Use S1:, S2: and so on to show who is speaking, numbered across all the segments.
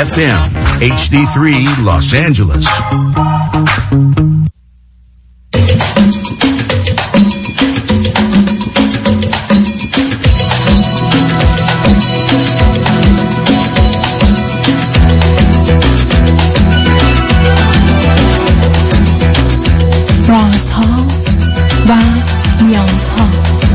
S1: FM HD3 Los Angeles.
S2: رازها و نیازها.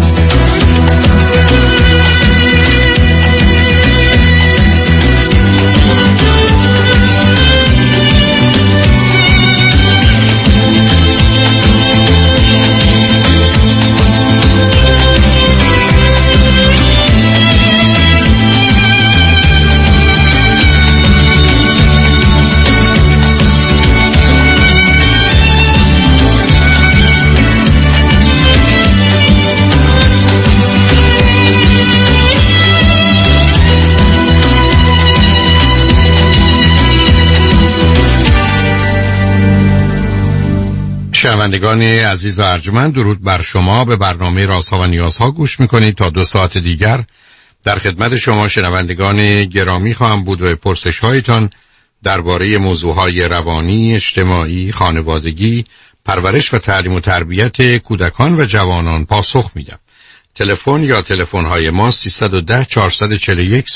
S3: شنوندگان عزیز و ارجمند، درود بر شما. به برنامه رازها و نیازها گوش میکنید. تا 2 ساعت دیگر در خدمت شما شنوندگان گرامی خواهم بود و پرسش هایتان درباره موضوعهای روانی، اجتماعی، خانوادگی، پرورش و تعلیم و تربیت کودکان و جوانان پاسخ میدم. تلفن یا تلفن‌های ما 310 441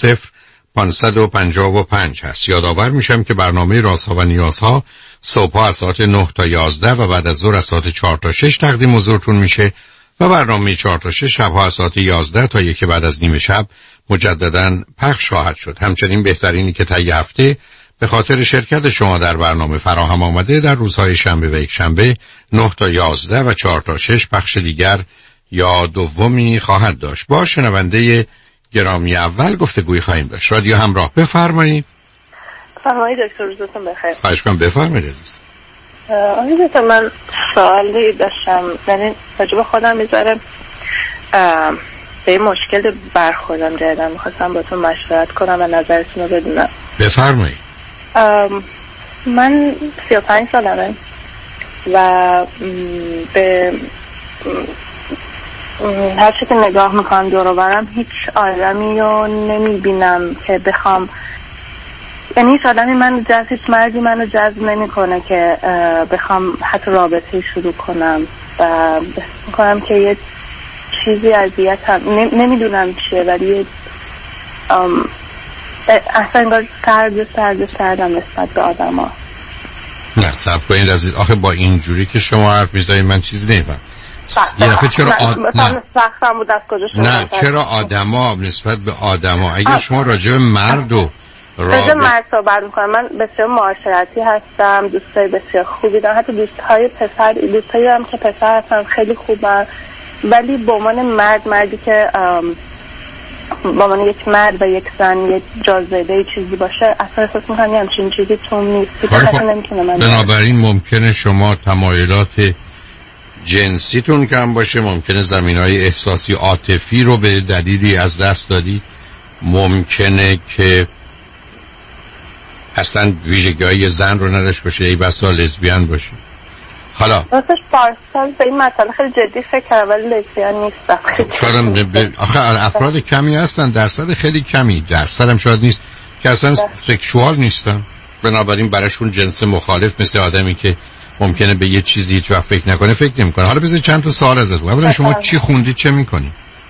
S3: 0555 هست. یادآور میشم که برنامه رازها و نیازها صبح از ساعت 9 تا 11 و بعد از ظهر از ساعت 4 تا 6 تقدیم حضورتون میشه و برنامه 4 تا 6 شبها از ساعت 11 تا 1 بعد از نیم شب مجددا پخش خواهد شد. همچنین بهترینی که طی هفته به خاطر شرکت شما در برنامه فراهم آمده در روزهای شنبه و یک شنبه 9 تا 11 و 4 تا 6 پخش دیگر یا دومی خواهد داشت. با شنونده گرامی اول گفتگوی خواهیم داشت. رادیو همراه، بفرمایید.
S4: فرمایید دکتر، روزتون بخیر.
S3: خواهش کنم بفرمایید عزیز.
S4: آقای من سوالی داشتم، یعنی راجب خودم میذارم به این مشکل برخوردم جدیدن، میخواستم با تو مشورت کنم و نظرتون رو بدونم.
S3: بفرمایید.
S4: من 35 سالمه و به هر چی که نگاه میکنم دور و برم هیچ آدمی رو نمیبینم که بخوام، یعنی هیچ آدمی من جذب، هیچ مردی منو جذب نمیکنه که بخوام حتی رابطه شروع کنم و بس میکنم که یه چیزی اذیتم، نمیدونم چیه، ولی اصلا انگار سردم نسبت به آدم ها.
S3: نه صبر کنید عزیز، آخه با اینجوری که شما حرف میزنید من چیزی نمیفهم. یه دفعه چرا چرا آدما نسبت به آدما، اگه شما راجع به مرد و
S4: راجع مرد صحبت میکنم، من بسیار معاشرتی هستم، دوستای بسیار خوبی دارم، حتی دوستای پسر، دوستایی هم که پسر هستن خیلی خوبن، ولی به عنوان مردی که با من یک مرد و یک زن یک جاذبه چیزی باشه اصلا احساس میکنم همچین چیزی تو نیست.
S3: بنابراین ممکنه شما تمایلات جنسیتون کم باشه، ممکنه زمینهای احساسی عاطفی رو به دلیلی از دست دادید، ممکنه که اصلا ویژگی‌های زن رو نداشته باشه، ای بسا لزبیان باشه. حالا
S4: راستش پارسال به این مسئله خیلی جدی فکر کردم ولی لزبیان نیستم.
S3: شاید آخه افراد کمی هستن، درصد خیلی کمی، درصد هم شاید نیست که اصلا سکشوال نیستن، بنابراین براشون جنس مخالف مثل آدمی که ممکنه به یه چیزی هیچ وقت فکر نکنه فکر نمی‌کنه. حالا بذار چند تا سوال ازت بکنم. اولا شما چی خوندی، چه می‌کنی؟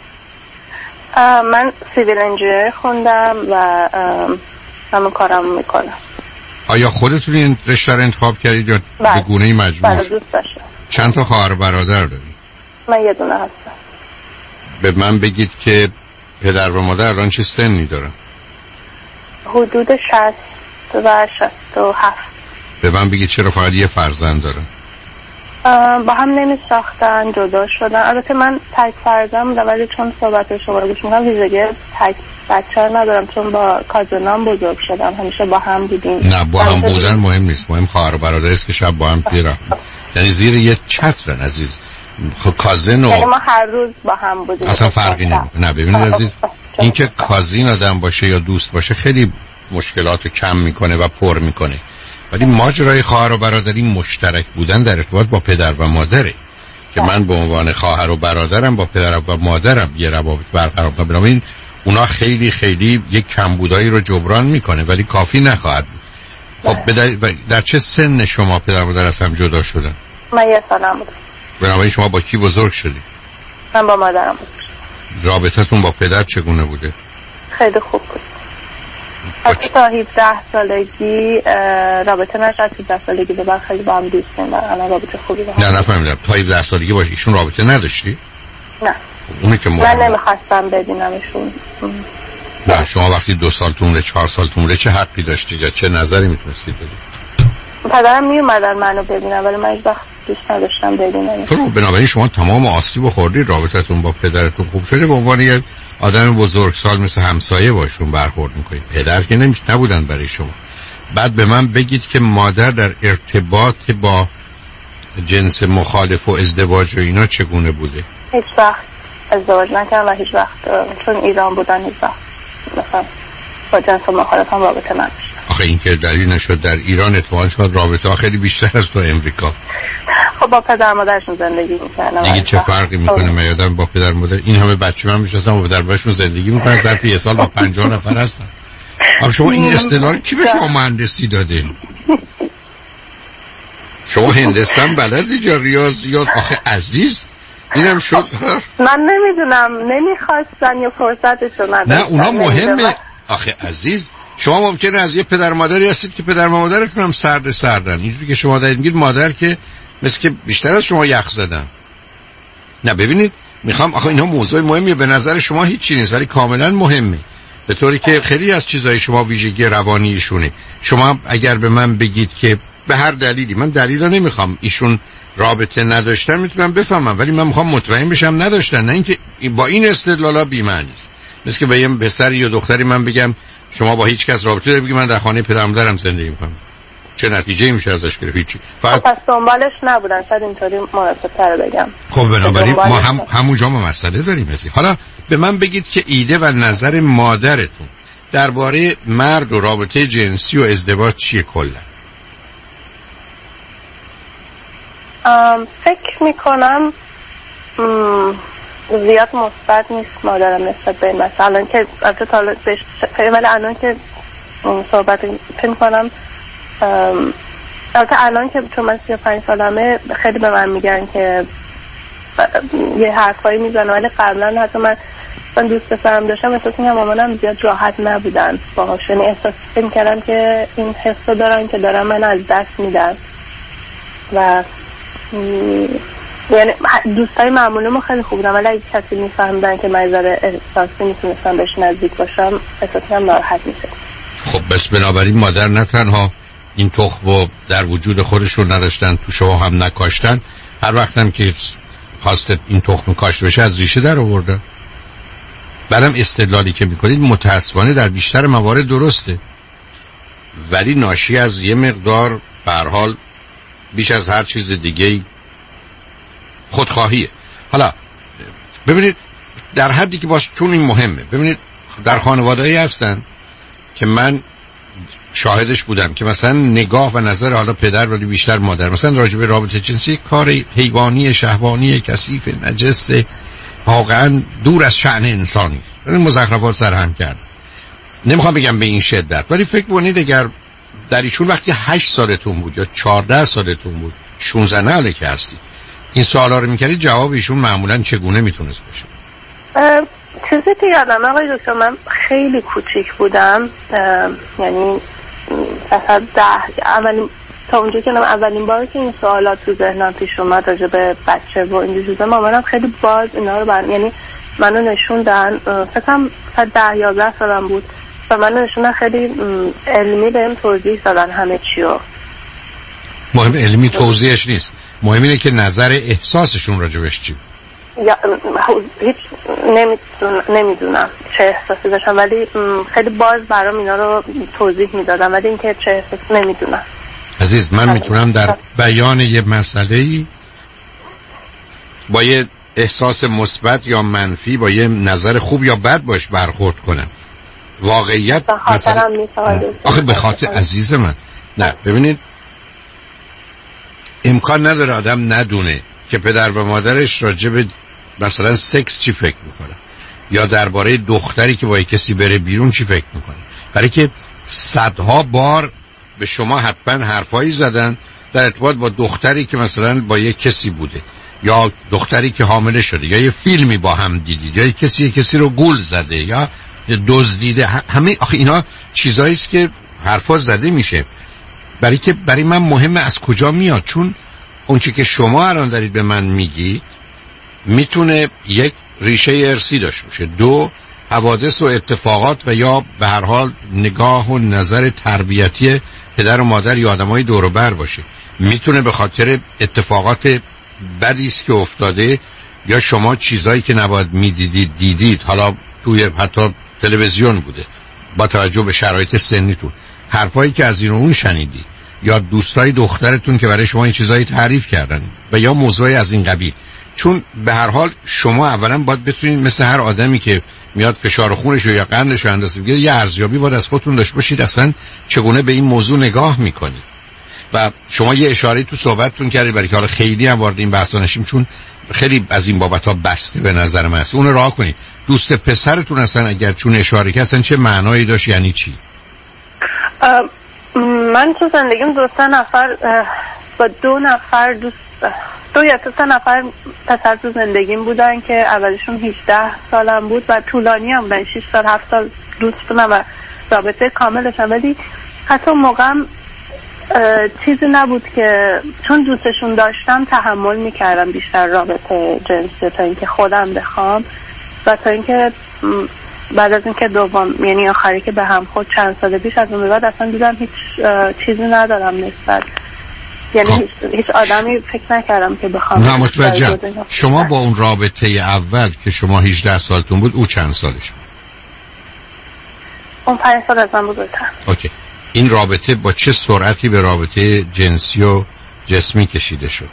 S4: من سیویل انجینیر خوندم و همون کارم میکنم.
S3: آیا خودتون این رشته رو انتخاب کردید یا به گونه‌ای مجبور؟
S4: بله دوست داشتم.
S3: چند تا خواهر برادر دارید؟
S4: من یه دونه هستم.
S3: به من بگید که پدر و مادر الان چه سنی دارن؟
S4: حدود 60 و 67.
S3: به من بگید چرا فقط یه فرزند دارن؟
S4: با هم نمی ساختن، جدا شدن. البته من تک فرزند بودم ولی چون صحبت شما رو گوش میکنم ویژگی تک بچه ندارم، چون با کازنام بزرگ شدم، همیشه با هم بودیم.
S3: نه با هم بودن مهم نیست، مهم خواهر و برادر است که شب با هم پیرا، یعنی زیر یه چترن عزیز. کازن و
S4: ما هر روز با هم بودیم،
S3: اصلا فرقی نمیکنه. نه ببینید عزیز، اینکه کازین آدم باشه یا دوست باشه خیلی مشکلاتو کم میکنه و پر میکنه، ولی ماجرای خواهر و برادری مشترک بودن در ارتباط با پدر و مادره که من به عنوان خواهر و برادرم با پدر و مادرم یه روابط برقرار کنم. بنابراین اونا خیلی خیلی یک کمبودایی رو جبران میکنه ولی کافی نخواهد بود. خب در چه سن شما پدر مادر از هم جدا شدن؟
S4: من 1 سالم بودم.
S3: بنابراین شما با کی بزرگ شدی؟
S4: من با مادرم بزرگ شدم.
S3: رابطتون با پدر چگونه بوده؟
S4: خیلی خوب بود. حتی تا 17 سالگی رابطه نشد. 17 سالگی به بعد خیلی با هم دوستیم و الان رابطه خوبی با هم.
S3: نه نفهمیدم. تا 17 سالگی باشه ایشون رابطه نداشتی؟
S4: نه.
S3: اونی که
S4: من نمیخواستم ببینمشون.
S3: نه شما وقتی 2 سالتون بوده 4 سالتون بوده چه حقی داشتید یا چه نظری میتونستید بدید؟
S4: پدرم میومدن منو ببینن ولی من هیچ وقت دوست نداشتم ببینم.
S3: تو بنابراین شما تمام آسیب خوردید. رابطتون با پدرتون خوب شده به عنوان یک آدم بزرگسال مثل همسایه باشون برخورد میکنید. پدر که نبودن برای شما. بعد به من بگید که مادر در ارتباط با جنس مخالف و ازدواج و اینا چگونه بوده؟
S4: هیچ وقت ازدواج نکردم و هیچ وقت چون ایران بودن هیچ وقت مثلا با جنس مخالف هم رابطه نداشتم.
S3: آخه این که دلیل نشد در ایران اتفاقا شاید رابطه خیلی بیشتر از تو امریکا.
S4: خب با پدر مادرشون زندگی میکردم.
S3: دیگه چه فرقی میکنه؟ من یادم با پدر مادر این همه بچه من میشناسم و پدر مادرشون زندگی میکنن ظرف یه سال با 50 نفر هستن. آخه شما این اصطلاح کی به شما مهندسی داده؟ شما هندسه بلدی یا ریاضیات؟ آخه عزیز اینم شد.
S4: من نمیدونم نمیخواستن یا فرصتشو نداشتن.
S3: نه اونا مهمه. آخه عزیز شما ممکنه از یه پدر مادری هستید که پدر مادرتون هم سردن. اینجوری که شما دارید میگید مادر که مثل که بیشتر از شما یخ زدن. نه ببینید میخوام آخه اینا موضوع مهمیه. به نظر شما هیچی نیست ولی کاملا مهمه. به طوری که خیلی از چیزای شما ویژگی روانیشونه. شما اگر به من بگید که به هر دلیلی، من دلیلا نمیخوام، ایشون رابطه نداشتن میتونم بفهمم ولی من میخوام مطمئن بشم نداشتن، نه اینکه با این استدلالا بی معنی است. مثل که به یه پسری یا دختری من بگم شما با هیچ کس رابطه دارید، بگی من در خانه پدر مادرم زندگی میکنم، چه نتیجه‌ای میشه ازش گرفت؟ هیچی. فقط
S4: پس دنبالش نبودن، شاید اینطوری مناسب‌تر بگم.
S3: خب بنابراین ما همونجا ما مسئله داریم. حالا به من بگید که ایده و نظر مادرتون درباره مرد و رابطه جنسی و ازدواج چیه کلا؟
S4: فکر میکنم زیاد مثبت نیست مادرم نسبت به این مسئله. الان که ولی الان که صحبت فکر کنم البته الان که چون من 35 سالمه خیلی به من میگن که یه حرفایی میزنن، ولی قبلا حتی من دوست پسرم داشتم احساس میکنم مامانم زیاد راحت نبودن باهاش، یعنی احساس میکردم که این حسو دارن که دارن من از دست میدن و یعنی دوستای معمولی ما خیلی خوب بودن ولی اگه کسی میفهمیدن که من ذره احساسی میتونستم بهش نزدیک باشم احساس میکنم ناراحت میشه.
S3: خب بس بنابراین مادر نه تنها این تخمو در وجود خودشون نداشتن، تو شما هم نکاشتن، هر وقتم که خواست این تخم کاشته بشه از ریشه در آوردن. بعدم استدلالی که میکنید متاسفانه در بیشتر موارد درسته ولی ناشی از یه مقدار به هر حال بیش از هر چیز دیگه خودخواهیه. حالا ببینید در حدی که باشه، چون این مهمه، ببینید در خانواده‌ای هستن که من شاهدش بودم که مثلا نگاه و نظر حالا پدر ولی بیشتر مادر مثلا راجع به رابطه جنسی کار حیوانی، شهوانی، کثیف، نجس، واقعا دور از شأن انسانی، این مزخرفات سرهم کرد. نمیخوام بگم به این شدت ولی فکر کنید اگر در ایشون وقتی 8 سالتون بود یا 14 سالتون بود، 16 نه که هستی، این سوالا رو میکردید، جواب ایشون معمولا چگونه میتونست باشه؟
S4: چیزی که یادم آقای دکتر من خیلی کوچیک بودم، یعنی مثلا تا اونجا که اولین بار که این سوالات تو ذهنم پیش اومد راجع به بچه و این چیزا، مامانم خیلی باز اینا رو یعنی منو نشوندن، فکرم 10-11 سالم بود و منو نشوندن، خیلی علمی بهم توضیح دادن همه چیو.
S3: مهم علمی توضیحش نیست، مهم اینه که نظر احساسشون راجبش چی؟
S4: یا هیچ نمیدونم چه احساسی داشتم ولی خیلی باز برام اینا رو توضیح میدادم ولی اینکه چه احساسی نمیدونم.
S3: عزیز من میتونم در بیان یه مسئله‌ای با یه احساس مثبت یا منفی، با یه نظر خوب یا بد باش برخورد کنم. واقعیت مثلا آخه به خاطر عزیز من نه، ببینید امکان نداره آدم ندونه که پدر و مادرش راجع به مثلا سکس چی فکر میکنن یا درباره دختری که با کسی بره بیرون چی فکر میکنید؟ برای که صدها بار به شما حتما حرفایی زدن در ارتباط با دختری که مثلا با یک کسی بوده، یا دختری که حامله شده، یا یه فیلمی با هم دیدید، یا کسی رو گول زده یا دزدیده. همه آخه اینا چیزایی است که حرفا زده میشه. برای من مهمه از کجا میاد، چون اون چی که شما الان دارید به من میگید میتونه یک ریشه ارثی داشته باشه، دو حوادث و اتفاقات و یا به هر حال نگاه و نظر تربیتی پدر و مادر یا آدمای دور و بر باشه، میتونه به خاطر اتفاقات بدی است که افتاده، یا شما چیزایی که نباید میدیدید دیدید، حالا توی حتی تلویزیون بوده با توجه به شرایط سنیتون، حرفایی که از این و اون شنیدی، یا دوستای دخترتون که برای شما این چیزایی تعریف کردن و یا موضوعی از این قبیل. چون به هر حال شما اولا باید بتونید مثل هر آدمی که میاد فشار خونش یا قندش رو اندازه بگیره، یه ارزیابی باید از خودتون داشته باشید اصلا چگونه به این موضوع نگاه میکنید. و شما یه اشاره تو صحبتتون کردید، برای که حالا خیلی هم وارد این بحثا نشیم چون خیلی از این بابت‌ها بسته به نظر من است. اون رو راه کنید. دوست پسرتون اصلا اگر چون اشاره کرد اصلا چه معنایی داشت، یعنی چی؟
S4: من تو زندگیم دو سه نفر با دو نفر دو یا سه نفر پسر تو زندگیم بودن که اولشون 18 سالم بود و طولانی هم بودن، 6 سال 7 سال دوست بودن و رابطه کامل داشتن، ولی حتی موقع چیزی نبود که چون دوستشون داشتم تحمل میکردم بیشتر رابطه جنسی تا اینکه خودم بخوام، و تا اینکه بعد از اینکه دوم یعنی آخری که به هم خود چند سال پیش از اون بعد اصلا دیدم هیچ چیزی ندارم نسبت، یعنی هیچ آدمی فکر نکردم که بخوام.
S3: نه متوجهم. شما با اون رابطه اول که شما 18 سالتون بود او چند سالش بود؟
S4: اون 5 سال از من بزرگتر.
S3: اوکی. این رابطه با چه سرعتی به رابطه جنسی و جسمی کشیده شد؟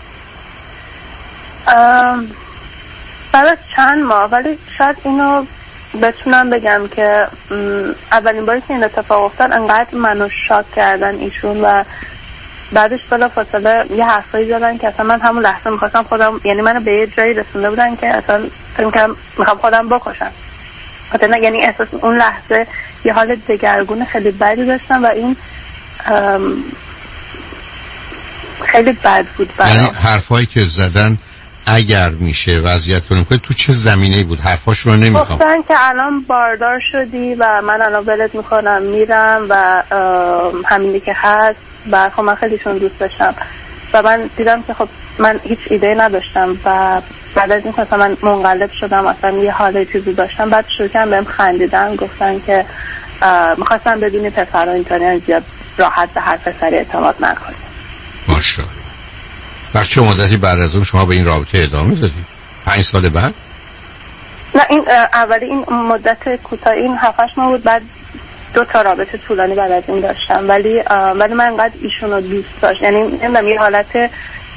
S4: بعد از چند ماه، ولی شاید اینو بتونم بگم که اولین باری که این اتفاق افتاد انقدر منو شاک کردن ایشون و بعدش بلا فاصله یه حرفایی زدن که اصلا من همون لحظه میخواستم خودم، یعنی منو به یه جایی رسونده بودن که اصلا فکر کنم میخوام خودم بکشم. نه یعنی احساس اون لحظه یه حال دگرگون خیلی بدی داشتم و این خیلی بد بود برام.
S3: یعنی حرفایی که زدن اگر میشه وضعیتتون کنید تو چه زمینه‌ای بود؟ حرفاش رو نمیخوام.
S4: گفتن که الان باردار شدی و من الان ولت میکنم میرم و همینی که هست. و خب من خیلیشون دوست داشتم و من دیدم که خب من هیچ ایده نداشتم و بعد از این مثلا من منقلب شدم، اصلا یه حال چیزی داشتم. بعد شروع کردن بهم خندیدن، گفتن که میخواستم بدونی پسرها اینطوری زیاد راحت به هر پسری اعتماد نکنید.
S3: ماشاءالله. بعد چه مدتی بعد از اون شما به این رابطه ادامه دادید؟ 5 سال بعد؟
S4: نه این اولی این مدت کوتاه این 7-8 ماه بود، بعد 2 تا رابطه طولانی بعد از این داشتم، ولی من انقدر ایشون رو دوست داشت، یعنی نمیدونم یه حالت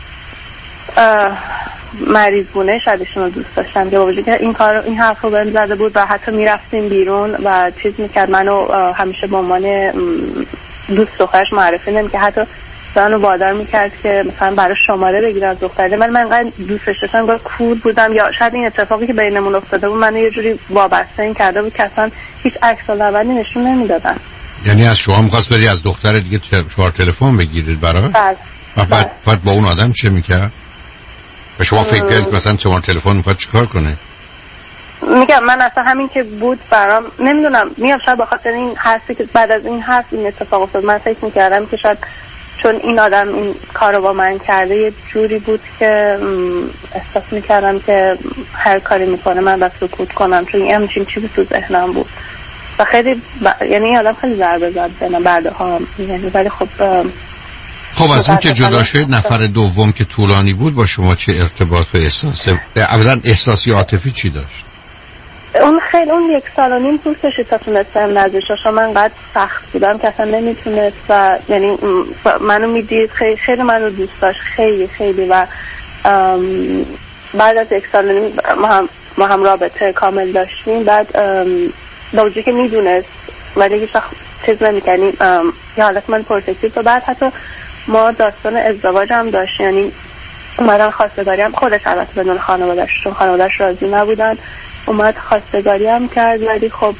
S4: مریضگونه شاید ایشون رو دوست داشتم که با وجود که این حرف رو بهم زده بود و حتی میرفتیم بیرون و چیز میکرد منو همیشه به عنوان دوست دخترش معرفی نمی که حتی منو وادار میکرد که مثلا برای شماره بگیره از دختره. من انقدر دوستش داشتم، انگار کور بودم، یا شاید این اتفاقی که بینمون افتاده بود منو یه جوری وابسته این کرده بود که اصلا هیچ عکس العملی نشون نمیدادن.
S3: یعنی از شما می‌خواست بری از دختر دیگه شماره تلفن بگیرید برای؟ بعد با اون آدم چه میکرد؟ و شما فکر کردید مثلا شماره تلفن میخواد چیکار کنه؟
S4: میگم من اصلا همین که بود برام نمیدونم، میگم شاید بخاطر این حرفی که بعد از این حرف این اتفاق افتاد من فکر میکردم که شاید چون این آدم این کارو با من کرده یه جوری بود که احساس میکردم که هر کاری میکنه من بس سکوت کنم، چون این همچین چیزی تو ذهنم بود و خیلی یعنی این آدم خیلی ضربه زد بهم بعدها، یعنی ولی خب
S3: از اون که جدا شد نفر دوم که طولانی بود با شما چه ارتباط و اولا احساسی عاطفی چی داشت؟
S4: اون 1.5 سال طول کشید تا تونستم نزدیکش شدم. من قد سخت بودم که اصلا نمیتونست و یعنی منو میدید خیلی منو دوست داشت خیلی و بعد از 1.5 سال ما هم رابطه کامل داشتیم. بعد دوجی که میدونست ولی هیچ وقت چیز نمیکنیم یه حالت من پروتکتیو و بعد حتی ما داستان ازدواج هم داشت، یعنی اومدن خواستگاری هم خودش البته بدون خانواده‌اش، چون خانواده‌اش راضی نبودن، اومد خواستگاری هم کرد، ولی خب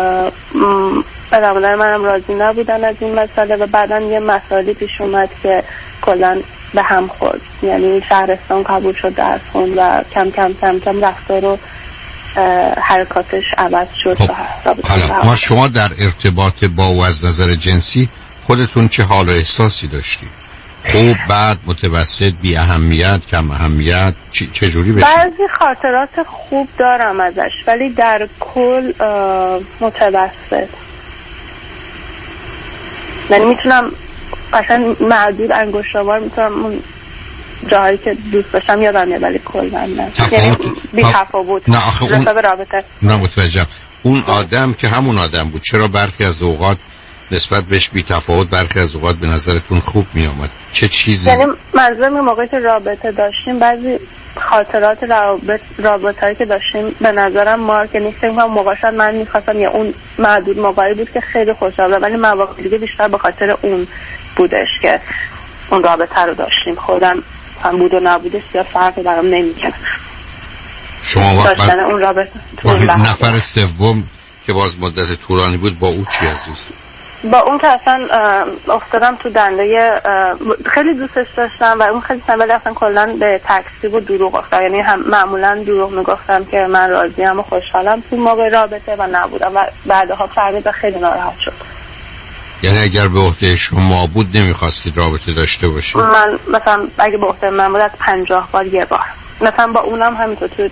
S4: پدر منم راضی نبودن از این مسئله و بعدم یه مسائلی پیش اومد که کلا به هم خورد. یعنی شهرستان قبول شد درس خون و کم کم رفتار و حرکاتش عوض شد.
S3: خب حالا شما در ارتباط با او از نظر جنسی خودتون چه حال و احساسی داشتی؟ خوب، بد، متوسط، بی اهمیت، کم اهمیت، چجوری بشه؟
S4: بعضی خاطرات خوب دارم ازش ولی در کل متوسط. یعنی میتونم قشنگ معدود انگشت‌آور میتونم اون جایی که دوست داشتم یادم میاد ولی کلا نه. یعنی بی تفاوت.
S3: نه آخه اون
S4: رابطه.
S3: نه متوجهم. اون آدم که همون آدم بود، چرا برخی از اوقات نسبت بهش بی تفاوت، برخی از اوقات به نظرتون خوب می آمد؟ چه چیزی؟
S4: یعنی منظورم موقعی که رابطه داشتیم بعضی خاطرات رابطه‌ای که داشتیم به نظرم مارک نیستیم و موقعش من می‌خواستم یا اون معدود موقعی بود که خیلی خوشحال بود، ولی مواقع دیگه بیشتر به خاطر اون بودش که اون رابطه رو داشتیم. خودم هم بود و نبودش یا فرقی برام نمی‌کنه.
S3: شما
S4: داشتن اون رابطه
S3: نفر سوم که باز مدت طولانی بود با او چی عزیز؟
S4: با اون که اصلا افتادم تو دنده، خیلی دوستش داشتم و اون خیلی ولی اصلا کلا به تکذیب و دروغ گفتم. یعنی هم معمولا دروغ میگفتم که من راضیم و خوشحالم تو موقع رابطه و نبودم و بعدها فهمید و خیلی ناراحت شد.
S3: یعنی اگر به عهده شما بود نمیخواستید رابطه داشته باشید؟
S4: من مثلا اگه به عهده من بود از 50 بار یه بار. مثلا با اونم همینطور تو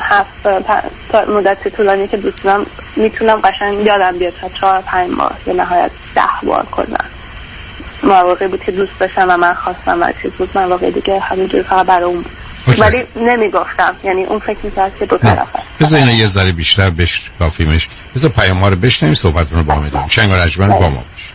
S4: مدت طولانی که دوست دارم میتونم قشنگ یادم بیاد تا 4-5 بار یا نهایت 10 بار کلا مواقعی بود که دوست داشتم و من خواستم و چیز بود مواقعی دیگه همینجوری فقط برای اون بود ولی نمیگفتم. یعنی اون فکر میکرد که دو طرفه.
S3: بذار اینو یه ذره بیشتر بشکافیمش. بذار پیام‌ها رو بشنویم صحبتون رو با هم ادامه. شنگ و رجمن با ما باش.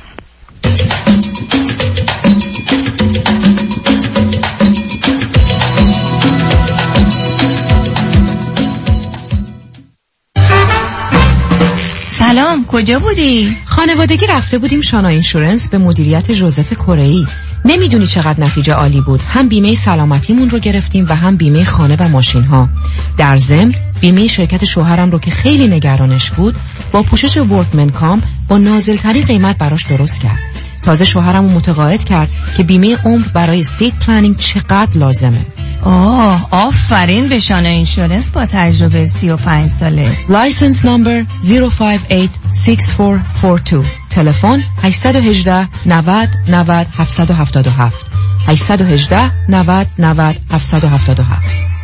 S2: سلام، کجا بودی؟
S5: خانوادگی رفته بودیم شانا اینشورنس به مدیریت ژوزف کره‌ای. نمیدونی چقدر نتیجه عالی بود. هم بیمه سلامتیمون رو گرفتیم و هم بیمه خانه و ماشین ها. در ضمن بیمه شرکت شوهرم رو که خیلی نگرانش بود با پوشش ورکمن کام با نازل‌ترین قیمت براش درست کرد. تازه شوهرمو متقاعد کرد که بیمه عمر برای استیت پلنینگ چقدر لازمه.
S2: آفرین به شانا اینشورنس با تجربه 35 ساله.
S5: لایسنس نمبر 0586442. تلفن 818 90 90 777 818 90 90 777.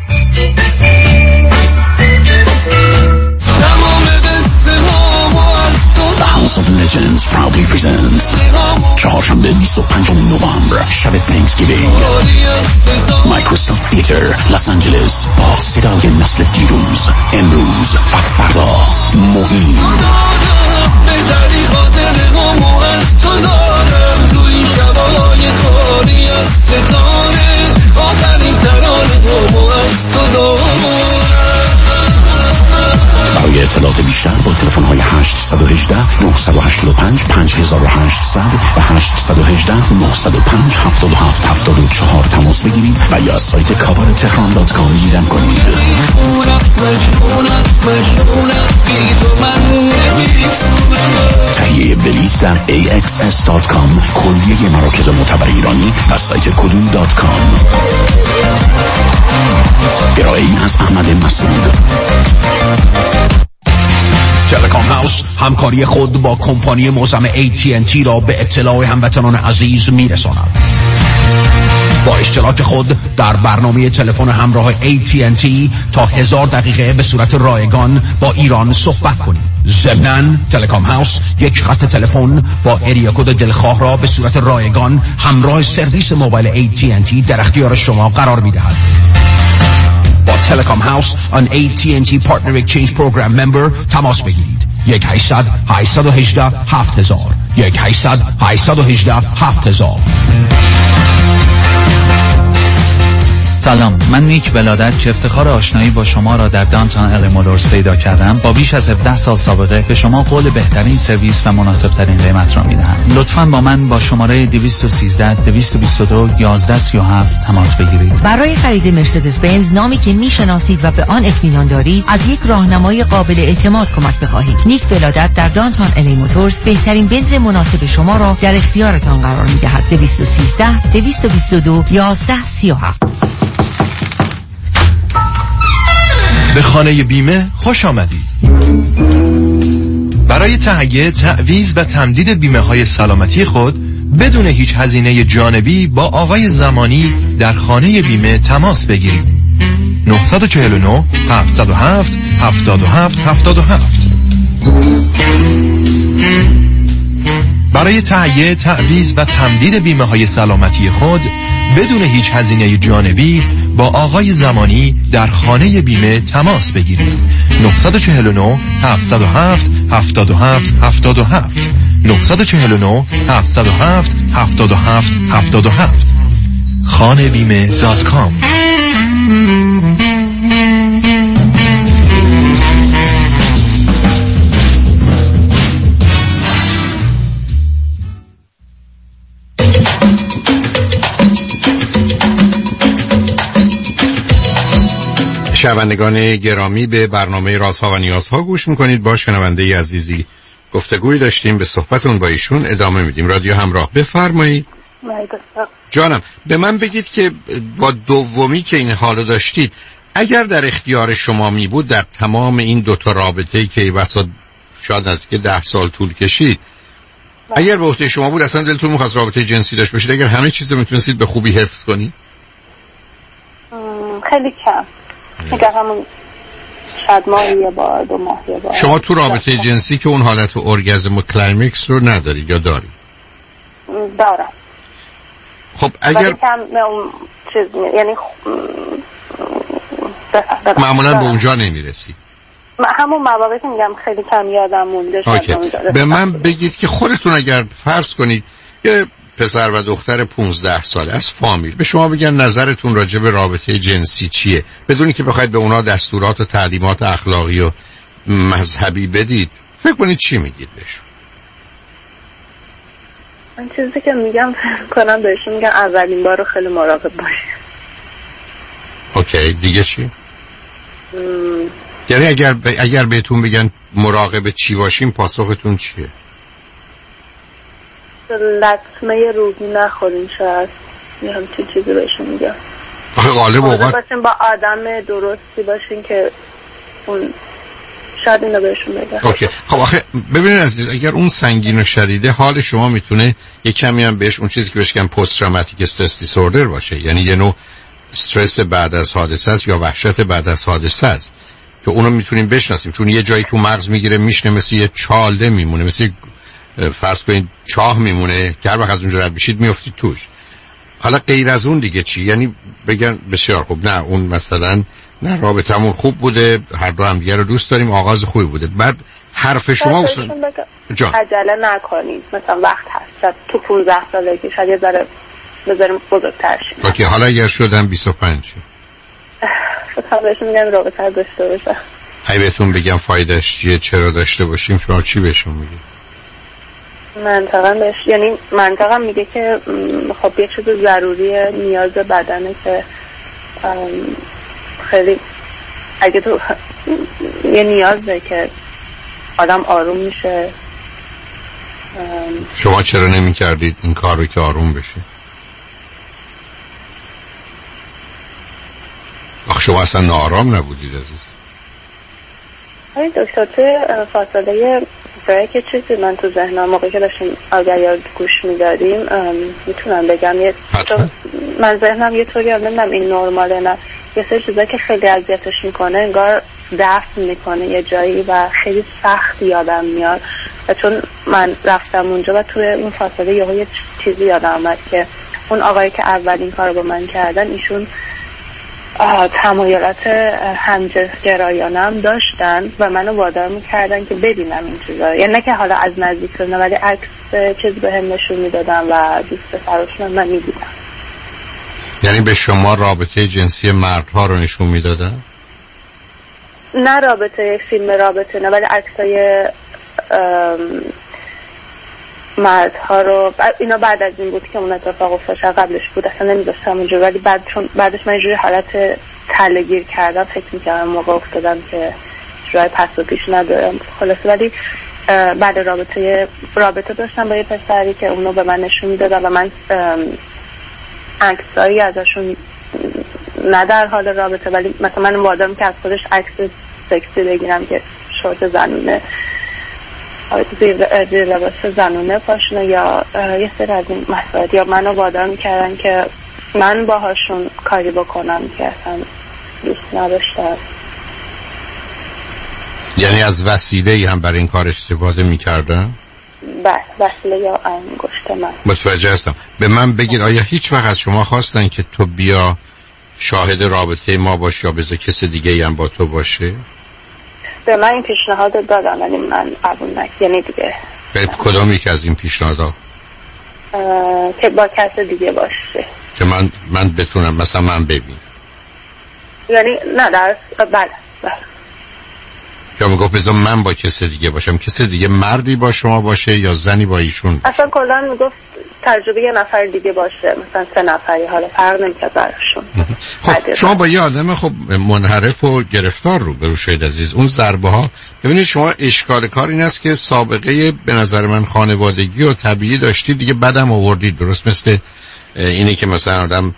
S6: The House of Legends proudly presents چهارشنبه 25 نوامبر شب تhanksgiving مایکروسافت تیتر لس آنجلس با صدای نسل دیروز امروز و فردا معین برای اطلاعات بیشتر با تلفن های 818 985 5800 و 818 905 7774 تماس بگیرید و یا سایت kabaretehran.com دیدن کنید. تهیه بلیط در axs.com، کلیه مراکز معتبر ایرانی و سایت kudum.com. ارائه‌ای از احمد مسعود.
S7: تلکام هاوس همکاری خود با کمپانی معظم AT&T را به اطلاع هموطنان عزیز میرساند. با اشتراک خود در برنامه تلفن همراه AT&T تا 1000 دقیقه به صورت رایگان با ایران صحبت کنید. ضمناً تلکام هاوس یک خط تلفن با اریا کد دلخواه را به صورت رایگان همراه سرویس موبایل AT&T در اختیار شما قرار می‌دهد. با تلکام هاوس آن AT&T Partner Exchange Program Member تماس بگیرید. 1-800-818-7000 1-800-818-7000.
S8: سلام، من نیک ولادت که افتخار آشنایی با شما را در دانتون ال مولورز پیدا کردم. با بیش از 17 سال سابقه به شما قول بهترین سرویس و مناسب ترین قیمت را میدهم. لطفاً با من با شماره 213 222 1137 تماس بگیرید.
S2: برای خرید مرسدس بنز، نامی که میشناسید و به آن اطمینان دارید، از یک راهنمای قابل اعتماد کمک بخواهید. نیک ولادت در دانتون ال مولورز بهترین بنز مناسب شما را در اختیارتان قرار میدهد. 213 222 1137.
S9: به خانه بیمه خوش آمدید. برای تهیه، تعویض و تمدید بیمه های سلامتی خود بدون هیچ هزینه جانبی با آقای زمانی در خانه بیمه تماس بگیرید. 949 707 77 77. برای تهیه، تعویض و تمدید بیمه های سلامتی خود بدون هیچ هزینه جانبی با آقای زمانی در خانه بیمه تماس بگیرید. 949 707 77 77. 949 707 77 77. khanebime.com.
S3: شنوندگان گرامی، به برنامه رازها و نیازها گوش میکنید. با شنونده عزیزی گفتگوی داشتیم، به صحبتون با ایشون ادامه میدیم. رادیو همراه، بفرمایید. جانم، به من بگید که با دومی که این حالو داشتید، اگر در اختیار شما می بود در تمام این دوتا رابطه‌ای که وسط شاید نزدیک 10 سال طول کشید، اگر به عهده شما بود اصلا دلتون می‌خواست رابطه جنسی داشته باشید؟ اگر همه چیزو میتونستید به خوبی حفظ کنید؟
S4: خیلی کم. اگر همون شاید ماهی یه بار، 2 ماه یه بار.
S3: شما تو رابطه جنسی که اون حالت ارگازم و کلایمکس رو ندارید یا دارید؟
S4: دارم.
S3: خب اگر
S4: کم اون چیز یعنی
S3: معمولا به اونجا نمیرسی.
S4: همون مواقعی که میگم خیلی کم یادم مونده.
S3: به من بگید که خودتون اگر فرض کنید یه پسر و دختر 15 ساله از فامیل به شما بگن نظرتون راجع به رابطه جنسی چیه، بدونی که بخواید به اونا دستورات و تعلیمات اخلاقی و مذهبی بدید، فکر کنید چی میگید بهشون؟
S4: من چیزی که میگم کنم بهشون میگم اولین بار رو خیلی مراقب باشید.
S3: اوکی، دیگه چی؟ یعنی اگر بهتون بگن مراقب چی باشیم، پاسختون چیه؟
S4: لطمه روحی نخورین. شاید یه همچین چیزی بهشون میگم.
S3: غالب اوقات
S4: باشین با آدم درستی باشین که اون شاید اینو بهشون بگم.
S3: اوکی. خب آخه ببینید عزیز، اگر اون سنگین و شدیده، حال شما میتونه یک کمی هم بهش اون چیزی که بهش میگن پست تروماتیک استرس دیسوردر باشه، یعنی یه نوع استرس بعد از حادثه است یا وحشت بعد از حادثه است که اونو میتونیم بشناسیم، چون یه جایی تو مغز میگیره میشنه، مثل یه چاله میمونه، مثل فرض کنید چاه میمونه که هر وقت از اونجا رد بشید میافتید توش. حالا غیر از اون دیگه چی؟ یعنی بگن بسیار خوب، نه اون مثلا نه رابطمون خوب بوده، هر دو هم دیگه رو دوست داریم، آغاز خوبی بوده، بعد حرف شما
S4: عجله نکنید، مثلا وقت هست، تو 15 سالگی شاید یه ذره بذاریم بزرگتر شید.
S3: اوکی، حالا اگر شدن 25
S4: فقط بهشون میگم رابطه داشته باشه.
S3: اگه بهتون بگم فایدهش چیه، چرا داشته باشیم، شما چی بهشون میگید؟
S4: منطقا بهش، یعنی منطقا میگه که خب یه چیز ضروریه، نیاز بدنه که خیلی اگه تو یه نیازه که آدم آروم میشه.
S3: شما چرا نمی کردید این کار رو که آروم بشه؟ آخه شما اصلا ناآرام نبودید عزیز؟
S4: های دکتر، توی فاصله بریک چیزی من تو ذهنم موقعی که داشتیم آگهی‌ها گوش میدادیم میتونم بگم من ذهنم یه طوری نمیدونم این نرماله نه، یه سری چیزایی که خیلی اذیتش میکنه انگار دفن میکنه یه جایی و خیلی سخت یادم میاد. و چون من رفتم اونجا و توی اون فاصله یه چیزی یادم آمد که اون آقایی که اولین کار با من کردن، ایشون تمایلات همجنسگرایانم داشتن و منو وادار میکردن که ببینم این چیزا، یعنی نه که حالا از نزدیک نه، ولی عکس چیز به هم نشون میدادن و دوست پسرشون من میدیدم.
S3: یعنی به شما رابطه جنسی مردها رو نشون میدادن؟
S4: نه رابطه فیلم رابطه نه، ولی عکسای مردها رو اینا بعد از این بود که اون اتفاق افتاد. قبلش بود اصلا نمیذاشتم اونجور، ولی بعدش من اینجوری حالت تله‌گیر کردم، فکر میکردم موقع افتادم که راه پس و پیش ندارم خلاصه. ولی بعد رابطه داشتم با یه پسری که اونو به من نشون میدادن و من عکسایی ازشون نه در حال رابطه، ولی مثلا من وادارم که از خودش عکس سکسی بگیرم که شورت زنونه، زیر لباس زنونه پاشنه یا یه سری از این مسائل، یا منو وادار میکردن که من باهاشون کاری بکنم که اصلا دوست نداشتم.
S3: یعنی از وسیله‌ای هم برای این کار استفاده میکردن؟
S4: بله، وسیله یا انگشت من.
S3: متوجه هستم. به من بگید آیا هیچ وقت از شما خواستن که تو بیا شاهد رابطه ما باشی یا بذار کس دیگه ای هم با تو باشه؟
S4: به من این پیشنهاد دادم ولی من قبول نکردم. یعنی دیگه
S3: کدام یک از این پیشنهادها؟
S4: که با کس دیگه باشه
S3: که من بتونم مثلا من ببین،
S4: یعنی نه در بله
S3: یا میگفت بذار من با کس دیگه باشم، کس دیگه مردی با شما باشه یا زنی با ایشون؟
S4: اصلا کلا میگفت تجربه یه نفر دیگه باشه، مثلا 3 نفری، حالا فرق نمی‌کنه براشون.
S3: خب شما با یه آدم خب منحرف و گرفتار رو برو شاید عزیز، اون ضربه ها ببینید شما اشکال کار این است که سابقه به نظر من خانوادگی و طبیعی داشتید دیگه، بدم آوردید. درست مثل اینی که مثلا آدم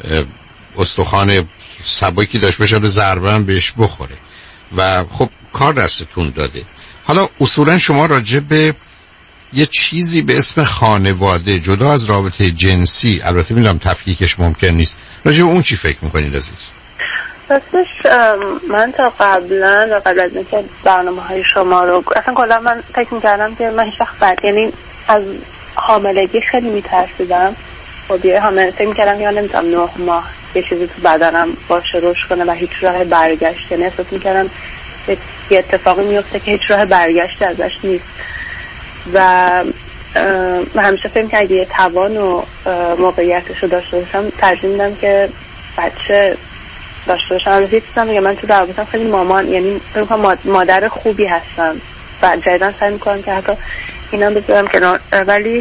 S3: استخوان سبکی داشت بشه ضربه هم بهش بخوره و خب کار دستتون داده. حالا اصولا شما راجع به یه چیزی به اسم خانواده جدا از رابطه جنسی، البته میدونم تفکیکش ممکن نیست، راجع به اون چی فکر میکنید عزیز؟
S4: راستش من تا قبل از اینکه برنامه‌های شما رو اصلا کلا من فکر می‌کردم که من هیچ وقت یعنی از حاملگی خیلی میترسیدم. خب یه حامله فکر می‌کردم که من نمی‌تونم 9 ماه یه چیزی تو بدنم باشه رشد کنه و هیچ راه برگشت، یعنی احساس می‌کردم یه اتفاقی میفته که هیچ راه برگشتی ازش نیست و همیشه فکر که اگه یه توان و موقعیتش رو داشته باشم ترجیح میدم که بچه داشته باشم. البته چیزم میگم من تو رابطه‌ام خیلی مامان، یعنی مادر خوبی هستم و جدیدن سعی میکنم که حتی اینا بذارم کنار، ولی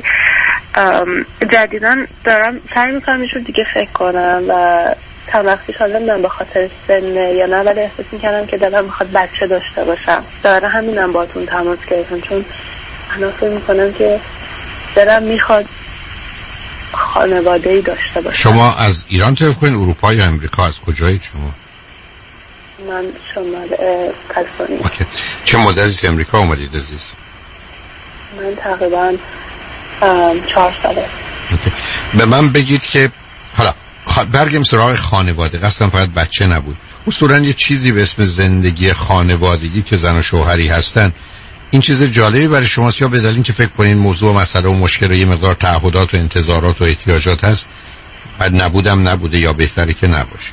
S4: جدیدن دارم سعی میکنم یه دیگه فکر کنم و چند وقتیش حالا نمیدونم به خاطر سن یا نه، ولی احساس میکنم که دلم میخواد بچه داشته باشم. داره همینم باتون تماس گرفتم چون انا فکر میکنم که دلم میخواد خانواده‌ای داشته باشم.
S3: شما از ایران تلفن اروپا یا امریکا؟ از کجایید شما؟
S4: من شمال کالیفرنیا.
S3: اوکی. چه مدتی از امریکا اومدید عزیز؟
S4: من تقریبا 4 ساله.
S3: اوکی. به من بگید که حالا برگم سراغ خانواده، قصدم فقط بچه نبود، اصولا یه چیزی به اسم زندگی خانوادگی که زن و شوهری هستن، این چیز جالبی برای شماست یا به دلیل اینکه فکر کنین موضوع مسئله و مشکل و یه مقدار تعهدات و انتظارات و احتیاجات هست بعد نبودم نبوده یا بهتره که نباشه؟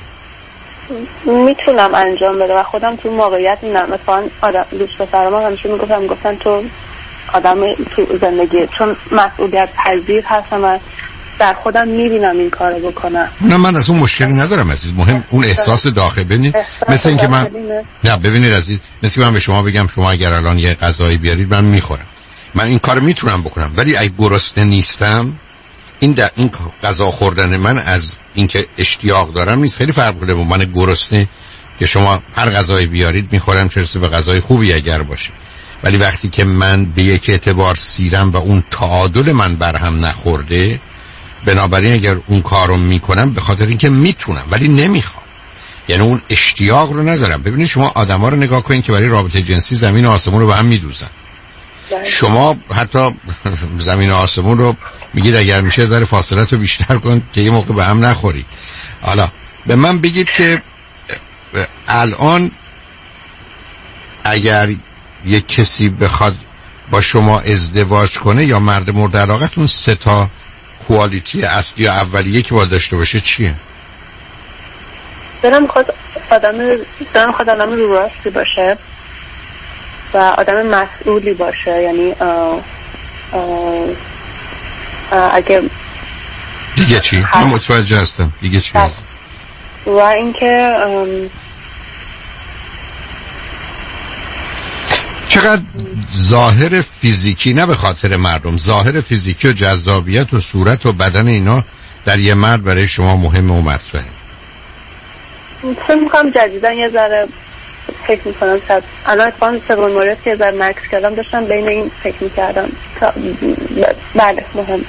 S4: میتونم انجام بده و خودم تو موقعیت اینم. مثلا دوست پسرم همیشه میگفتن تو آدم تو زندگی چون مسئولیت پذیر هستم و در خودم میبینم این کارو بکنم.
S3: نه من از اون مشکلی ندارم عزیز، مهم اون احساس داخل. ببینید مثل اینکه من نه ببینید عزیز، مثل من به شما بگم شما اگر الان یه غذایی بیارید من میخورم، من این کارو میتونم بکنم، ولی اگه گرسنه نیستم این غذا خوردن من از اینکه اشتیاق دارم نیست. خیلی فرق داره با من گرسنه که شما هر غذایی بیارید میخورم، چه به غذای خوبی اگر باشه، ولی وقتی که من به یک اعتبار سیرم و اون تعادل من برهم نخورده، بنابراین اگر اون کارو میکنم به خاطر اینکه میتونم ولی نمیخوام، یعنی اون اشتیاق رو ندارم. ببینید شما آدما رو نگاه کنید که برای رابطه جنسی زمین و آسمون رو به هم میدوزن. شما حتی زمین و آسمون رو میگید اگر میشه ذره فاصله رو بیشتر کن که یه موقع به هم نخورید. حالا به من بگید که الان اگر یک کسی بخواد با شما ازدواج کنه یا مرد مورد علاقتون 3 تا کوالیتی اصلی یا اولیه که باید داشته باشه چیه؟
S4: دلم خود آدم رو راستی باشه و آدم مسئولی باشه، یعنی اگه
S3: دیگه چی؟ من متوجه هستم. دیگه چی هست؟
S4: و اینکه
S3: چقدر ظاهر فیزیکی، نه به خاطر مردم، ظاهر فیزیکی و جذابیت و صورت و بدن اینا در یه مرد برای شما مهمه و مطرحه؟
S4: فکر میکنم جدیدن یه ذره فکر میکنم شاید الان اتفاقا سوم مورد که یه ذره مکس کردم داشتم بین این فکر میکردم. بله مهم.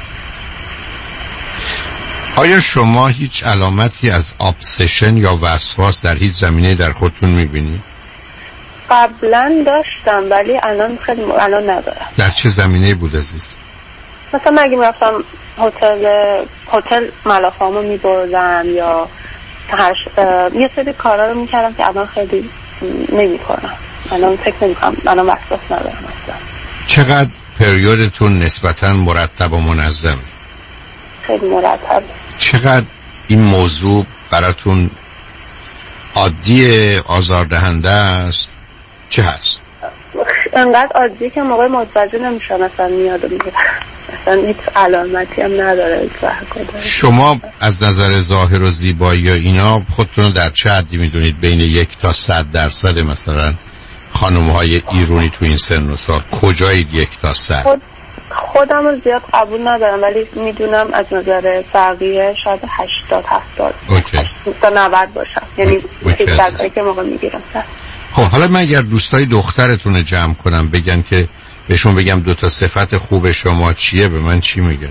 S3: آیا شما هیچ علامتی از ابسشن یا وسواس در هیچ زمینه در خودتون میبینید؟
S4: قبلا داشتم ولی الان ندارم.
S3: در چه زمینه بود عزیز؟
S4: مثلا من اگه میرفتم هتل ملافه‌امو میبردم یا یه سری کارا رو میکردم که الان خیلی نمیکنم. الان فکر نمیکنم، الان وسواس ندارم اصلا.
S3: چقدر پریودتون نسبتاً مرتب و منظم؟
S4: خیلی مرتب.
S3: چقدر این موضوع براتون عادی آزاردهنده است؟ چه هست؟
S4: انقدر عادیه که موقع متوجه نمیشم مثلا میاد و میگه مثلا هیچ علامتی هم نداره.
S3: شما از نظر ظاهر و زیبایی یا اینا خودتون رو در چه حدی میدونید؟ بین 1 تا 100% مثلا خانم‌های ایرانی تو این سن و سال کجایید 1 تا 100؟
S4: خودم رو زیاد قبول ندارم ولی میدونم از نظر بقیه شاید 80-70 تا 90 باشم. یعنی فیدبکایی که موقع میگیرم.
S3: خب حالا من اگر دوستای دخترتون رو جمع کنم بگن که بهشون بگم 2 تا صفت خوب شما چیه، به من چی میگن؟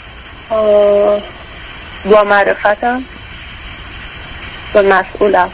S4: با معرفتم و مسئولم.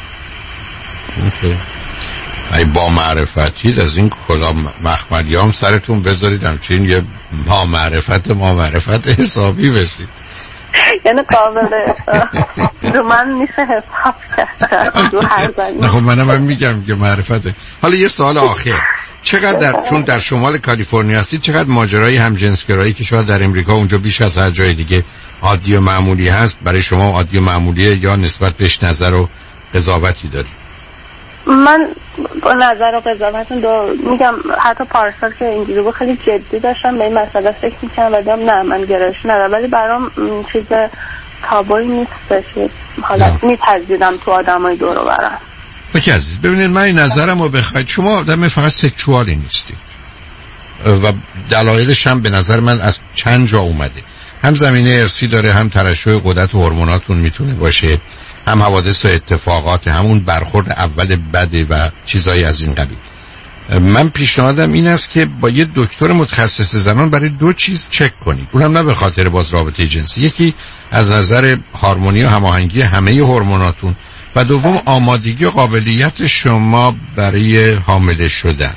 S3: اوکی. ای با معرفتید از این کلا مخملیام سرتون بذارید همچین یه ما معرفت حسابی بشید.
S4: یعنی قابل دو من میشه حساب کرد دو هر زنی.
S3: نه خب من میگم که معرفته. حالا یه سوال آخر، چقدر چون در شمال کالیفرنیا هستید چقدر ماجرای همجنسگرایی که شاید در امریکا اونجا بیش از هر جای دیگه عادی و معمولی هست برای شما عادی و معمولیه یا نسبت بهش نظر و قضاوتی دارید؟
S4: من با نظر و قضاوتون میگم حتی پارسال که اینجوری بود خیلی جدی داشتم به این مسئله فکر میکنم و دیدم نه من گرایش ندارم ولی برام چیز تابویی نیستش. حالا میپذیرم تو آدمای دور و برم.
S3: اوکی عزیز، ببینید من این نظرم رو بخواید، شما آدم فقط سکشوالی نیستید و دلایلش هم به نظر من از چند جا اومده. هم زمینه ارثی داره، هم ترشح قدرت و هورموناتون میتونه باشه، هم حوادث و اتفاقات، همون برخورد اول بده و چیزایی از این قبیل. من پیشنهادم این است که با یه دکتر متخصص زنان برای 2 چیز چک کنید. اونم نه به خاطر باز رابطه جنسی، یکی از نظر هورمونی و هماهنگی همه هورموناتون و دوم آمادگی و قابلیت شما برای حامله شدن.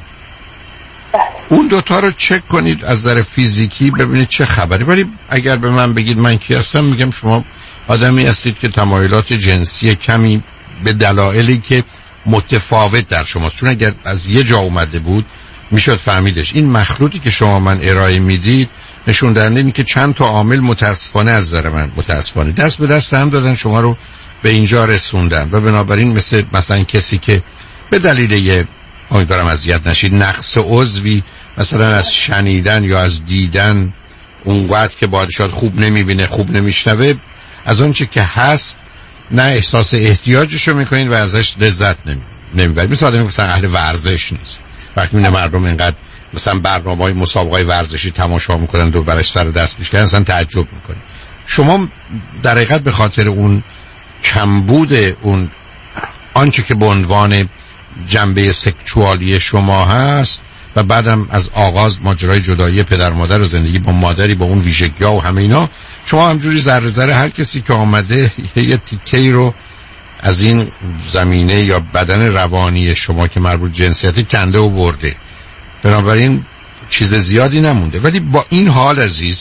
S3: اون 2 تا رو چک کنید از نظر فیزیکی ببینید چه خبری. ولی اگر به من بگید من کی هستم، میگم شما آدمی هستید که تمایلات جنسی کمی به دلایلی که متفاوت در شماست، چون اگر از یه جا اومده بود میشد فهمیدش. این مخلوطی که شما من ارائه میدید نشون دهنده اینه که چند تا عامل متاسفانه از نظر من متاسفانه دست به دست هم دادن شما رو به اینجا رسوندن و بنابراین مثلا کسی که به دلیل یه امیدوارم اذیت نشید نقص عضوی مثلا از شنیدن یا از دیدن اونقدر که باید شاید خوب نمیبینه خوب نمیشنوه، از اون چه که هست نه احساس احتیاجشو میکنین و ازش لذت نمیبرید. مثلا اهل ورزش نیست، وقتی میبینه مردم اینقدر مثلا برنامه‌های مسابقه‌های ورزشی تماشا میکنن و برش سر دست میشکنن اصلا تعجب میکنید. شما در حقیقت به خاطر اون کمبود اون آنچه که به عنوان جنبه سکشوالی شما هست و بعدم از آغاز ماجرای جدایی پدر مادر و زندگی با مادری با اون ویژگی‌ها و همه اینا، شما همجوری ذره ذره هر کسی که آمده یه تیکه‌ای رو از این زمینه یا بدن روانی شما که مربوط جنسیت کنده و برده، بنابراین چیز زیادی نمونده. ولی با این حال عزیز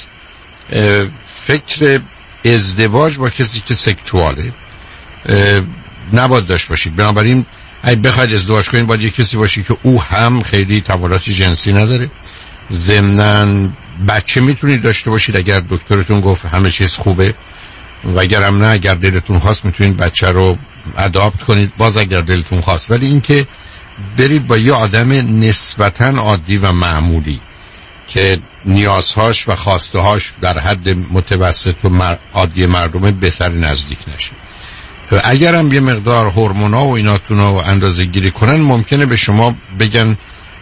S3: فکر ازدواج با کسی که سکشواله نباید داشت باشید. بنابراین اگه بخواید ازدواج کنید باید یه کسی باشی که او هم خیلی تمایلات جنسی نداره، ضمناً بچه میتونید داشته باشید اگر دکترتون گفت همه چیز خوبه، و اگرم نه اگر دلتون خواست میتونید بچه رو اداپت کنید باز اگر دلتون خواست. ولی اینکه برید با یه آدم نسبتاً عادی و معمولی که نیازهاش و خواستهاش در حد متوسط و عادی مردم بهتر نزدیک نشه. اگر هم یه مقدار هورمونا و ایناتون رو اندازه گیری کنن ممکنه به شما بگن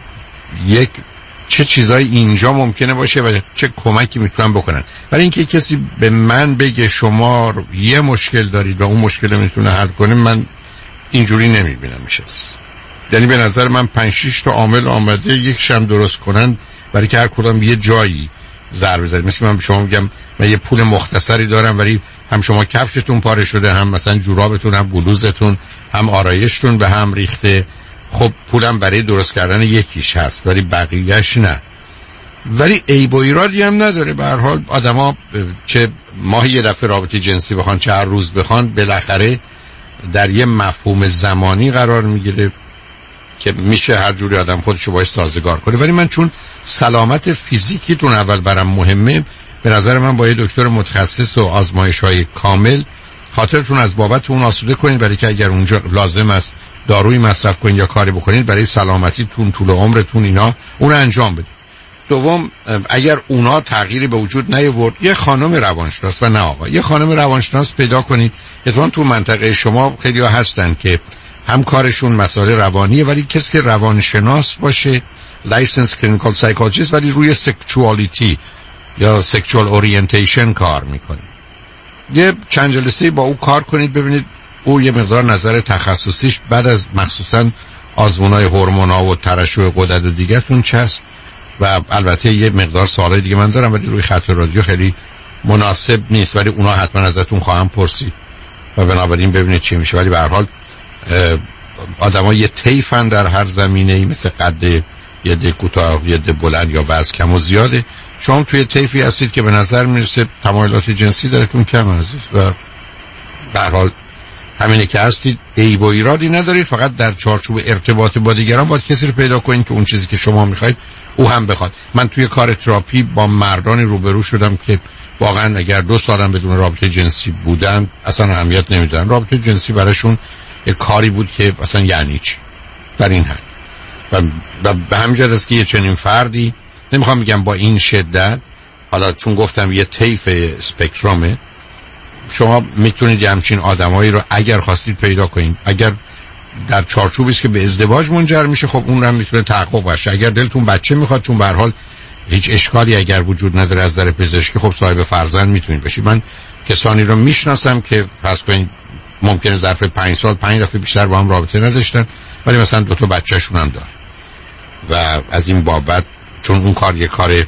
S3: یک چه چیزایی اینجا ممکنه باشه و چه کمکی میتونن بکنن. برای اینکه کسی به من بگه شما یه مشکل دارید و اون مشکل میتونه حل کنه، من اینجوری نمیبینم میشه. یعنی به نظر من 5-6 تا عامل آمده یکشم درست کنن برای که هر کدام یه جایی ضربه بزنید. مثل من به شما میگم من یه پول مختصری دارم ولی هم شما کفشتون پاره شده، هم مثلا جورابتون، هم بلوزتون، هم آرایشتون به هم ریخته. خب پولم برای درست کردن یکیش هست ولی بقیهش نه. ولی عیب و ایرادی هم نداره. به هر حال آدما چه ماهی یه دفعه رابطه جنسی بخوان چه هر روز بخوان بالاخره در یه مفهوم زمانی قرار میگیره که میشه هر جوری آدم خودشو باش سازگار کنه. ولی من چون سلامت فیزیکیتون اول برام مهمه، به نظر من با یه دکتر متخصص و آزمایش‌های کامل خاطرتون از بابت اون آسوده کنید، برای که اگر اونجا لازم است دارویی مصرف کنید یا کاری بکنید برای سلامتیتون طول عمرتون اینا اون انجام بدید. دوم، اگر اونا تغییری به وجود نیاورد یه خانم روانشناس و نه آقا، یه خانم روانشناس پیدا کنید. اتفاقاً تو منطقه شما خیلی‌ها هستن که هم کارشون مسائل روانیه ولی کسی که روانشناس باشه، لایسنس کلینیکال سایکولوژیست، ولی روی سکشوالیتی یا سکشوال اورینتیشن کار میکنه. یه چند جلسه با او کار کنید ببینید او یه مقدار نظر تخصصیش بعد از مخصوصا آزمونای هورمونا و ترشح غدد و دیگه‌تون چه است. و البته یه مقدار سوالای دیگه من دارم ولی روی خط رادیو خیلی مناسب نیست، ولی اونا حتما ازتون خواهم پرسید و بنابراین ببینید چی میشه. ولی به هر حال آدم‌ها یه طیفن در هر زمینه‌ای، مثل قد یه ده کوتاه، یه ده بلند یا وزن کم و زیاده. شما توی طیفی هستید که به نظر میرسه تمایلات جنسی درتون کم عزیز و به هر حال همینه که هستید، عیب و ایرادی ندارید. فقط در چارچوب ارتباط با دیگران باید کسی رو پیدا کنید که اون چیزی که شما میخواید او هم بخواد. من توی کار تراپی با مردانی روبرو شدم که واقعا اگر 2 سالم بدون رابطه جنسی بودن اصلا اهمیت نمیدادن. رابطه جنسی براشون یک کاری بود که اصلا یعنی چی در این حد. و به همین جهت است که یه چنین فردی، نمیخوام بگم با این شدت، حالا چون گفتم یه طیف اسپکترومه، شما میتونید همچین آدمایی رو اگر خواستید پیدا کنید. اگر در چارچوبی است که به ازدواج منجر میشه خب اون رو هم میتونه تحقق باشه. اگر دلتون بچه میخواد، چون به هر حال هیچ اشکالی اگر وجود نداره از نظر پزشکی، خب صاحب فرزند میتونید بشید. من کسانی رو میشناسم که فرض کنید ممکنه ظرف 5 سال 5 دفعه بیشتر با هم رابطه نداشتن ولی مثلا 2 تا بچه‌شون هم داره و از این بابت چون اون کار یه کار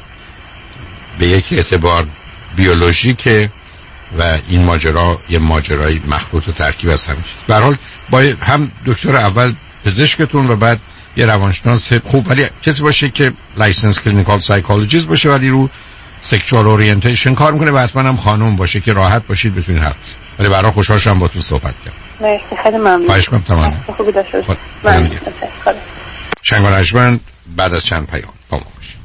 S3: به یک اعتبار بیولوژیکه و این ماجرا یه ماجرای مخلوط و ترکیب از همین. به هر حال با هم دکتر اول پزشکتون و بعد یه روانشناس خوب، ولی کسی باشه که لایسنس کلینیکال سایکولوژیست باشه ولی رو سکشوال اورینتیشن کار میکنه و حتما هم خانم باشه که راحت باشید بتونید حرف بزنید. ولی برای خوشحال شدم باهاتون صحبت کردم.
S4: مرسی، خیلی ممنون.
S3: خواهش می‌کنم. تمام.
S4: خوبی داشته باشید. ممنون.
S3: شنگ و نجمن بعد از چند پیام با ما باشید.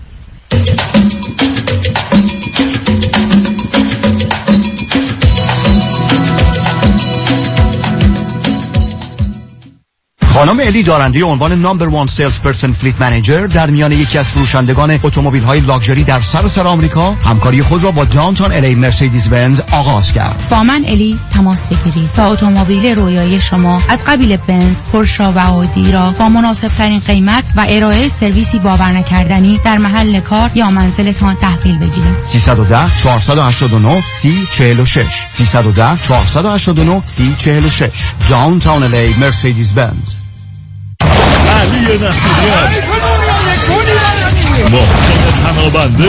S7: خانم الی دارنده عنوان نمبر 1 سیلز پرسن فلیت منیجر در میان یکی از فروشندگان اتومبیل‌های لاکچری در سراسر آمریکا همکاری خود را با داونتاون الی مرسدس بنز آغاز کرد.
S10: با من الی تماس بگیرید تا اتومبیل رویایی شما از قبیل بنز، پورشه و آودی را با مناسب‌ترین قیمت و ارائه سرویسی باور نکردنی در محل کار یا منزلتان تحویل بگیرید.
S7: 310 489 3046 310 489 3046 داونتاون الی مرسدس بنز.
S11: علی نصیریان، محسن تنابنده،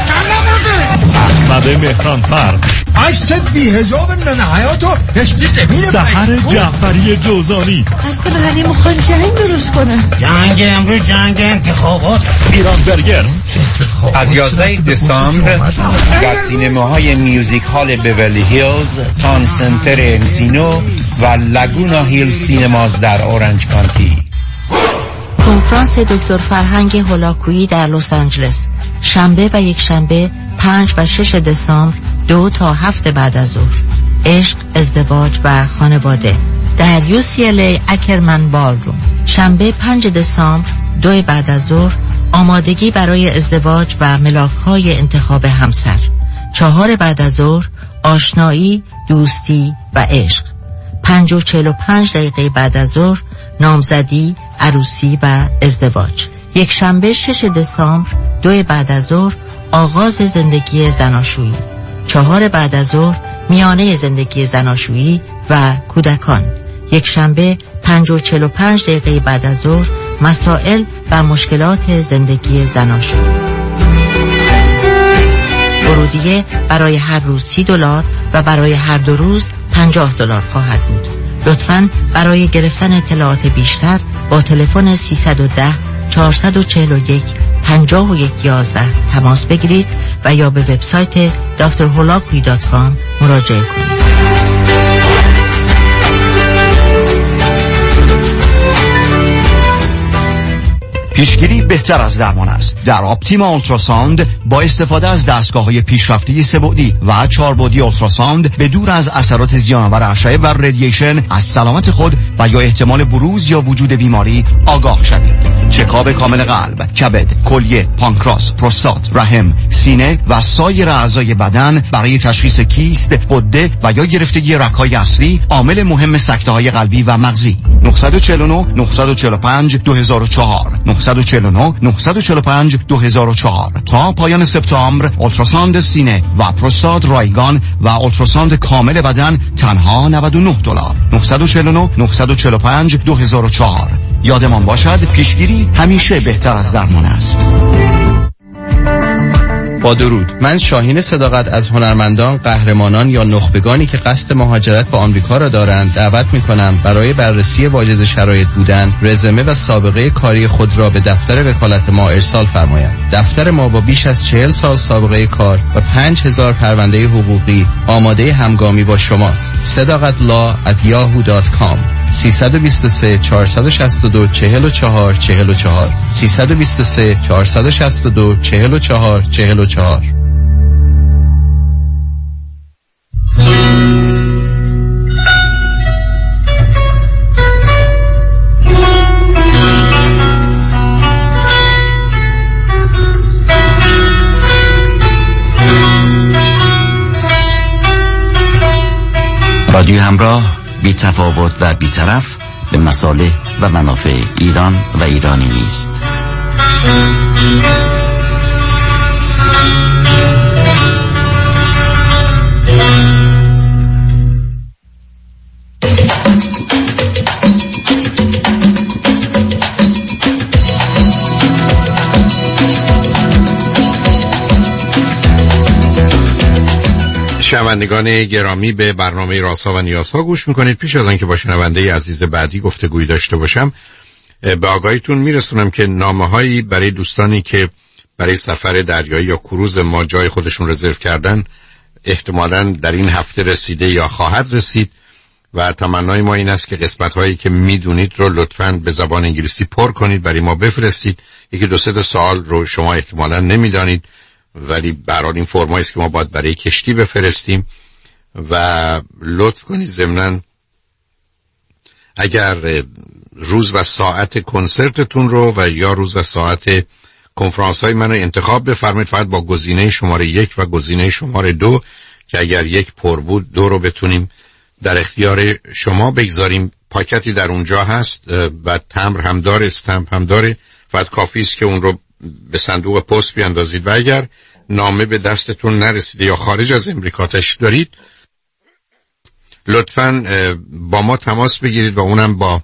S11: احمد مهرانفر،
S12: عکس بی‌حجاب ننهایاتو هشتی زمینه،
S11: سحر جعفری جوزانی.
S13: کنه هنی مخوان جنگ درست کنه.
S12: جنگ امروز جنگ انتخابات.
S11: ایران برگر.
S14: از 11 دسامبر در سینماهای میوزیک هال بیورلی هیلز، تان سنتر انسینو و لگونا هیل سینماز در اورنج کانتی.
S2: کنفرانس دکتر فرهنگ هولاکویی در لس آنجلس، شنبه و یک شنبه 5 و 6 دسامبر 2 تا 7 بعد از ظهر. عشق، ازدواج و خانواده در UCLA اکرمن بالروم. شنبه 5 دسامبر 2 بعد از ظهر آمادگی برای ازدواج و ملاک‌های انتخاب همسر. 4 بعد از ظهر آشنایی، دوستی و عشق. 5 و 45 دقیقه بعد از ظهر نامزدی، عروسی و ازدواج. یک شنبه 6 دسامبر 2 بعد از ظهر آغاز زندگی زناشویی. 4 بعد از ظهر میانه زندگی زناشویی و کودکان. یک شنبه 5 و 45 دقیقه بعد از ظهر مسائل و مشکلات زندگی زناشویی. ورودیه برای هر روز $30 و برای هر 2 روز $50 خواهد بود. لطفاً برای گرفتن اطلاعات بیشتر با تلفن 310 441 5111 تماس بگیرید و یا به وبسایت drholakui.com مراجعه کنید.
S7: پیشگیری بهتر از درمان است. در آپتیما اولتراساوند با استفاده از دستگاه‌های پیشرفته سه‌بعدی و 4 اولتراساوند به دور از اثرات زیان‌آور اشعه و رادییشن از سلامت خود و یا احتمال بروز یا وجود بیماری آگاه شوید. چکاپ کامل قلب، کبد، کلیه، پانکراس، پروستات، رحم، سینه و سایر اعضای بدن برای تشخیص کیست، غده و یا گرفتگی رگ‌های اصلی عامل مهم سکته‌های قلبی و مغزی. 949 945 2004 949 945 2004. تا پایان سپتامبر اولتراساوند سینه و پروستات رایگان و اولتراساوند کامل بدن تنها $99. 949 945 2004. یادمان باشد پیشگیری همیشه بهتر از درمان است.
S15: با درود، من شاهین صداقت از هنرمندان، قهرمانان یا نخبگانی که قصد مهاجرت به آمریکا را دارند دعوت می‌کنم برای بررسی واجد شرایط بودن، رزومه و سابقه کاری خود را به دفتر وکالت ما ارسال فرمایند. دفتر ما با بیش از 40 سال سابقه کار و 5000 پرونده حقوقی آماده همگامی با شماست. sadaqatlaw@yahoo.com 323 462 44 44 323 462 44 44.
S6: رادیو همراه، بی تفاوت و بی طرف به مصالح و منافع ایران و ایرانی نیست.
S3: شنوندگان گرامی، به برنامه رازها و نیازها گوش میکنید. پیش از آنکه با شنونده عزیز بعدی گفتگویی داشته باشم، به آگاهیتون میرسونم که نامه‌هایی برای دوستانی که برای سفر دریایی یا کروز ما جای خودشون رزرو کردن احتمالاً در این هفته رسیده یا خواهد رسید و تمنای ما این است که قسمت‌هایی که میدونید رو لطفاً به زبان انگلیسی پر کنید، برای ما بفرستید. یکی 2-3 سوال رو شما احتمالاً نمیدانید، ولی برای این فرمایی است که ما باید برای کشتی بفرستیم و لطف کنید ضمناً اگر روز و ساعت کنسرتتون رو و یا روز و ساعت کنفرانس های من رو انتخاب بفرمایید، فقط با گزینه شماره 1 و گزینه شماره 2 که اگر 1 پر بود 2 رو بتونیم در اختیار شما بگذاریم. پاکتی در اونجا هست و تمبر هم داره، استمپ هم داره، فقط کافی است که اون رو به صندوق پست بیاندازید و اگر نامه به دستتون نرسیده یا خارج از امریکا تشریف دارید لطفاً با ما تماس بگیرید و اونم با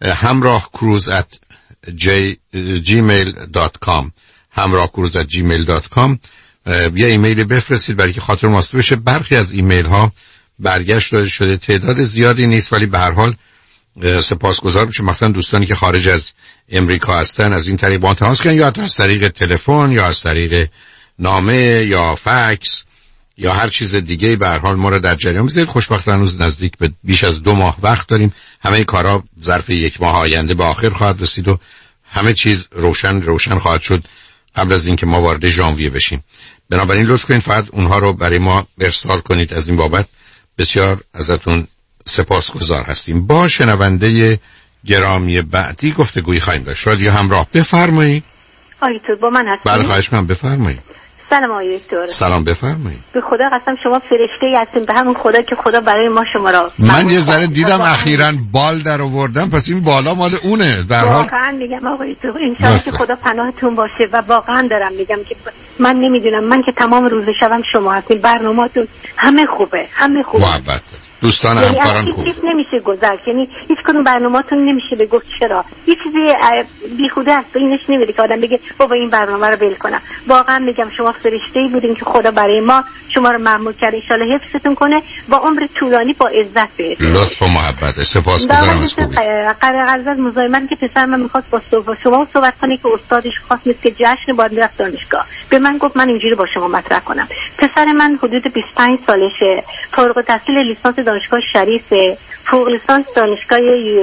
S3: hamrahcruise@gmail.com hamrahcruise@gmail.com یه ایمیل بفرستید برای که خاطر ماسته بشه. برخی از ایمیل ها برگشت داده شده، تعداد زیادی نیست، ولی به هر حال سپاسگزار میشه مثلا دوستانی که خارج از امریکا هستن از این طریق با تماس کنن، یا از طریق تلفن یا از طریق نامه یا فکس یا هر چیز دیگه. به هر حال ما رو در جریان بذارید. خوشبختانه هنوز نزدیک به بیش از 2 ماه وقت داریم. همه کارا ظرف 1 ماه آینده به آخر خواهد رسید و همه چیز روشن خواهد شد قبل از اینکه ما وارد ژانویه بشیم. بنابراین لطف کنید فقط اونها رو برای ما ارسال کنید. از این بابت بسیار ازتون سپاسگزار هستیم. با شنونده گرامی بعدی گفتگویی خواهیم داشت. رادیو همراه، بفرمایید.
S16: آیتور با من هستید؟
S3: بله خواهش می‌کنم بفرمایید.
S16: سلام آقای دکتر.
S3: سلام بفرمایید.
S16: به خدا قسم شما فرشته‌ای هستین، به همون خدا که خدا برای ما شما را.
S3: من یه ذره دیدم اخیراً بال در آوردم، پس این بالا مال اونه. به هر حال
S16: واقعا میگم آقای دکتر ان شاءالله که خدا پناهتون باشه و واقعا دارم میگم که من نمیدونم، من که تمام روز شبم شما هستین، برنامه‌تون همه خوبه، همه خوبه.
S3: محبت دوستان همکاران خوب.
S16: هیچ نمیشه گذشت، یعنی هیچ کدوم برنامه‌تون نمیشه به گفت چرا. یه چیزی بیخوده است، اینش نمیده که آدم بگه بابا این برنامه رو ول کنم. واقعا میگم شما فرشته‌ای بودین که خدا برای ما شما رو ممنون کرد، ان شاءالله حفظتون کنه با عمر طولانی با عزت بهتون.
S3: لطف و محبت. سپاسگزارم از خوبی.
S16: قرار مزاحمت که پسر من می‌خواست با شما صحبت کنه که استادش خواست نیست که جشن باید رفت دانشگاه. به من گفت من اینجوری با شما مطرح کنم. پسر من حدود 25 سالشه، فارغ التحصیل لیسانس دانشگاه شریف، فوق لیسانس دانشگاه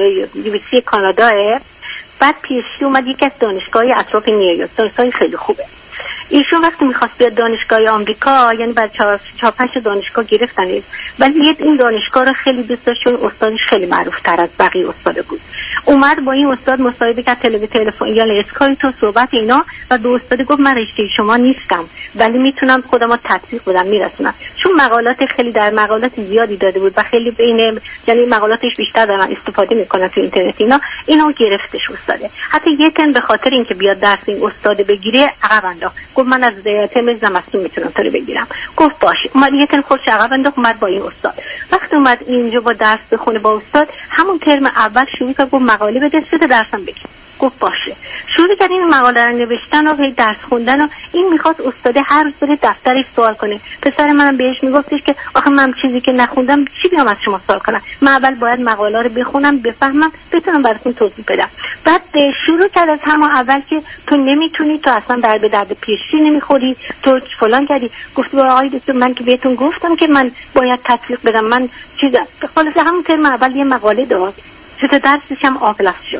S16: UC کانادا، بعد PhD اومد یکی از دانشگاه اطراف نیویورک، دانشگاه خیلی خوبه. ایشون وقتی میخواست بیاد دانشگاه آمریکا، یعنی بعد 4-5 دانشگاه گرفتنش، ولی این دانشگاه رو خیلی دوست داشت چون استادش خیلی معروف تر از بقیه استاد بود. اومد با این استاد مصاحبه کرد، تلفن یا اسکایپ و صحبت اینا، و به استاد گفت من رشته شما نیستم ولی میتونم خودم رو تطبیق بدم میرسونم، چون مقالات خیلی در مقالات زیادی داده بود و خیلی بین یعنی مقالاتش بیشتر دارن استفاده میکنن تو اینترنت اینا گرفتش استاده. حتی یه تن به خاطر اینکه بیاد درس این استاد بگیره عقب انداخت، گفت من از ترم زمستون میتونم تو رو بگیرم. گفت باشه. اومد یه ترم خودش عقب انداخت، اومد با این استاد. وقتی اومد اینجا با درس بخونه با استاد، همون ترم اول شروع کرد گفت مقاله بده، 3 تا درسم بگیر. گفت باشه. شروع کرد این مقاله رو نوشتن و درس خوندن و این میخواست استاد هر روز بره دفترش سوال کنه. پسر منم بهش میگفتش که آخه من چیزی که نخوندم چی بیام از شما سوال کنم؟ من اول باید مقاله رو بخونم بفهمم بتونم براتون توضیح بدم. بعد شروع کرد از همون اول که تو نمیتونی، تو اصلا به درد پیشی نمیخوری، تو فلان کردی. گفت آقای دکتر من که بهتون گفتم که من باید تطبیق بدم، من چیزا خلاص همون ترم اول یه مقاله داد، چه درسش هم آفلاس شد.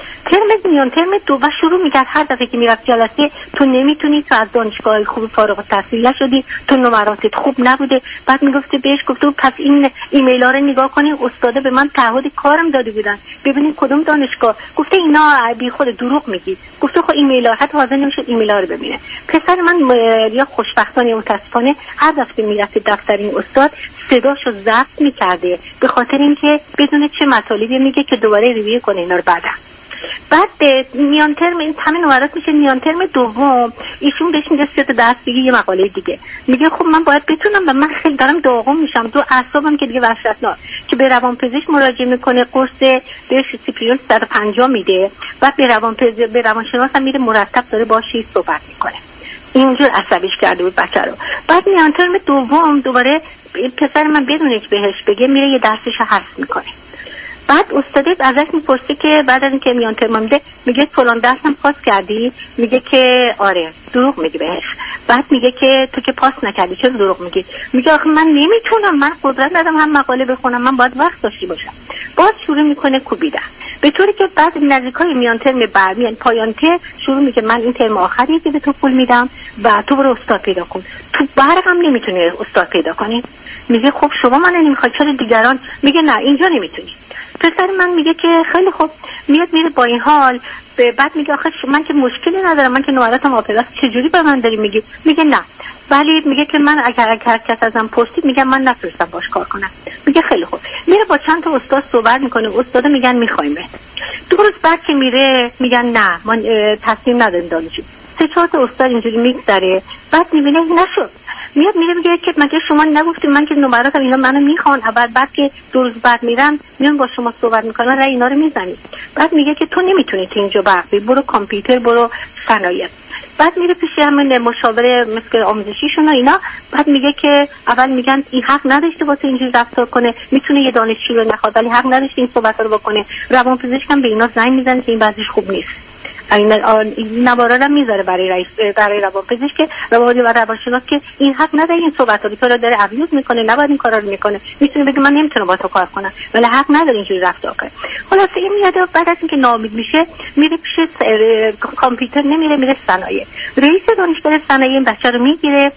S16: ترم دو شروع میکرد هر دفعه که میرفت جلسه تو نمیتونی، تو از دانشگاه خوب فارغ التحصیل نشدی، تو نمراتت خوب نبوده. بعد میگفته بهش گفتم پس این ایمیل ها رو نگاه کنی، استاده به من تعهد کارم داده بودن، ببینید کدوم دانشگاه. گفته اینا بی خود دروغ میگی. گفته خب ایمیل ها، حتی حاضر نمیشه ایمیل ها رو ببینه. پسر من یا خوشبختانه یا متاسفانه هر دفعه میرفت دفتر این استاد صداشو ضبط میکرده، به خاطر اینکه بدونه چه مطالبی میگه که دوباره ریویو کنه اینا رو بعدا. بعد میان ترم این همین نمرات میشه. میان ترم دوم ایشون بهش میگه 3 تا درس بگی یه مقاله دیگه. میگه خب من باید بتونم و من خیلی دارم داغون میشم، تو اعصابم که دیگه وحشتناک، که به روانپزشک مراجعه میکنه، قرص بهش سیپریون 150 میده، بعد به روانشناس هم میره مرتب داره باهاش صحبت میکنه. اینجور عصبیش کرده بود بچه رو. بعد میان ترم دوم دوباره پسر من بدون اینکه بهش بگه میره یه درسش حذف میکنه. بعد استاد ازش میپرسه که بعد از اینکه میان ترم میده میگه فلان درسم پاس کردی؟ میگه که آره. دروغ میگه بهش. بعد میگه که تو که پاس نکردی چرا دروغ میگی؟ میگه آخه من نمیتونم، من قدرت ندارم هم مقاله بخونم، من باید وقت داشته باشم. باز شروع میکنه کوبیدن، به طوری که بعد نزدیکای میان ترم میان پایان ترم شروع میگه من این ترم آخریه که به تو پول میدم و تو برو استاد پیدا کن. تو برقم نمیتونی استاد پیدا کنی. میگه خب شما من نمیخواد چرا دیگران؟ میگه نه اینجا نمیتونی. پسر من میگه که خیلی خوب. میره با این حال بعد میگه آخه من که مشکلی ندارم، من که نمراتم آپلاس، چجوری به من داری میگی؟ میگه نه، ولی میگه که من اگر کس ازم پرسید میگم من نتونستم باش کار کنم. میگه خیلی خوب. میره با چند تا استاد صحبت میکنه، استادا میگن میخوایم. 2 روز بعد که میره میگن نه ما تصمیم نداریم دانشجو. 3-4 تا استاد اینجوری میگذره. بعد میبینه نشد. میره میگه که مگه شما نگفتید من که نمراتم اینا منو میخوان؟ اول بعد که 2 روز بعد میان با شما صحبت میکنن رای اینا رو میزنید. بعد میگه که تو نمیتونی تو اینجا برقی، برو کامپیوتر، برو صنایع. بعد میره پیش همین مشاور مثل آموزشیشون و اینا. بعد میگه که اول میگن این حق نداشته واسه اینجوری رفتار کنه، میتونه یه دانشجو رو نخواد ولی حق نداشته این صحبت رو بکنه. روانپزشک هم به اینا زنگ میزنه که این وضعش خوب نیست. این نوارا رو میذاره برای روانپزشک و روانشناس که این حق نداره این صحبت رو تو رو داره ابیوز میکنه، نباید این کارا رو میکنه. میتونه بگه من نمیتونم با تو کار کنم ولی حق نداره اینجوری رفتار کنه. خلاص این میاد بعد از اینکه ناامید میشه میره پیش کامپیوتر، میره صنایع. رئیس دانشگاه صنایع این بچه رو میگیره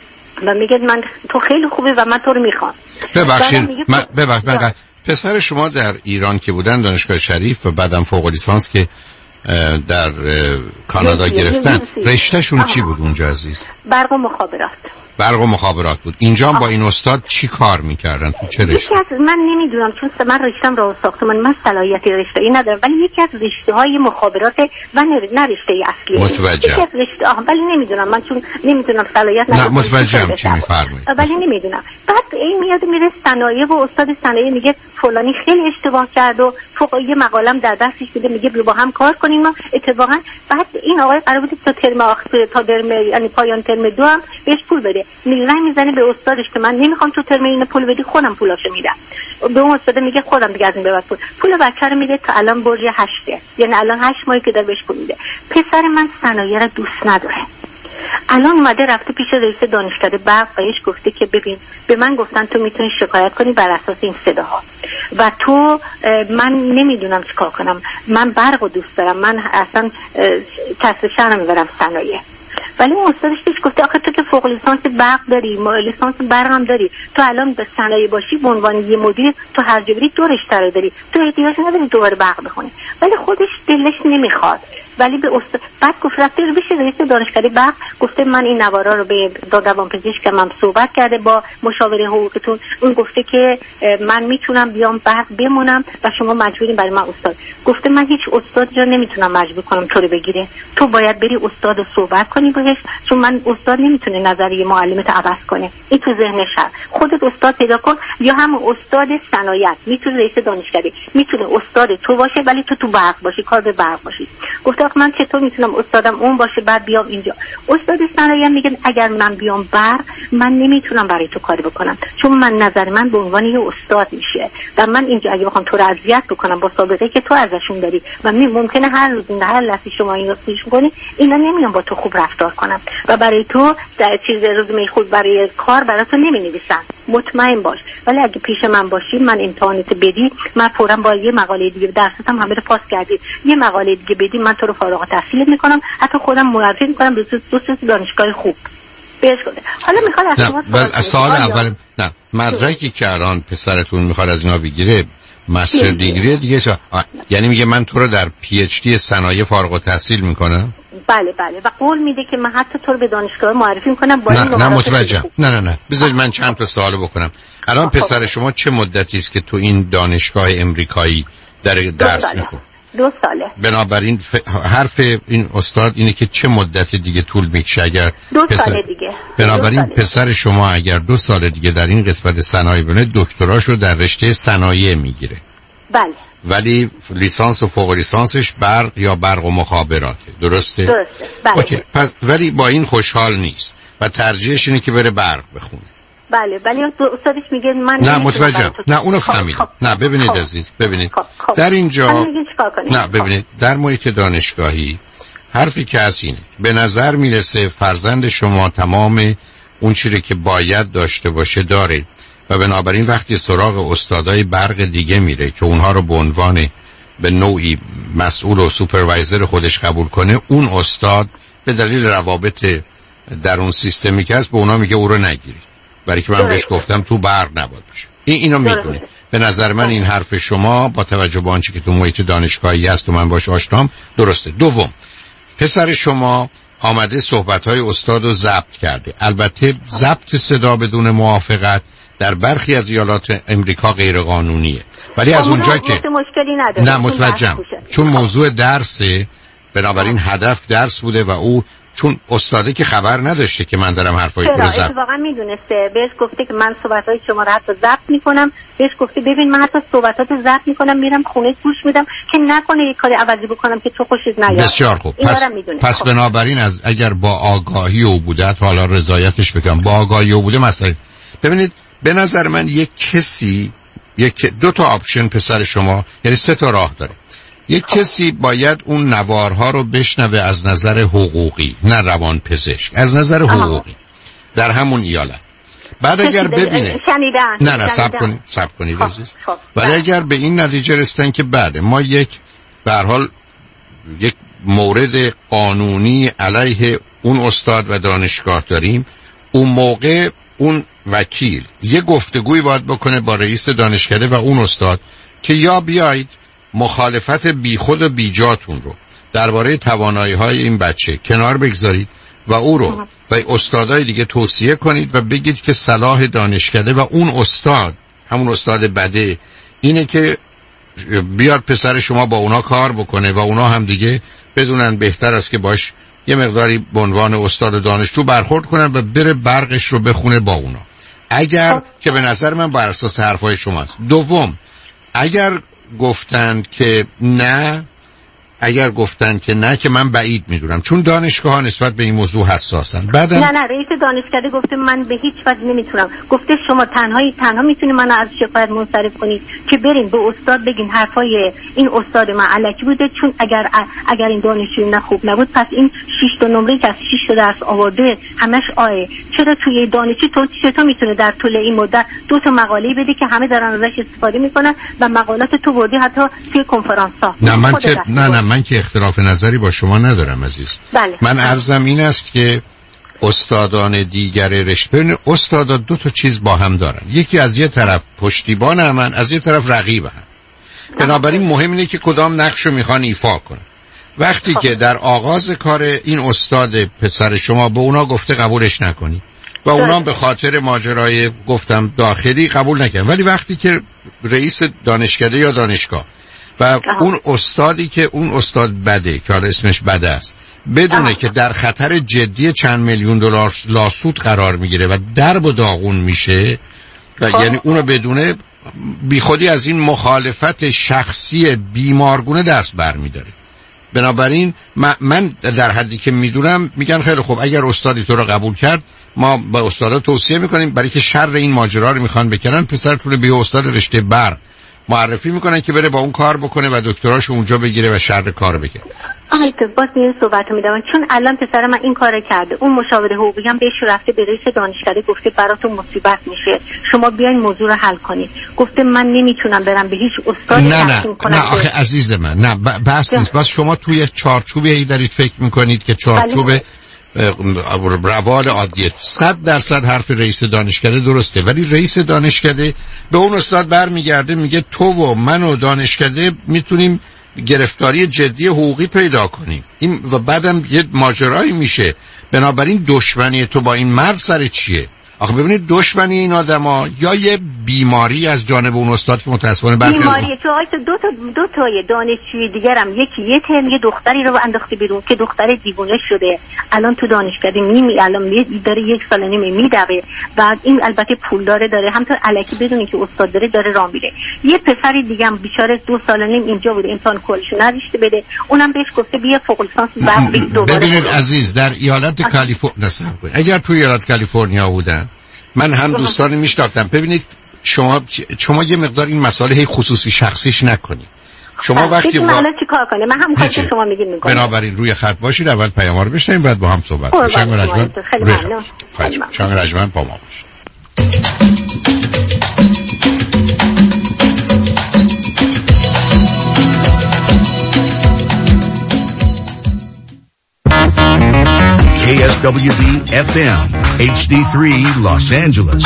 S16: و میگه من تو خیلی خوبه و من تو رو میخوام.
S3: ببخشید پسر شما در ایران که بودن دانشگاه شریف و بعدم فوق لیسانس که در کانادا گرفتن، رشتهشون چی بود اونجا عزیز؟
S16: برق و مخابرات.
S3: برق و مخابرات بود. اینجا با این استاد چی کار میکردن؟ تو چه رشته؟
S16: من نمیدونم چون من رشتم راه ساختمان، من صلاحیت رشته‌ای ندارم، ولی یکی از رشته‌های مخابرات و نه رشته اصلی.
S3: متوجهم.
S16: یکی از رشته ولی نمیدونم، من چون نمیدونم صلاحیت ندارم.
S3: نه متوجهم چی میفرمایید.
S16: ولی نمیدونم. بعد این میاد میره صنایع و استاد صنایع میگه فلانی خیلی اشتباه کرد و فوق یه مقالم در دستش بوده، میگه با هم کار کنیم. ما اتفاقا بعد این آقای قرار بود تا ترم آخر تا ترم یعنی پایان ترم 2 هم بهش پول بده، میزنه به استادش که من نمیخوام تو ترم این پول بدی، خودم پولاشو میدم. به اون استاد میگه خودم دیگه از این به بعد پول بچه رو میده تا الان برج 8، یعنی الان 8 ماهی که داره بهش پول میده. پسر من صنایع رو دوست نداره. الان اومده رفته پیش رئیس دانشکده برق بهش گفته که ببین به من گفتن تو میتونی شکایت کنی بر اساس این صداها و تو من نمیدونم چیکار کنم، من برق رو دوست دارم، من اصلا کسر شهر میبرم صنایع. ولی اون استادش پیش گفته آخه تو که فوق لیسانس برق داری، لیسانس برق هم داری، تو الان به صنایع باشی به عنوان یه مدیر تو هر جا بری 2 رشته رو داری، تو احتیاج نداری دوباره برق بخونی. ولی خودش دلش نمیخواد. ولی به استاد بعد گفت رفته بشه رئیس دانشکده برق گفته من این نوارا رو به روانپزشکم هم صحبت کرده با مشاور حقوقتون، اون گفته که من میتونم بیام برق بمونم و شما مجبورین برای من استاد. گفته من هیچ استاد جا نمیتونم مجبور کنم تو رو بگیره، تو باید بری استاد رو صحبت کنی باهاش، چون من استاد نمیتونه نظریه معلمت عوض کنه. این تو ذهنش هست. خودت استاد پیدا کن، یا هم استاد صنایع میتونه رئیس دانشکده، میتونه استاد تو باشه ولی تو برق باشی، کار به برق باشی. گفته من چطور میتونم استادم اون باشه بعد بیام اینجا؟ استاد صنایع میگه اگر من بیام برق من نمیتونم برای تو کاری بکنم، چون من نظر من به عنوان یه استاد میشه و من اینجا اگه بخوام تو رو اذیت بکنم با سابقه که تو ازشون داری و ممکنه هر روز هر لحظه شما این رو پیش کنی، اینا نمیان با تو خوب رفتار کنم و برای تو در چیز رزومه خود برای کار برای تو نمینویسن. مطمئن باش. ولی اگه پیش من باشی من امتحانات بدی، من فوراً با یه مقاله دیگه درستم همه رو پاس کردی، یه مقاله دیگه بدی من تو رو فارغ التحصیل میکنم، حتی خودم معرفی میکنم به دو دانشگاه خوب. بهش گفته حالا میخواد از شما
S3: سوال اول نه مدرکی که الان پسرتون میخواد از اینا بگیره مستر دیگری دیگه یعنی میگه من تو رو در پی اچ دی صنایع فارغ التحصیل میکنم.
S16: بله و قول میده که من حتی تو رو به دانشگاه معرفی میکنم با این
S3: نه متوجهم. نه بذارید من چند تا سوال بکنم. الان پسر شما چه مدتی است که تو این دانشگاه امریکایی درس میخونه؟
S16: 2 ساله.
S3: بنابراین حرف این استاد اینه که چه مدت دیگه طول میکشه اگر
S16: 2 سال دیگه.
S3: بنابراین پسر شما اگر 2 سال دیگه در این قسمت صنایع بونه دکتراشو در رشته صنایع میگیره.
S16: بله.
S3: ولی لیسانس و فوق لیسانسش برق یا برق و مخابراته. درسته؟
S16: بله.
S3: اوکی. پس ولی با این خوشحال نیست و ترجیحش اینه که بره برق بخونه.
S16: بله ولی استادش میگه من
S3: نه متوجهم. نه اونو فهمیدم. نه ببینید عزیز ببینید در اینجا نه ببینید در محیط دانشگاهی حرفی که از اینه به نظر میرسه فرزند شما تمام اون چیزی که باید داشته باشه داره و بنابراین وقتی سراغ استادای برق دیگه میره که اونها رو به عنوان به نوعی مسئول و سوپروایزر خودش قبول کنه، اون استاد به دلیل روابط در اون سیستمی که هست به اونا میگه او رو نگیرید، برای که من بهش گفتم تو برق نباید باشه. اینو میدونید. به نظر من این حرف شما با توجه به آنچه که تو محیط دانشگاهی هست و من باش آشنام درسته. دوم، پسر شما آمده صحبت‌های استاد رو ضبط کرده. البته ضبط صدا بدون موافقت در برخی از ایالات امریکا غیر قانونیه، ولی از اونجا که
S16: مشکلی نداره.
S3: نه متوجهم، چون موضوع درسه بنابراین هدف درس بوده و او چون استاده که خبر نداشته که من دارم حرفای تو رو ضبط.
S16: واقعا میدونسته. بهش گفته که من صحبت‌های شما رو حتی ضبط میکنم. بهش گفته ببین من حتی صحبتات رو ضبط میکنم میرم خونه گوش میدم که نکنه یه کاری عوضی بکنم که تو خوشت نیاد.
S3: بسیار خوب. پس بنابراین از اگر با آگاهی او بوده، حالا رضایتش بکنم، با آگاهی او بوده مثلا ببینید به نظر من یک کسی دو تا آپشن پسر شما یعنی 3 تا راه داره. یک کسی باید اون نوارها رو بشنوه از نظر حقوقی، نه روان پزشک، از نظر حقوقی در همون ایالت. بعد اگر ببینه نه صبر کنید عزیز. ولی اگر به این نتیجه رسیدن که بعد ما به هر حال یک مورد قانونی علیه اون استاد و دانشگاه داریم، اون موقع اون وکیل یه گفتگوی باید بکنه با رئیس دانشکده و اون استاد که یا بیایید مخالفت بیخود و بیجاتون رو درباره توانایی‌های این بچه کنار بگذارید و او رو و استادای دیگه توصیه کنید و بگید که صلاح دانشکده و اون استاد، همون استاد بده، اینه که بیاد پسر شما با اونا کار بکنه و اونا هم دیگه بدونن بهتر است که باش یه مقداری به عنوان استاد دانشجو برخورد کنن و بره برقش رو بخونه با اونا. اگر که به نظر من بر اساس حرفای شماست. دوم، اگر گفتند که نه که من بعید میدونم، چون دانشگاه ها نسبت به این موضوع حساسن. بعدم
S16: نه رئیس دانشکده گفته من به هیچ وجه نمیتونم. گفته شما تنها میتونید منو از شکایت منصرف کنید که برین به استاد بگین حرفای این استاد من الکی بوده، چون اگر این دانشجو نه خوب نبود پس این 6 تا نمره که از 6 تا درس آورده همش آه. چرا توی دانشجو چطور میتونه در طول این مدت 2 تا مقاله بده که همه دارن ازش استفاده میکنن و مقالات تو بردی حتی توی کنفرانس ها؟
S3: نه من که اختلاف نظری با شما ندارم عزیز.
S16: بله.
S3: من عرضم این است که استادان دیگر رشته، استادا 2 تا چیز با هم دارن، یکی از یه طرف پشتیبان همن، از یه طرف رقیب هم. بنابراین مهم اینه که کدام نقشو میخوان ایفا کنن. وقتی که در آغاز کار این استاد پسر شما به اونا گفته قبولش نکنی و اونا به خاطر ماجرای گفتم داخلی قبول نکردن، ولی وقتی که رئیس دانشکده یا دانشگاه و اون استادی که اون استاد بده که حالا اسمش بده است بدونه که در خطر جدی چند میلیون دلار لاسود قرار میگیره و درب و داغون میشه و یعنی اونو بدونه، بی خودی از این مخالفت شخصی بیمارگونه دست بر میداره. بنابراین من در حدی که میدونم میگن خیلی خوب اگر استادی تو رو قبول کرد ما به استادا توصیه میکنیم، برای که شر این ماجرا رو میخوان بکنن پسرتون رو به استاد رشته برق معرفی میکنن که بره با اون کار بکنه و دکتراشو اونجا بگیره و شر کار بکنه.
S16: باز این صحبت میدم، چون الان پسر من این کار کرده، اون مشاور حقوقی هم بهش رفته به رئیس دانشکده گفته براتون مصیبت میشه شما بیاین موضوع رو حل کنید. گفته من نمیتونم برم به هیچ استادی تحکیم کنم.
S3: نه آخه عزیز من، نه بس نیست. بس شما توی چارچوبی دارید فکر میکنید که چارچوب روال عادیه. 100% حرف رئیس دانشکده درسته، ولی رئیس دانشکده به اون استاد برمیگرده میگه تو و من و دانشکده میتونیم گرفتاری جدی حقوقی پیدا کنیم این و بعدم یه ماجرایی میشه. بنابراین دشمنی تو با این مرد سر چیه؟ آخه ببینید دشمنی این آدما یا یه بیماری از جانب اون استاد که متأسفانه
S16: بیماریه. تو آیت دو تای دانشجوی دیگرم یکی یه ترم یه دختری رو انداخته بیرون که دختر دیوونه شده، الان تو دانشکده الان داره 1 سال و نیم میدوه. بعد این البته پول داره همونطور الکی بدونی که استاد داره راه میره. یه پسری دیگه هم بیچاره 2 سال و نیم اینجا بوده، امتحان کلشو نداشته بده، اونم بهش گفته بیا فوق لیسانس بعد دوباره.
S3: ببینید عزیز، در ایالت کالیفرنیا اگر تو ایالت کالیفرنیا بودن من هم دوستانی میشناختم. ببینید شما یه مقدار این مسائل خصوصی شخصیش نکنید. شما وقتی
S16: من الان چیکار کنم؟ من هم کاری که شما میگین.
S3: بنابراین روی خط باشید، اول پیام رو بشنویم بعد با هم صحبت کنیم. خیلی ممنون. شنگ رجمن با ما باشید.
S1: KSWB FM HD3 Los Angeles.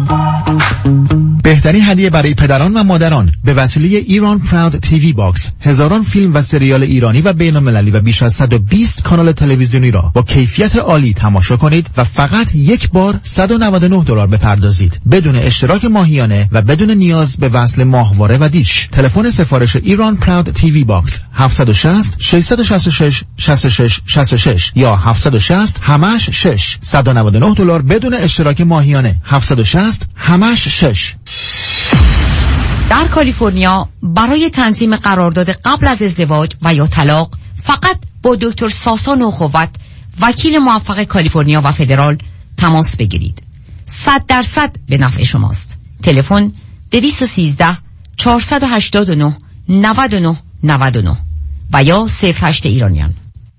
S17: بهترین هدیه برای پدران و مادران به وسیله ایران پراود تیوی باکس، هزاران فیلم و سریال ایرانی و بین‌المللی و بیش از 120 کانال تلویزیونی را با کیفیت عالی تماشا کنید و فقط یک بار $199 بپردازید بدون اشتراک ماهیانه و بدون نیاز به وصل ماهواره و دیش. تلفن سفارش ایران پراود تیوی باکس 760 666 66 66 یا 760 همش 6 $199 بدون اشتراک ماهیانه 760 همش 6.
S2: در کالیفرنیا برای تنظیم قرارداد قبل از ازدواج و یا طلاق فقط با دکتر ساسا نوخوت، وکیل موفق کالیفرنیا و فدرال تماس بگیرید. 100% به نفع شماست. تلفن 213 489 99 99 و یا 08 ایرانیان.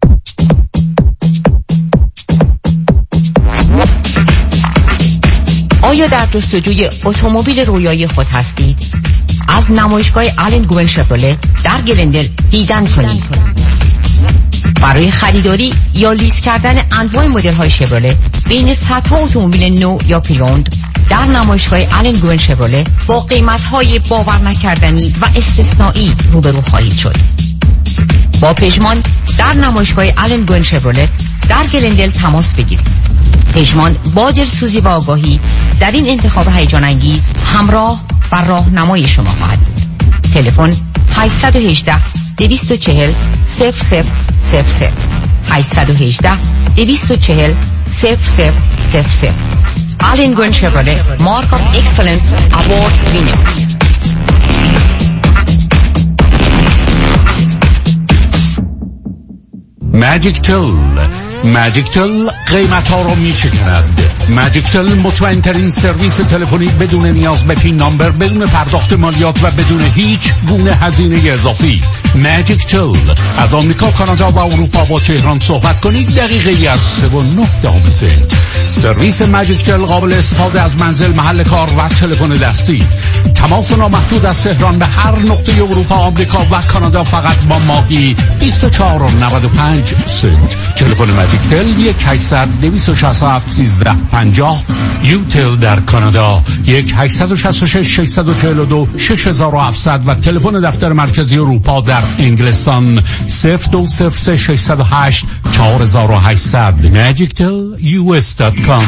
S2: آیا در جستجوی اتومبیل رویایی خود هستید؟ از نمایشگاه آلن گوون شفرله در گلندر دیدن کنید. برای خریداری یا لیز کردن انواع مدل‌های شفرله بین صدها اتومبیل نو یا پریوند در نمایشگاه آلن گوون شفرله با قیمت‌های باور نکردنی و استثنایی روبرو خواهید شد. با پژمان در نمایشگاه آلن گوین شفرولت در گلندل تماس بگیرید. پژمان با دلسوزی و آگاهی در این انتخاب هیجان انگیز همراه و راهنمای شما خواهد بود. تلفن 818 240 0000 818 240 0000. آلن گوین شفرولت مارک آف اکسلنس اوارد وینر.
S18: ماجیک تل قیمت ها رو می شکند. ماجیک تل مطمئن ترین سرویس تلفنی بدون نیاز به پین نامبر، بدون پرداخت مالیات و بدون هیچ گونه هزینه اضافی. ماجیک تل از آمریکا، کانادا و اروپا با تهران صحبت کنید دقیقه از 3.9 سنت. سرویس ماجیک تل قابل استفاده از منزل، محل کار و تلفن دستی. تماس نامحدود از تهران به هر نقطه اروپا، آمریکا و کانادا فقط با ماهی 24.95 سنت. تلفن ماجیک تل 1-800-267-1350. یوتل در کانادا 1-866-642-6700 و تلفن دفتر مرکزی اروپا در انگلستان 02-608-4800. magictelus.com.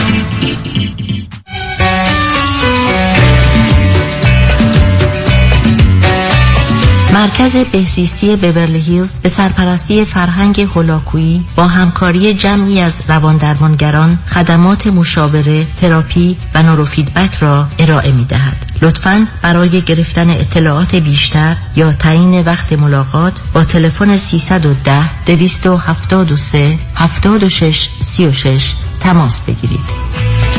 S19: مرکز بهزیستی بیورلی هیلز به سرپرستی فرهنگ هولاکویی با همکاری جمعی از رواندرمانگران خدمات مشاوره، تراپی و نوروفیدبک را ارائه می‌دهد. لطفاً برای گرفتن اطلاعات بیشتر یا تعیین وقت ملاقات با تلفن 310-273-7636 تماس بگیرید.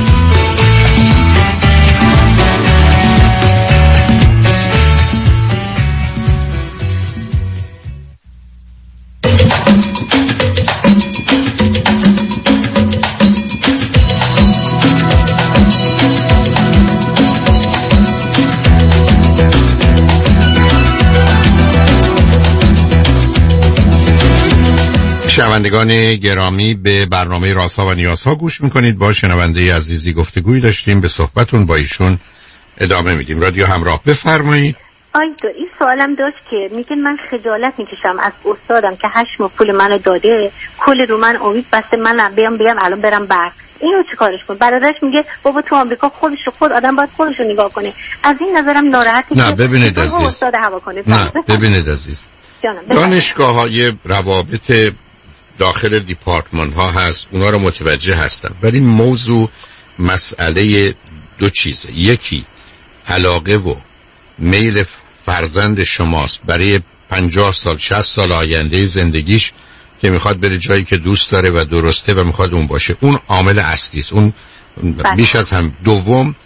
S3: شنوندگان گرامی، به برنامه رازها و نیازها گوش میکنید. با شنونده عزیزی گفتگویی داشتیم، به صحبتون با ایشون ادامه میدیم. رادیو همراه، بفرمایید.
S16: این سوالم داشت که میگه من خجالت میکشم از استادم که 8 ماه پول منو داده، کل رو من امید بسته من بیام الان برم برق. اینو چیکارش کنم؟ برادرش میگه بابا تو آمریکا خود آدم باید خودشو نگاه کنه. از این نظرم ناراحته.
S3: نه ببینید عزیز،
S16: استاد هوا کنه.
S3: نه ببینید عزیز، دانشگاه‌های روابط داخل دیپارتمان ها هست، اونا رو متوجه هستم، ولی موضوع مسئله دو چیزه. یکی علاقه و میل فرزند شماست برای 50 سال 60 سال آینده زندگیش که میخواد بره جایی که دوست داره و درسته و میخواد اون باشه، اون عامل اصلی است، اون بیش از هم. دوم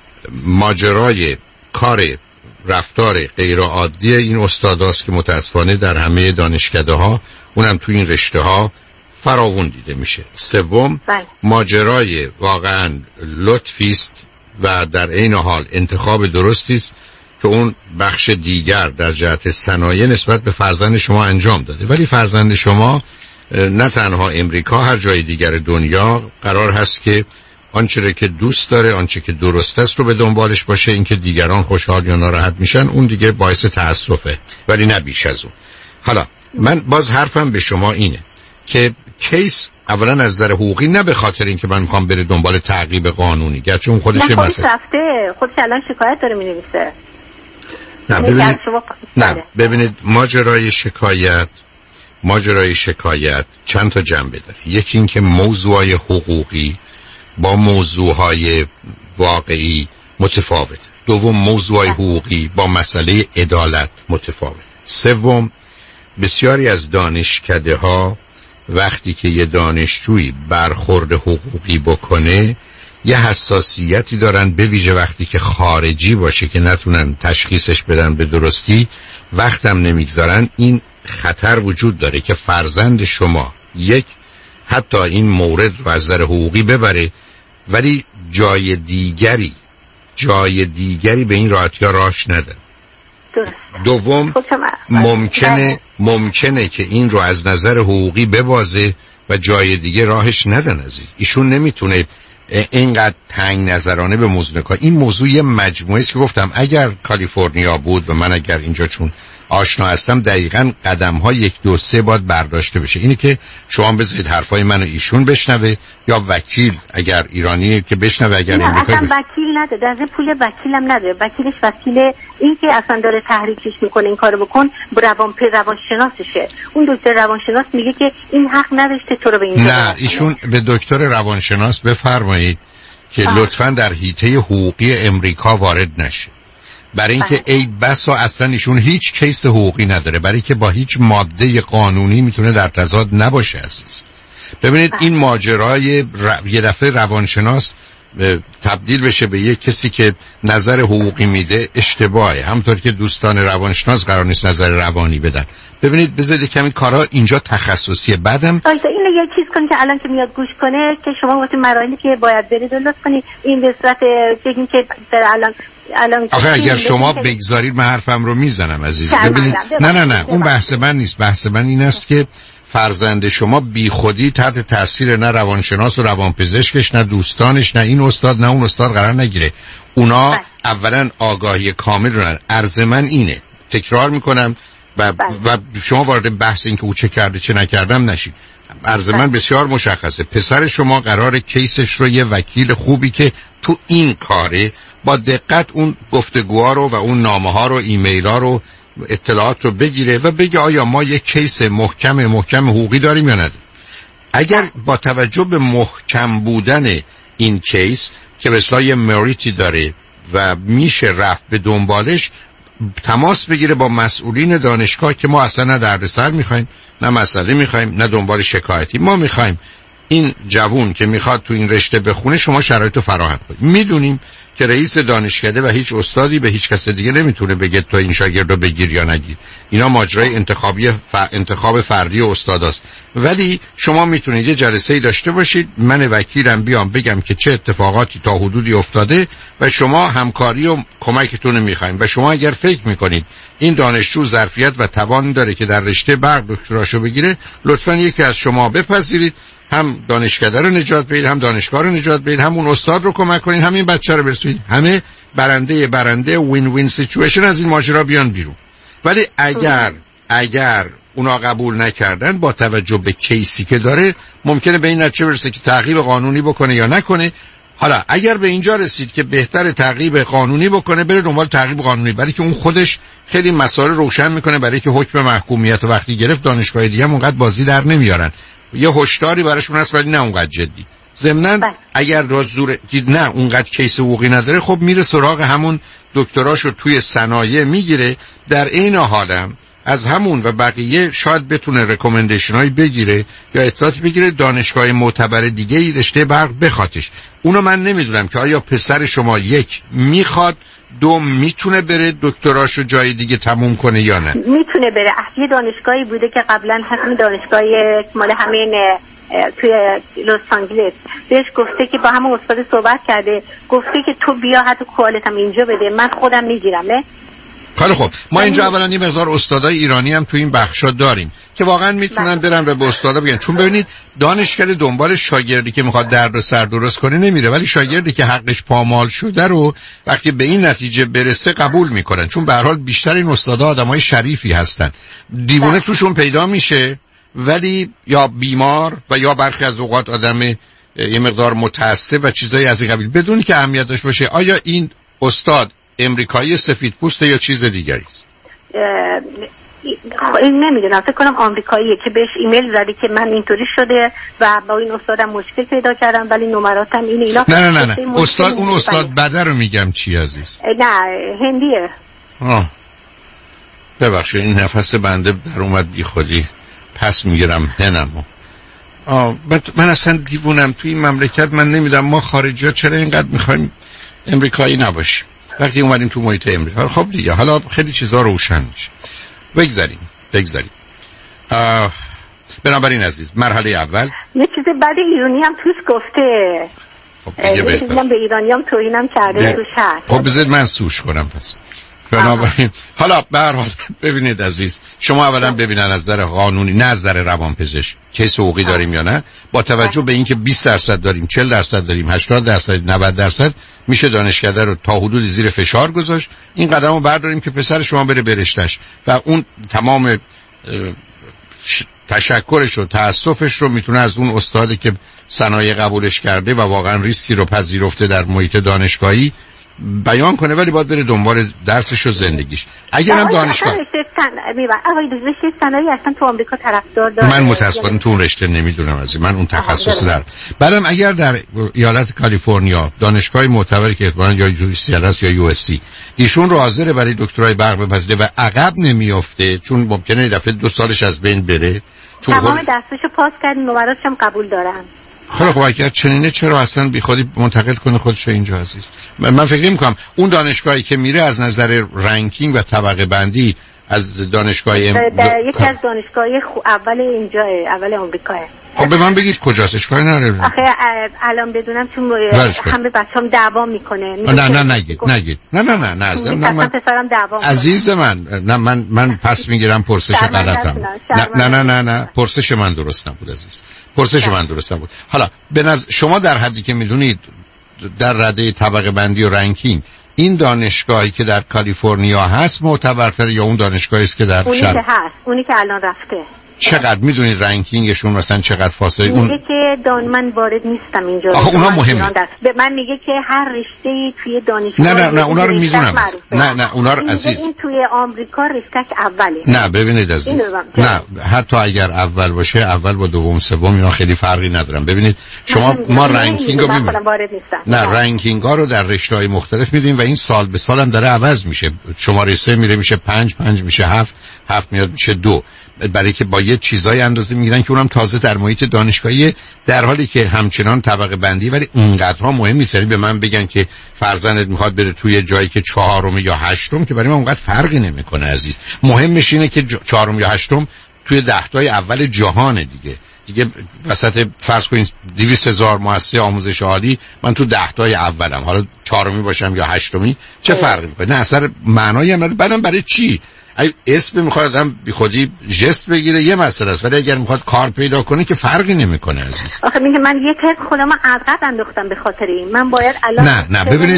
S3: ماجرای کار رفتار غیر عادی این استاداست که متاسفانه در همه دانشکده ها، اونم تو این رشته ها فراوون دیده میشه. سوم ماجرای واقعا لطفی است و در عین حال انتخاب درستی است که اون بخش دیگر در جهت صنایع نسبت به فرزند شما انجام داده، ولی فرزند شما نه تنها امریکا، هر جای دیگر دنیا قرار هست که آنچه که دوست داره، آنچه که درست است رو به دنبالش باشه. اینکه دیگران خوشحال یا ناراحت میشن اون دیگه باعث تأسفه، ولی نه بیش از اون. حالا من باز حرفم به شما اینه که کیس اولا از نظر حقوقی، نه به خاطر اینکه من میخوام بره دنبال تعقیب قانونی، گرچه اون خودش
S16: مسئله رفته، خودش الان شکایت داره مینویسه.
S3: نه ببینید ماجرای شکایت چند تا جنبه داره. یکی این که موضوعهای حقوقی با موضوعهای واقعی متفاوت. دوم موضوعهای حقوقی با مسئله عدالت متفاوت. سوم بسیاری از دانشکده ها وقتی که یه دانشجویی برخورد حقوقی بکنه یه حساسیتی دارن، به ویژه وقتی که خارجی باشه که نتونن تشخیصش بدن به درستی، وقتم نمیگذارن. این خطر وجود داره که فرزند شما یک حتی این مورد رو از نظر حقوقی ببره، ولی جای دیگری به این راحتی ها راهش نداره. دوم ممکنه که این رو از نظر حقوقی ببازه و جای دیگه راهش ندن. عزیز ایشون نمیتونه اینقدر تنگ نظرانه به موضوع نگاه. این موضوع یه مجموعه است که گفتم اگر کالیفرنیا بود و من اگر اینجا چون آشنا هستم دقیقاً قدم‌ها 1 2 3 باید برداشته بشه. اینی که شما بذارید حرفای منو ایشون بشنوه یا وکیل اگر ایرانیه که بشنوه، اگر
S16: امریکایی اصلا وکیل نداره، از پول وکیلم نداره. وکیلش وکیل این که اصلا داره تحریکش میکنه این کارو بکن روانشناسشه. اون دکتر روانشناس میگه که این حق نداشته تو رو به این
S3: نه ایشون به دکتر روانشناس بفرمایید که لطفاً در حیطه حقوقی امریکا وارد نشه، برای اینکه ای بسا اصلا ایشون هیچ کیس حقوقی نداره، برای که با هیچ ماده قانونی میتونه در تضاد نباشه عزیز. ببینید این ماجرای یه دفعه روانشناس تبدیل بشه به یک کسی که نظر حقوقی میده اشتباهه، همونطور که دوستان روانشناس قرار نیست نظر روانی بدن. ببینید بذارید کمی کارا اینجا تخصصیه. بعدم
S16: اینو یه چیز کنید که الان که میاد گوش کنه که شما واسه مراحلی که باید برید لطف کنید این به صورت بگین که الان
S3: آخه اگر شما بگذارید من حرفم رو میزنم عزیز. ببینید نه اون بحث من نیست. بحث من این است که فرزند شما بی خودی تحت تاثیر نه روانشناس و روانپزشکش، نه دوستانش، نه این استاد نه اون استاد قرار نگیره. اونا اولا آگاهی کامل رو ندارن. عرض من اینه، تکرار میکنم و شما وارد بحث این که او چه کرده چه نکردم نشید. عرض من بسیار مشخصه. پسر شما قرار کیسش رو یه وکیل خوبی که تو این کاره با دقت اون گفتگوها رو و اون نامه ها رو ایمیل ها رو اطلاعات رو بگیره و بگه آیا ما یک کیس محکم حقوقی داریم یا نداریم. اگر با توجه به محکم بودن این کیس که به اصطلاح یه مریتی داره و میشه رفت به دنبالش، تماس بگیره با مسئولین دانشگاه که ما اصلا نه دردسر میخوایم نه مسئله میخوایم نه دنبال شکایتی، ما میخوایم این جوون که میخواد تو این رشته بخونه شما شرایطو فراهم کنید. میدونیم که رئیس دانشکده و هیچ استادی به هیچ کس دیگه نمیتونه بگه تو این شاگرد رو بگیر یا نگیر، اینا ماجرای انتخاب فردی استاداست. ولی شما میتونید یه جلسه‌ای داشته باشید، من وکیلم بیام بگم که چه اتفاقاتی تا حدودی افتاده و شما همکاری و کمکتون رو میخوایم و شما اگر فکر میکنید این دانشجو ظرفیت و توان داره که در رشته برق دکتراشو بگیره، لطفاً یکی از شما بپذیرید، هم دانشکده رو نجات بدید، هم دانشگاه رو نجات بدید، هم اون استاد رو کمک کنید، همین بچه رو برسونید. همه برنده وین وین سیچویشن از این ماجرا بیان بیرون. ولی اگر اونا قبول نکردن با توجه به کیسی که داره ممکنه به این نتیجه برسه که تعقیب قانونی بکنه یا نکنه. حالا اگر به اینجا رسید که بهتر تعقیب قانونی بکنه، بره دنبال تعقیب قانونی، برای که اون خودش خیلی مسائل روشن میکنه، برای که حکم محکومیت و وقتی گرفت دانشگاه دیگه هم اونقدر بازی در نمیارن، یه هشداری براشون هست ولی نه اونقدر جدی. ضمناً اگر رازور نه اونقدر کیس حقوقی نداره، خب میره سراغ همون دکتراشو توی صنایع میگیره. در این حالم از همون و بقیه شاید بتونه رکامندیشنایی بگیره یا اطلاعاتی بگیره دانشگاه معتبر دیگه ای رشته برق بخوادش. اونو من نمیدونم که آیا پسر شما یک میخواد، دو میتونه بره دکتراشو جای دیگه تموم کنه یا نه.
S16: میتونه بره. اصلی دانشگاهی بوده که قبلا همین دانشگاه مال همین توی لس آنجلس بهش گفته که با همون استاد صحبت کرده، گفته که تو بیا حتی کوالتم اینجا بده، من خودم میگیرم.
S3: خیلی خب، ما اینجا اولا یه مقدار استادای ایرانی هم تو این بخشا داریم که واقعا میتونن برن و به استادا بگن، چون ببینید دانشکده دنبال شاگردی که میخواد درد و سر درست کنه نمیره، ولی شاگردی که حقش پامال شده رو وقتی به این نتیجه برسه قبول میکنن، چون به هر حال بیشتر این استادا آدمای شریفی هستن. دیوونه توشون پیدا میشه ولی یا بیمار و یا برخی از اوقات آدم یه مقدار متعصب و چیزایی از این قبیل، بدون که اهمیت داشته باشه. آیا این استاد امریکایی سفیدپوسته یا چیز دیگری است؟
S16: این نمیدونم، فکر کنم آمریکاییه که بهش ایمیل زدی که من اینطوری شده و با این استادم مشکل پیدا کردم ولی نمراتم اینا.
S3: نه استاد، اون استاد بده رو میگم چی عزیز؟
S16: نه هندیه.
S3: ببخشید این نفس بنده در اومد بی خودی، پس میگیرم هنمو. من اصلا دیوونم توی این مملکت. من نمیدونم ما خارجی ها چرا اینقدر میخوایم امریکایی نباشیم وقتی اومدیم تو محیط امریکا. خب دیگه حالا خیلی چیزا روشن میشه. بگذاریم. بنابراین عزیز، مرحله اول
S16: یه چیز بعد ایرانی هم توش گفته.
S3: خب دیگه
S16: من به ایرانی هم توهینم کرده توش هست.
S3: خب بذارید من سوش کنم. پس بنابراین حالا به هر حال ببینید عزیز، شما اولا ببینن از نظر قانونی نه از نظر روانپزشک کیس حقوقی داریم یا نه. با توجه به اینکه 20% داریم، 40% داریم، 80%، 90%، میشه دانشکده رو تا حدودی زیر فشار گذاشت. این قدمو برداریم که پسر شما بره برشتش و اون تمام تشکرش و تأسفش رو میتونه از اون استادی که صنایع قبولش کرده و واقعا ریسکی رو پذیرفته در محیط دانشگاهی بیان کنه، ولی باید بره دنبال درسش و زندگیش. اگر هم دانشگاه
S16: رشته صنایع اصلا تو آمریکا طرفدار داره.
S3: من متاسفانه تو اون رشته نمیدونم از من اون تخصص دارم. بعدم اگر در ایالت کالیفرنیا دانشگاه معتبری که احتمالاً یا UCLA یا USC ایشون رو حاضر برای دکترای برق بپذیره و عقب نمیافته، چون ممکنه دفعه 2 سالش از بین بره، چون
S16: تمام درسشو پاس کرد، نمراتش هم قبول دارن.
S3: خیلی خب اگر چنینه چرا اصلا بی خودی منتقل کنه خودش اینجا عزیز؟ من فکر می‌کنم اون دانشگاهی که میره از نظر رنکینگ و طبقه بندی از دانشگاه
S16: یکی از دانشگاه اول اینجا اول آمریکاه.
S3: خب به من بگید کجاست؟ اشکالی نداره.
S16: آخه الان بدونم چون همه بچه‌ام دعوا میکنه.
S3: نه نگید. نه
S16: پسرم دعوا
S3: عزیز من پس میگیرم پرسش غلطم. نه پرسش من درست نبود عزیز. پرسش من درست نبود. حالا به نظر شما در حدی که میدونید در رده طبقه بندی و رنکینگ این دانشگاهی که در کالیفرنیا هست معتبرتر یا اون دانشگاهی است که در
S16: اونی که الان رفته؟
S3: چقدر میدونید رنکینگشون مثلا چقدر فاصله اون؟
S16: میگه که من وارد نیستم اینجا.
S3: اونها مهمه.
S16: به من میگه که هر رشته‌ای توی دانشگاه
S3: نه اونا رو میدونم. نه اونا رو عزیز
S16: این توی آمریکا رشته‌اش اوله.
S3: نه ببینید عزیز، نه حتی اگر اول باشه، اول با دوم سوم اینا خیلی فرقی ندارن. ببینید شما ما رنکینگ رو می‌بینیم. نه رنکینگ ها رو در رشته‌های مختلف می‌دیم و این سال به سال هم داره عوض میشه. شماره 3 میره میشه 5 میشه 7 میاد میشه 2، برای که با یه چیزای اندازه میگیرن که اونم تازه در محیط دانشگاهی، در حالی که همچنان طبقه بندی ولی اینقدرها مهم نیست. یعنی به من بگن که فرزندت میخواد بره توی جایی که 4م یا 8م که برای من اونقدر فرقی نمیکنه عزیز. مهمش اینه که 4م یا 8م توی 10 تای اول جهانه دیگه وسط فرض کنید 200,000 مؤسسه آموزش عالی، من تو 10 تای اولم، حالا 4می باشم یا 8می چه فرقی میکنه؟ نه اثر معنایی هم نداره. بعدم برای چی اسم میخواد آدم بی خودی ژست بگیره یه مسئله است، ولی اگر میخواد کار پیدا کنه که فرقی نمیکنه عزیز.
S16: آخه میگه من یه ترم خودم عقب انداختم به خاطر این، من باید الان
S3: نه ببینید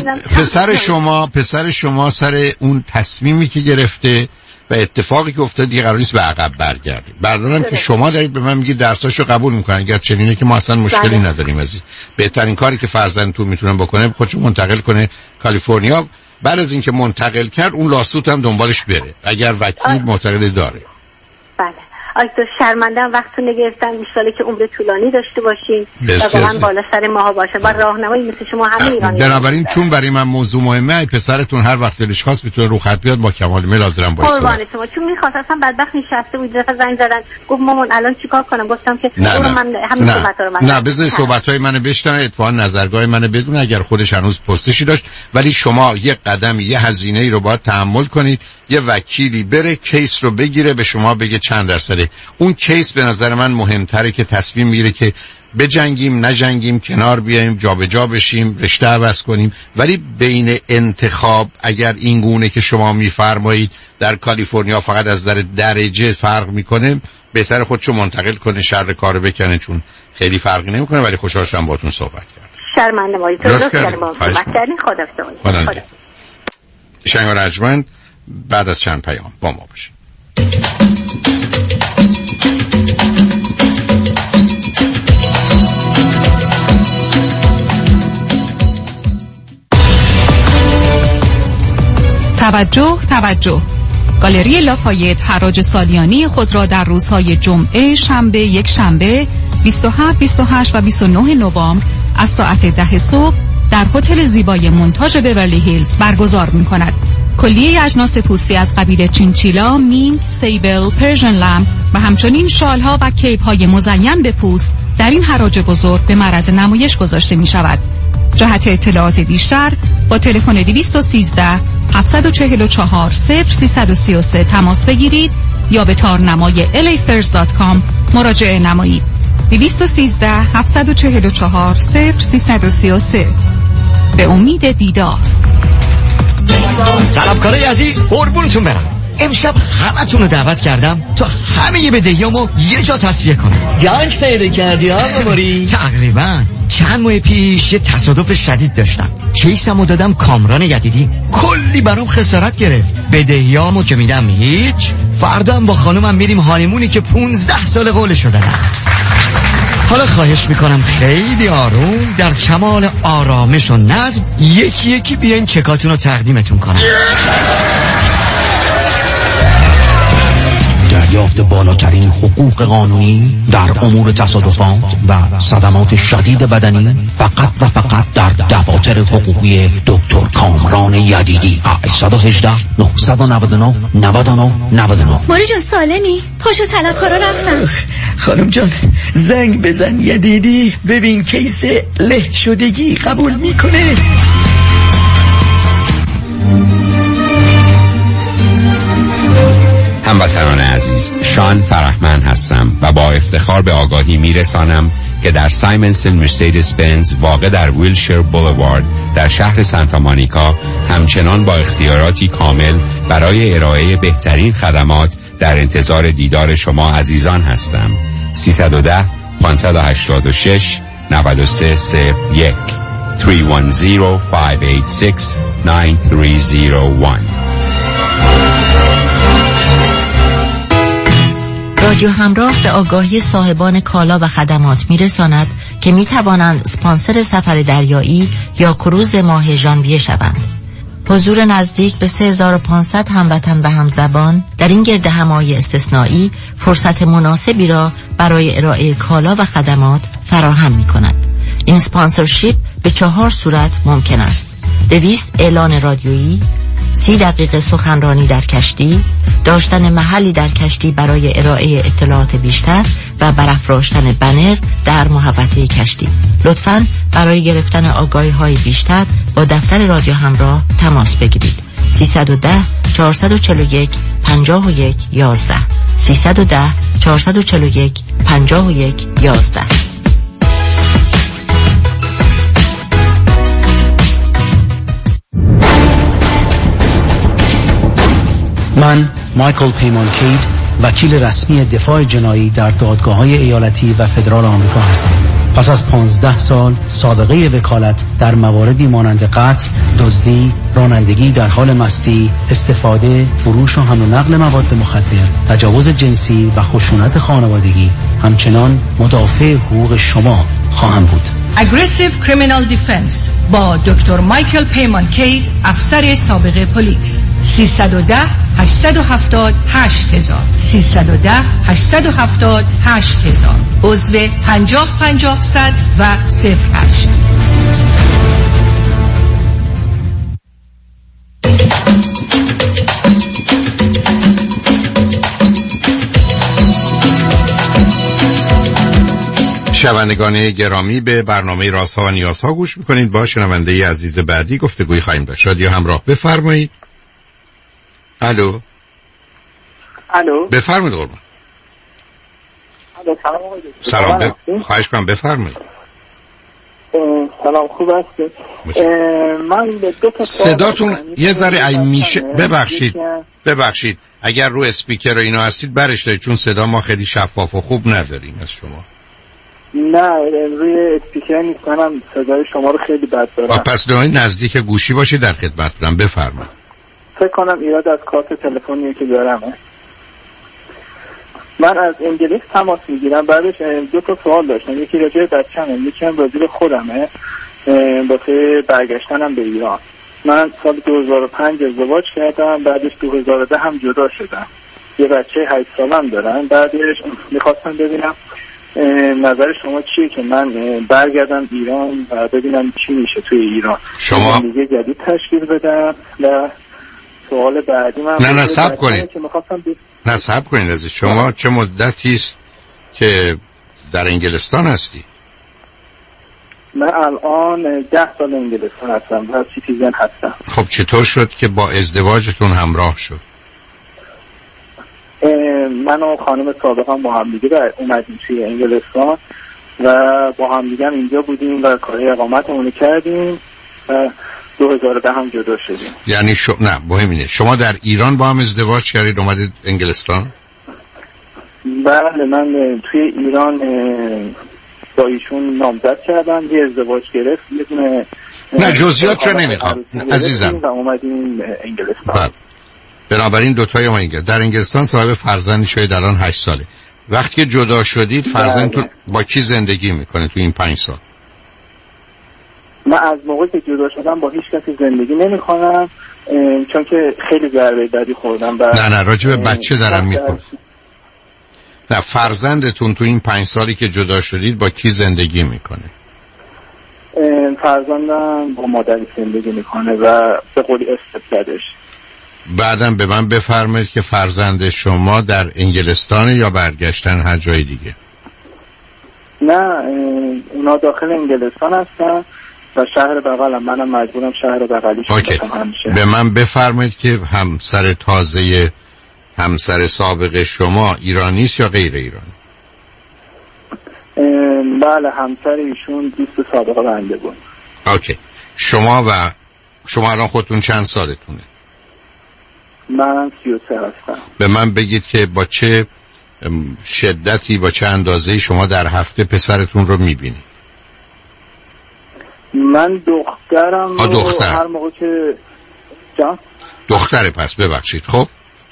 S3: پسر شما سر اون تصمیمی که گرفته و اتفاقی که افتاد دیگه قرار نیست به عقب برگردید. بردارم که شما دارید به من میگید درساشو قبول میکنن، اگر چنینه که ما اصلا مشکلی نداریم عزیز. بهترین کاری که فرزندتون میتونه بکنه خودشو منتقل کنه کالیفرنیا. بعد از اینکه منتقل کرد اون لاسوت هم دنبالش بره اگر وکیل معتقد داره.
S16: بله آیتو شرمندم وقتو نگرفتم، انشالله که عمر طولانی داشته باشین و واقعا بالا سر ماها باشه و راهنمایی مثل شما همه ایرانی.
S3: بنابراین چون برای من موضوع مهمه، پسرتون هر وقت دلش خواست میتونه رو خط بیاد، با کمال میل حاضرم باشه.
S16: قربان شما. چون میخواست اصلا بدبخت نشسته بود دفعه زنگ زدن گفت مامان الان چیکار کنم؟ گفتم که من همین صحبتا رو
S3: نه بذار صحبت‌های منو بشنوه، اتفاقا نظرگاه منو بدون اگر خودش هنوز پرسشی داشت، ولی شما یه قدم یه هزینه‌ای رو باید تحمل کنید. یه وکیلی بره کیس رو بگیره به شما بگه چند درصده. اون کیس به نظر من مهمتره که تصمیم میگیره که بجنگیم نجنگیم، کنار بیایم، جابجا بشیم، رشته عوض کنیم. ولی بین انتخاب اگر این گونه که شما میفرمایید در کالیفرنیا فقط از نظر درجه فرق میکنه، بهتره خودشو منتقل کنه، شر کارو بکنه، چون خیلی فرقی نمیکنه. ولی خوشحال شدم باهاتون صحبت کردم.
S16: شرمنده وای تو درست کردم صحبت کردین. خدا
S3: شنگ و رجمند بعد از چند پیام با ما باشید.
S20: توجه گالری لافایت حراج سالیانی خود را در روزهای جمعه، شنبه، یک شنبه 27, 28 و 29 نوامبر از ساعت 10 صبح در هتل زیبای مونتاژ بیورلی هیلز برگزار می‌کند. کلیه اجناس پوستی از قبیل چینچیلا، مینک، سیبل، پرژن لمپ و همچنین شال‌ها و کیپ‌های مزین به پوست در این حراج بزرگ به معرض نمایش گذاشته می‌شود. جهت اطلاعات بیشتر با تلفن 213 744 0333 تماس بگیرید یا به تارنمای lafairs.com مراجعه نمایید. 213 744 0333. به امید دیدار.
S12: طلبکارای عزیز قربونتون برم. امشب همتون رو دعوت کردم تا همه بدهیامو یه جا تصفیه کنم.
S21: گنج پیدا کردی آقا موری؟
S12: تقریبا چند ماه پیش یه تصادف شدید داشتم. کیسمو دادم کامران یدیدی، کلی برام خسارت گرفت. بدهیامو که میدم هیچ، فردا هم با خانومم میریم هانیمونی که 15 سال قولش رو دادم. حالا خواهش میکنم خیلی آروم در کمال آرامش و نظم یکی یکی بیاین چکاتون رو تقدیمتون کنم.
S7: دریافت بالاترین حقوق قانونی در امور تصادفات و صدمات شدید بدنی فقط و فقط در دفاتر حقوقی دکتر کامران یدیدی. 818 999 99 99.
S22: موری جون سالمی؟ پاشو طلبکارا رفتن.
S21: خانم جان زنگ بزن یدیدی ببین کیس له شدگی قبول میکنه.
S23: هموطنان عزیز، شان فرحمند هستم و با افتخار به آگاهی میرسانم که در سایمنسن مرسیدس بنز واقع در ویلشیر بولوارد در شهر سانتا مونیکا همچنان با اختیاراتی کامل برای ارائه بهترین خدمات در انتظار دیدار شما عزیزان هستم. 310 586 9301 310 586 9301.
S19: رادیو همراه به آگاهی صاحبان کالا و خدمات میرساند که می توانند اسپانسر سفر دریایی یا کروز ماه ژانویه شوند. حضور نزدیک به 3500 هموطن و همزبان در این گرد همایی استثنایی فرصت مناسبی را برای ارائه کالا و خدمات فراهم می کند. این اسپانسرشیپ به 4 صورت ممکن است: 200 اعلان رادیویی، 30 دقیقه سخنرانی در کشتی، داشتن محلی در کشتی برای ارائه اطلاعات بیشتر و برافراشتن بنر در محوطه کشتی. لطفاً برای گرفتن آگاهی‌های بیشتر با دفتر رادیو همراه تماس بگیرید. 310 441 51 11 310 441 51 11.
S24: من مایکل پیمان کید، وکیل رسمی دفاع جنایی در دادگاه‌های ایالتی و فدرال آمریکا هستم. پس از 15 سال سابقه وکالت در مواردی مانند قتل، دزدی، رانندگی در حال مستی، استفاده، فروش و حمل و نقل مواد مخدر، تجاوز جنسی و خشونت خانوادگی، همچنان مدافع حقوق شما خواهم بود.
S25: Aggressive Criminal Defense با دکتر مایکل پیمان کید، افسر سابق پلیس. 310 870 8000 310 870 8000. عضو 50 50 100 و 08.
S3: شنوندگان گرامی، به برنامه رازها و نیازها گوش میکنید. با شنونده عزیز بعدی گفتگوی خواهیم داشت. رادیو همراه، بفرمایید. الو.
S26: الو.
S3: بفرمایید قربان. سلام. خواهش کنم بفرمایید.
S26: سلام، خوب هستید؟ من دو تا
S3: صداتون یه ذره میشه. ببخشید اگر رو اسپیکر و اینا هستید برش دارید، چون صدا ما خیلی شفاف و خوب نداریم از شما.
S26: نه روی اسپیکر نیست، منم صدای شما رو خیلی بد دارم.
S3: پس نزدیک گوشی باشید، در خدمتتونم. بفرمایید.
S26: فکر کنم ایراد از کارت تلفنی که دارم. من از انگلیس تماس میگیرم، بعدش دو تا سوال داشتم. یکی راجع به بچه‌مه، یکی هم راجع به خودمه، واسه برگشتنم به ایران. من سال 2005 ازدواج کردم، بعدش 2010 هم جدا شدم. یه بچه 8 سالم دارم. بعدش میخواستم ببینم نظر شما چیه که من برگردم ایران و ببینم چی میشه توی ایران.
S3: شما
S26: دیگه جدید تشکیل بدم. و سوال بعدی من
S3: نه صبر کنید. نه صبر کنید. از شما چه مدتی است که در انگلستان هستی؟
S26: من الان 10 سال انگلستان هستم و سیتیزن هستم.
S3: خب چطور شد که با ازدواجتون همراه شد؟
S26: من و خانم سابقم با هم دیگه اومدیم توی انگلستان و با هم دیگه اینجا بودیم و کار اقامتمون کردیم و 2010 هم جدا شدیم.
S3: یعنی نه مهم اینه شما در ایران با هم ازدواج کردید اومدید انگلستان؟
S26: بله، من توی ایران با ایشون نامزد کردم، یه ازدواج گرفت، یه دونه
S3: نه جزئیات رو نمیخوام عزیزم،
S26: و اومدیم انگلستان.
S3: بله. بنابراین دوتایی اومدید در انگلستان، صاحب فرزندی شدید الان 8 ساله. وقتی که جدا شدید فرزندتون با کی زندگی میکنه تو این 5 سال؟
S26: من از موقعی که جدا شدم با هیچ کسی زندگی نمیکنم، چون که خیلی ضربه بدی خوردم.
S3: نه راجع به بچه دارم میپرسم. نه فرزندتون تو این 5 سالی که جدا شدید با کی زندگی میکنه؟
S26: فرزندم با مادری زندگی میکنه و به قولی استفادهش.
S3: بعدم به من بفرمایید که فرزند شما در انگلستان یا برگشتن هر جای دیگه؟
S26: نه اونا داخل انگلستان هستن و شهر بغلم، منم مجبورم شهر بغلیش باشم همیشه.
S3: به من بفرمایید که همسر تازه همسر سابق شما ایرانی است یا غیر ایرانی؟
S26: بله همسر ایشون دوست سابق بنده بود.
S3: اوکی. شما الان خودتون چند سالتونه؟
S26: من 33 هستم.
S3: به من بگید که با چه شدتی با چه اندازه‌ای شما در هفته پسرتون رو میبینید؟
S26: من دخترم رو هر موقع که
S3: دختره پس ببخشید. خب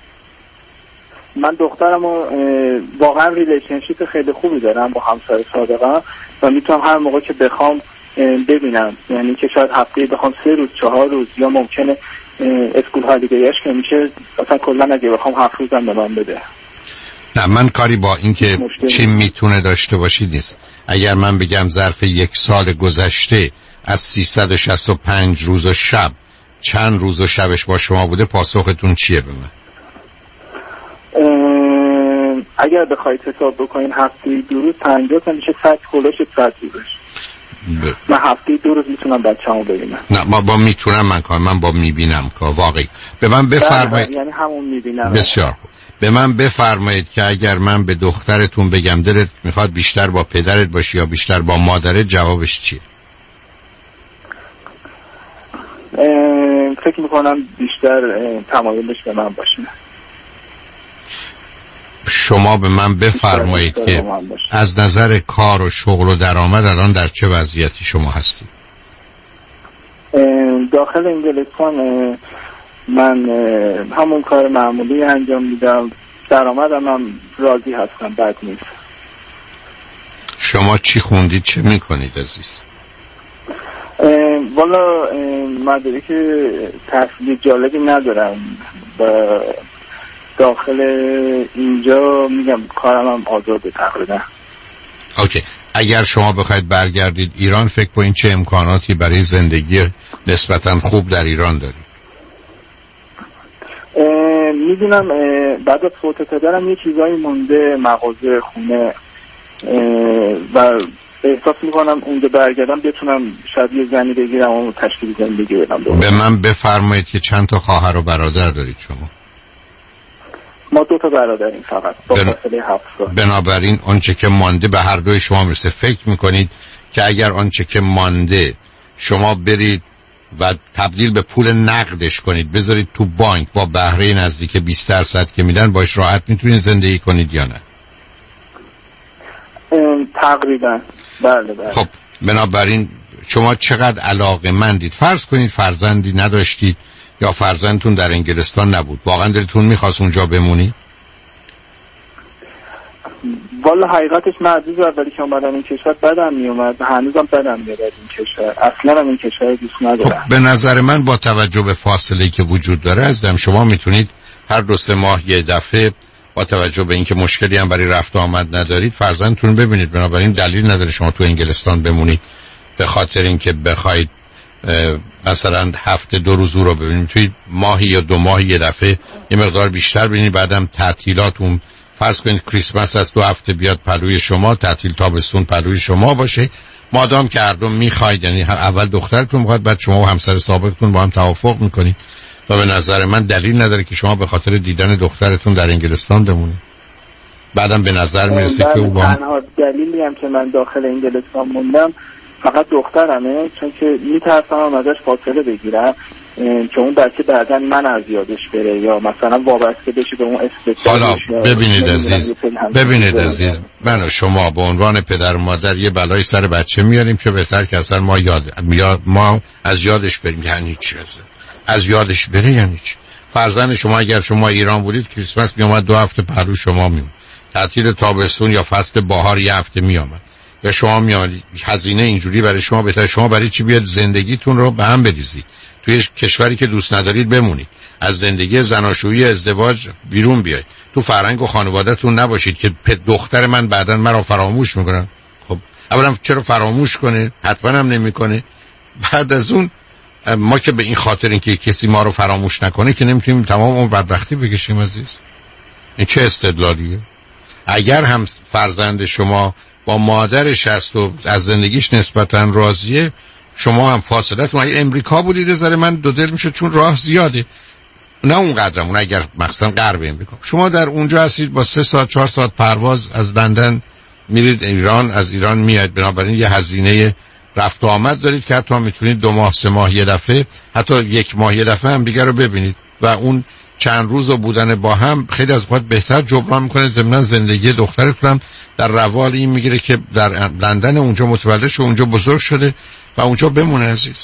S26: من دخترم رو واقعا ریلیشنشیپ خیلی خوبی دارم با همسر سابقم و میتونم هر موقع که بخوام ببینم، یعنی که شاید هفته بخوام 3 روز 4 روز یا ممکنه اسکول هالیدیش که میشه اصلا کلا اگه بخوام 7 روزم به من بده.
S3: نه من کاری با این که چی میتونه داشته باشی نیست. اگر من بگم ظرف 1 سال گذشته از 365 روز و شب چند روز و شبش با شما بوده، پاسختون چیه به من؟
S26: اگر بخواید حساب بکنین هفته 2 روز 50 تا میشه 100 کلوش 100 روزش. من هفته 2 روز میتونم بچه‌مو ببینم.
S3: نه من میتونم من با میبینم که واقعی. به من بفرمایید.
S26: یعنی همون میبینم.
S3: بسیار خوب. به من بفرمایید که اگر من به دخترتون بگم دلت میخواد بیشتر با پدرت باشی یا بیشتر با مادرت، جوابش چیه؟
S26: فکر میکنم بیشتر تمایلش به من باشه.
S3: شما به من بفرمایید که از نظر کار و شغل و درآمد الان در چه وضعیتی شما هستید؟
S26: داخل انگلستان من همون کار معمولی انجام میدم، درآمدم هم راضی هستم، بد نیست.
S3: شما چی خوندید، چه میکنید عزیز؟
S26: والا مدرک تحصیلی جالبی ندارم و داخل اینجا میگم کارم هم آزاده تقریبا.
S3: اوکی. اگر شما بخواید برگردید ایران، فکر کنید چه امکاناتی برای زندگی نسبتاً خوب در ایران دارید؟
S26: میدونم بعد از فوت پدرم یه چیزایی مونده، مغازه، خونه و احساس میکنم اونجا برگردم بتونم شاید یه زنی بگیرم و تشکیل زندگی بدم.
S3: به من بفرمایید که چند تا خواهر و برادر دارید شما؟
S26: ما 2 تا برادریم فقط با فاصله 7 سال.
S3: بنابراین آنچه که مانده به هر دوی شما میرسه. فکر میکنید که اگر آنچه که مانده شما برید و تبدیل به پول نقدش کنید، بذارید تو بانک با بهره نزدیک 20% که میدن، باش راحت میتونید زندگی کنید یا نه؟
S26: تقریبا بله.
S3: خب بنابراین شما چقدر علاقه‌مندید؟ فرض کنید فرزندی نداشتید یا فرزندتون در انگلستان نبود، واقعا دلتون میخواست اونجا بمونی؟
S26: والا حقیقتش معجزه اولی که اومدم این کشور بدم میومد و هنوزم بدم میاد این کشور، اصلا هم این کشور دوست ندارم.
S3: خب به نظر من با توجه به فاصله‌ای که وجود داره عزیزم، شما میتونید هر 2-3 ماه یه دفعه با توجه به اینکه مشکلی هم برای رفت و آمد ندارید فرزندتون ببینید. بنابراین دلیل نداره شما تو انگلستان بمونید به خاطر اینکه بخواید مثلا هفته 2 روز رو ببینید. توی ماهی یا 2 ماهی یه دفعه یه مقدار بیشتر ببینید. بعدم تعطیلاتون فرض کنید کریسمس از 2 هفته بیاد پلوی شما، تعطیل تابستون پلوی شما باشه، مادام که هر دو میخواید، یعنی اول دخترتون میخواد بعد شما و همسر سابقتون با هم توافق میکنید و به نظر من دلیل نداره که شما به خاطر دیدن دخترتون در انگلستان بمونید. بعدم به نظر میرسه که او با
S26: تنها دلیلی هم که من داخل انگلستان موندم فقط دخترمه، چون که میترسم ازش فاصله بگیرم که اون بچه بعداً من از یادش بره یا مثلا وابسته بشه به اون استعدادش.
S3: حالا ببینید عزیز من و شما به عنوان پدر و مادر یه بلای سر بچه میاریم که بهتر که اصلا ما از یادش بریم. یعنی چی از یادش بره؟ یعنی چی؟ فرزند شما اگر شما ایران بودید کریسمس میومد 2 هفته پهلو شما میمون، تعطیل تابستون یا فصل بهار 1 هفته میامد، یا شما میامدید. هزینه اینجوری برای شما بهتر. شما برای چی بیاد زندگیتون رو به هم بریزید، توی کشوری که دوست ندارید بمونید، از زندگی زناشویی ازدواج بیرون بیاید، تو فرهنگ و خانواده‌تون نباشید که دختر من بعداً مرا فراموش میکنه. خب اولا چرا فراموش کنه؟ حتما هم نمیکنه. بعد از اون ما که به این خاطر اینکه کسی ما رو فراموش نکنه که نمیتونیم تمام اون بدبختی بکشیم عزیز. این چه استدلالیه؟ اگر هم فرزند شما با مادرش هست و از زندگیش نسبتاً راضیه، شما هم فاصلتون اگه امریکا بودید ذره من دو دل میشه، چون راه زیاده، نه اون قدرم. اون اگر مثلا غرب امریکا، شما در اونجا هستید با 3 ساعت 4 ساعت پرواز از لندن میرید ایران، از ایران میاد، بنابراین یه هزینه رفت و آمد دارید که حتی میتونید 2 ماه 3 ماه یه دفعه، حتی 1 ماه یه دفعه هم دیگه رو ببینید و اون چند روز و بودن با هم خیلی از وقت بهتر جبران میکنه. ضمن زندگی دخترتون هم در روال این میگیره که در لندن اونجا متولد شده، اونجا بزرگ شده و اونجا بمونه عزیز.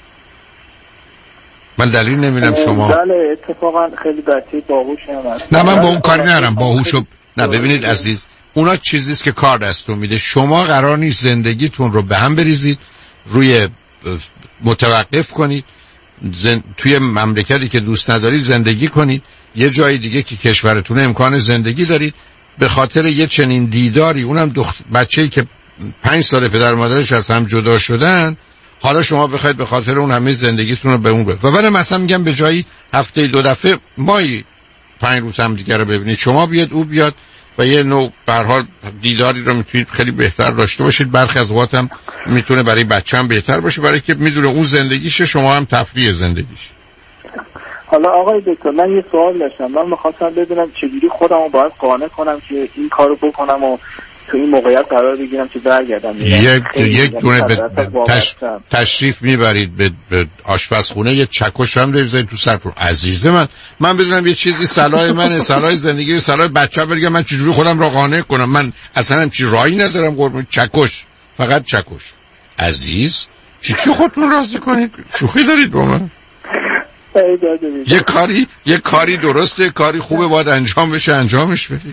S3: من دلیل نمیدم شما.
S26: بله اتفاقا خیلی بچه باهوشی هم هست.
S3: نه من با اون کاری ندارم، باهوشو نه. ببینید عزیز، اونا چیزیست که کار دستون میده. شما قرار نیست زندگیتون رو به هم بریزید، روی متوقف کنید، توی مملکتی که دوست ندارید زندگی کنید، یه جای دیگه که کشورتون امکان زندگی دارید، به خاطر یه چنین دیداری، اونم بچه‌ای که 5 سال پدر مادرش از هم جدا شدن، حالا شما بخواید به خاطر اون همه زندگیتون رو به اون و ولی مثلا میگم به جایی هفته 2 دفعه مایی 5 روز هم دیگه رو ببینید، شما بیاد او بیاد و یه نوع به هر حال دیداری رو میتونید خیلی بهتر داشته باشید. برخی از اوقات هم میتونه برای بچه‌م بهتر باشه، برای که میدونه اون زندگیشه، شما هم تفریح زندگیش.
S26: حالا آقای دکتر من یه سوال داشتم. من می‌خواستم بدونم چجوری خودم رو باید قانع کنم که این کارو بکنم و تو این موقعیت قرار بگیرم که برگردم.
S3: یک دونه تشریف میبرید به آشپزخونه، یه چکش هم بذارید تو سرتون. عزیز من بدونم یه چیزی صلاح منه، صلاح زندگی، صلاح بچه‌ها، بگم من چجوری خودم رو قانع کنم. من اصلا هم چی راهی ندارم قربون. چکش، فقط چکش. عزیز چی خودتون راضی کنید؟ شوخی دارید با من؟ یه کاری درسته، کاری خوبه، باید انجام بشه، انجامش بدید.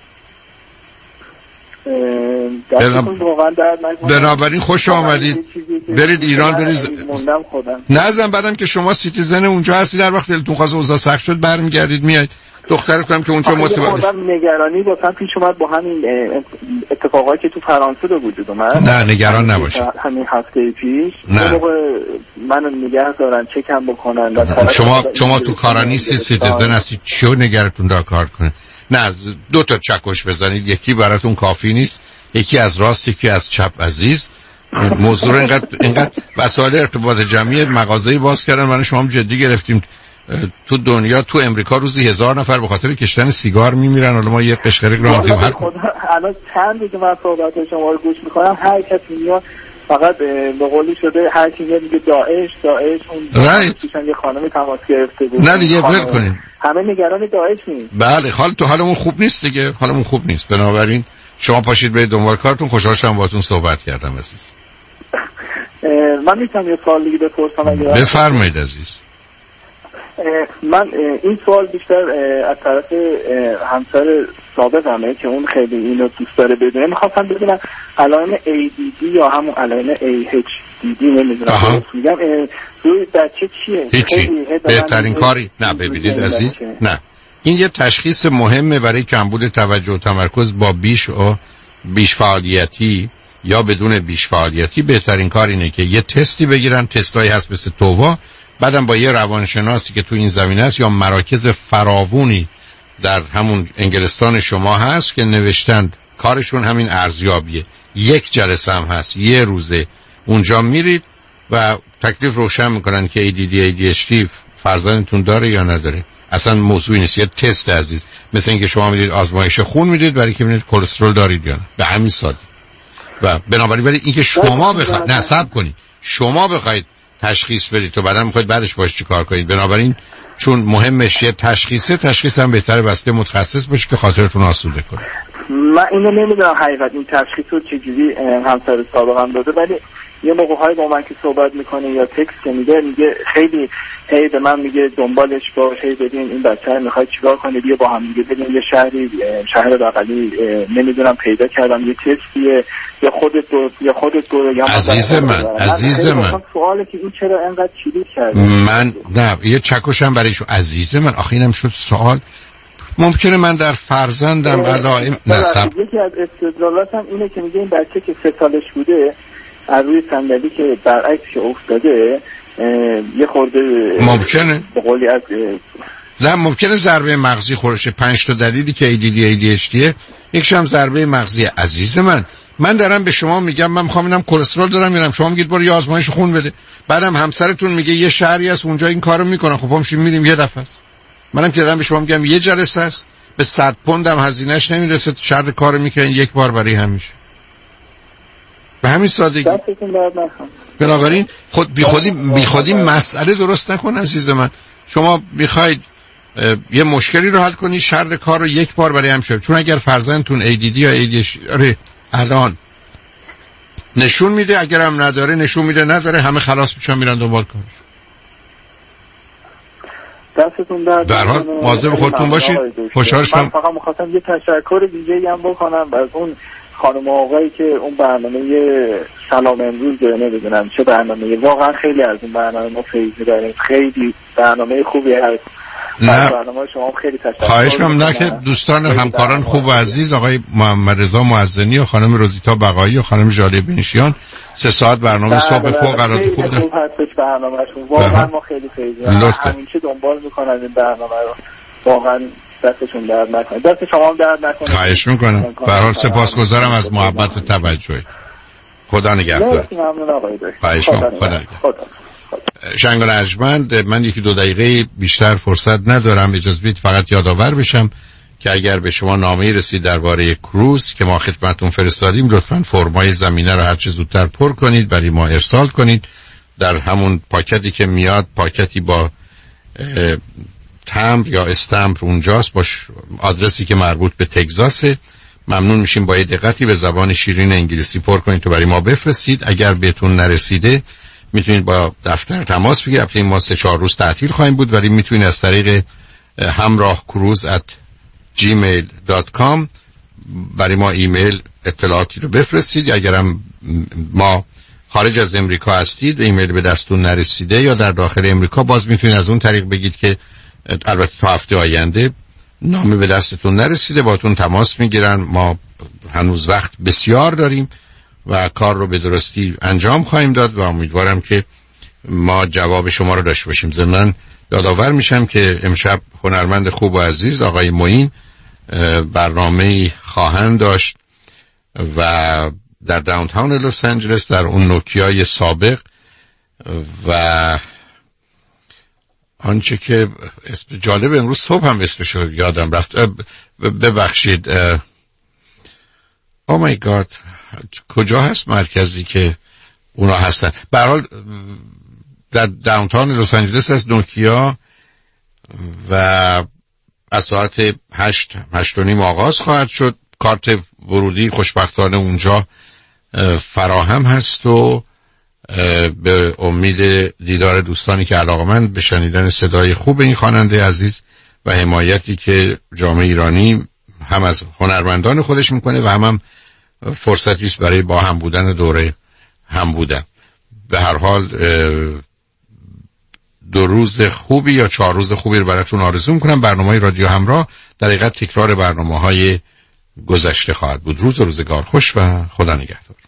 S3: بنابراین خوش آمدید، برید ایران، برید نظرم بعدم که شما سیتیزن اونجا هستید، در وقت دلتون خواست اوضاع سخت شد برمیگردید میایید. دخترتونم که اونجا متولد شد.
S26: نگرانی واسم پیش اومد با همین اتفاقایی که تو فرانسه به وجود اومد.
S3: نه نگران نباشید.
S26: همین هفته پیش منو نگه دارن، چکم بکنن.
S3: شما تو کارا نیستید، سیتیزن هستید، چیو نگرتون دار کار کنه؟ نه 2 تا چکش بزنید، یکی براتون کافی نیست، یکی از راست یکی از چپ. عزیز موضوع اینقدر وسایل ارتباط جمعی مغازه‌ای باز کردن، من شما جدی گرفتیم. تو دنیا، تو امریکا روزی 1000 نفر به خاطر کشتن سیگار میمیرن. حالا ما یه قشقرق رو می‌گیم
S26: الان چند روز من صحبت شما رو گوش می‌کنم، هر کسی میاد فقط به قولی شده، هر کی میگه داعش اون یه خانمی تماس گرفته بود.
S3: نه دیگه ول کنیم،
S26: همه نگران داعش نیست.
S3: بله حالمون خوب نیست دیگه، حالمون خوب نیست. بنابراین شما پاشید برید دنبال کارتون. خوشحال شدم باهاتون صحبت کردم عزیز.
S26: من میتونم یه سوال دیگه بپرسم اگه
S3: بفرمایید عزیز.
S26: من این سوال بیشتر از طرف همسر سابقمه که اون خیلی اینو دوست داره بدونه. میخواستم بدونم علائم ADD یا همون علائم ADHD نمیدونم میگم روی بچه چیه؟
S3: هیچی. بهترین کاری نه. ببینید عزیز، نه این یه تشخیص مهمه برای کمبود توجه و تمرکز با بیش فعالیتی یا بدون بیش فعالیتی. بهترین کار اینه که یه تستی بگیرن، تستایی هست مثل تووا، بعدم با یه روانشناسی که تو این زمینه است یا مراکز فراوونی در همون انگلستان شما هست که نوشتند کارشون همین ارزیابیه. 1 جلسه هم هست، یه روزه اونجا میرید و تکلیف روشن میکنن که ADD ADHD فرزندتون داره یا نداره. اصلا موضوعی نیست، یه تست عزیز، مثل اینکه شما میرید آزمایش خون میدید برای که ببینید کلسترول دارید یا نه. به همین سادگی. و بنابراین ولی اینکه شما بخواید نصب کنید، شما بخواید تشخیص بدید تو بعدم میخواید بعدش باش چی کار کنید، بنابراین چون مهمش یه تشخیص هم بهتره واسه متخصص باشه که خاطرتون آسوده کنه.
S26: من اینو نمیدونم حقیقت این تشخیص رو چجوری همسر سابقم داده، ولی یه موقع‌های با من که صحبت میکنه یا تکست که میگه خیلی هی به من میگه دنبالش باش، هی ببین این بچه میخواد چیکار کنه، بیا با هم دیگه بریم یه شهر بغلی نمیدونم پیدا کردم یه تستیه، یا خودت برو یا
S3: عزیز من
S26: سواله که این چرا انقدر کلید کرده.
S3: من نه یه چکشم برایشو عزیز من آخه اینم شد سوال. ممکنه من در فرزندم علائم نسب.
S26: یکی از استدلالاتم اینه که میگه این بچه که 3 سالش بوده از روی صندلی که برعکسش افتاده یه خورده
S3: ممکنه
S26: به قولی از
S3: ممکنه ضربه مغزی خورشه. 5 تا دلیلی که ADHD یکیش هم ضربه مغزی. عزیز من دارم به شما میگم من میخوام اینم کلسترول دارم میرم، شما میگید برو یه آزمایش خون بده، بعدم همسرتون میگه یه شهری است اونجا این کارو میکنه، خب پامشیم میریم یه دفعه است. منم که دارم به شما میگم یه جلسه است، به 100 پوندم هزینه‌اش نمیرسه، شر کارو میکنین یک بار برای همیشه. به همین سادگی. بنابراین بی خودی مسئله درست نکن عزیز من. شما میخواید یه مشکلی رو حل کنی، شر کار رو یک بار برای همیشه. چون اگر فرزندتون ADD یا ADHD الان نشون میده، اگرم نداره نشون میده نداره، همه خلاص میشن میرن دنبال کارش.
S26: دستتون درد.
S3: در حال مواظب خودتون باشید. خوشحال شدم.
S26: من فقط می‌خواستم یه تشکر دیگه هم بکنم از اون خانم آقایی که اون برنامه سلام امروز نمیدونم چه برنامه، واقعا خیلی از اون برنامه ما فیض داریم، خیلی برنامه خوبی هست.
S3: نه
S26: برنامه شما خیلی تشکر.
S3: خواهش می‌کنم. نه که دوستان همکاران خوب و عزیز آقای محمد رضا معزنی و خانم روزیتا بقایی و خانم ژاله بنشیان 3 ساعت برنامه صبح فوق‌العاده خوب دارن.
S26: برنامه‌شون واقعا ما خیلی همیشه دنبال می‌کنن این برنامه رو. واقعا دستشون درد نکنه. دست شما هم درد نکنه.
S3: خواهش می‌کنم. به هر حال سپاسگزارم از محبت و توجه. خدا نگهدار. خواهش می‌کنم. خدا نگهدار. شنگ و ارجمند، من 1-2 دقیقه بیشتر فرصت ندارم، اجازه بدید فقط یادآور بشم که اگر به شما نامه‌ای رسید درباره کروز که ما خدمتتون فرستادیم، لطفاً فرمای زمینه رو هر چه زودتر پر کنید، برای ما ارسال کنید. در همون پاکتی که میاد، پاکتی با تمبر یا استمپ اونجاست، با آدرسی که مربوط به تگزاسه. ممنون میشیم با دقتی به زبان شیرین انگلیسی پر کنید تو برای ما بفرستید. اگر بهتون نرسیده میتونید با دفتر تماس بگیرید. البته ما 3-4 روز تعطیل خواهیم بود، ولی میتونید از طریق همراه cruise@gmail.com برای ما ایمیل اطلاعاتی رو بفرستید. اگرم ما خارج از امریکا هستید، ایمیل به دستون نرسیده یا در داخل امریکا، باز میتونید از اون طریق بگید که البته تا هفته آینده نامه به دستتون نرسیده، باهاتون تماس میگیرن. ما هنوز وقت بسیار داریم و کار رو به درستی انجام خواهیم داد و امیدوارم که ما جواب شما رو داشته باشیم. ضمن یادآور میشم که امشب هنرمند خوب و عزیز آقای معین برنامه‌ای خواهند داشت و در داونتاون لس آنجلس، در اون نوکیای سابق، و آنچه که اسم جالب امروز صبح هم اسمش رو یادم رفت، ببخشید، او مای گاد، کجا هست مرکزی که اونا هستن؟ به هر حال در داونتاون لس آنجلس از نوکیا و از ساعت 8:30 آغاز خواهد شد. کارت ورودی خوشبختانه اونجا فراهم هست و به امید دیدار دوستانی که علاقه‌مند به شنیدن صدای خوب این خواننده عزیز و حمایتی که جامعه ایرانی هم از هنرمندان خودش میکنه و هم فرصتی است برای با هم بودن دوره هم بودن. به هر حال 2 روز خوبی یا 4 روز خوبی رو براتون آرزو میکنم. برنامه رادیو همراه در حقیقت تکرار برنامه‌های گذشته خواهد بود. روز و روزگار خوش و خدا نگهدار.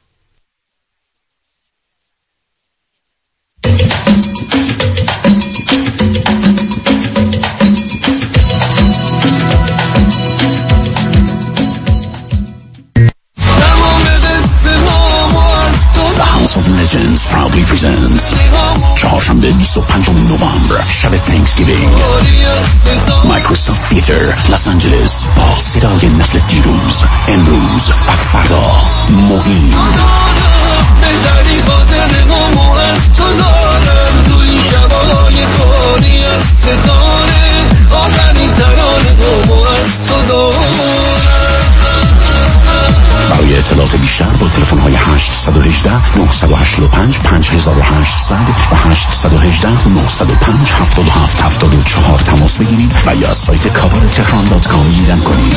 S6: The House of Legends proudly presents چهارشنبه 25 نوامبر شب Thanksgiving مایکروسافت تیتر لس آنجلس با صدای نسل دیروز، امروز و فردا. مقیم
S4: بهتری خاطر نامو از تو دارم، توی شبای کاری از ستاره، آخرین ترانه نامو از تو دارم.
S6: برای اطلاعات بیشتر با تلفن های 818 985 5800 و 818 905 7774 تماس بگیرید و یا از سایت covertehran.com دیدن کنید.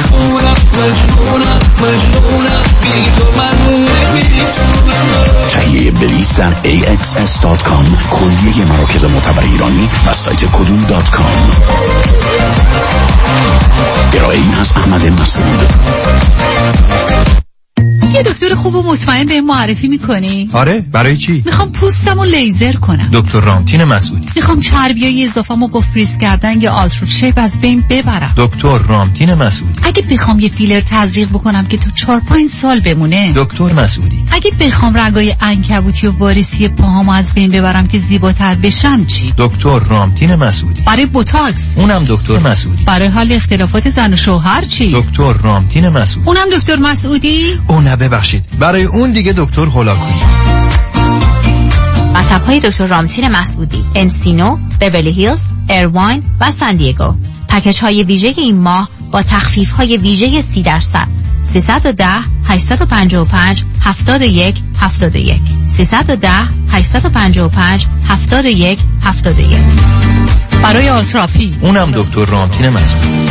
S6: تهیه بلیط در axs.com، کلیه مراکز معتبر ایرانی و سایت کدوم.com. ارائه این از احمد مسعود.
S20: یه دکتر خوب و مطمئن به معرفی میکنی؟
S5: آره، برای چی؟
S20: میخوام پوستمو لیزر کنم.
S5: دکتر رامتین مسعودی.
S20: میخوام چربیای اضافه‌مو با فریز کردن یا آلترا شیپ از بین ببرم.
S5: دکتر رامتین مسعودی.
S20: اگه بخوام یه فیلر تزریق بکنم که تو 4-5 سال بمونه.
S5: دکتر مسعودی.
S20: اگه بخوام رگای عنکبوتی و واریسی پاهامو از بین ببرم که زیباتر بشم چی؟
S5: دکتر رامتین مسعودی.
S20: برای بوتاکس.
S5: اونم دکتر مسعودی.
S20: برای حل اختلافات زن و شوهر چی؟
S5: دکتر رامتین مسعودی.
S20: اونم دکتر مسعودی؟
S5: اون ببخشید، برای اون دیگه دکتر هولاکویی.
S8: مطب‌های دکتر رامتین مسعودی، انسینو، بیورلی هیلز، ایرواین و سان دیگو. پکیج‌های ویژه این ماه با تخفیف‌های ویژه 30%. 310 855 71 71 310 855 71 71.
S20: برای آلتراپی
S5: اونم دکتر رامتین مسعودی.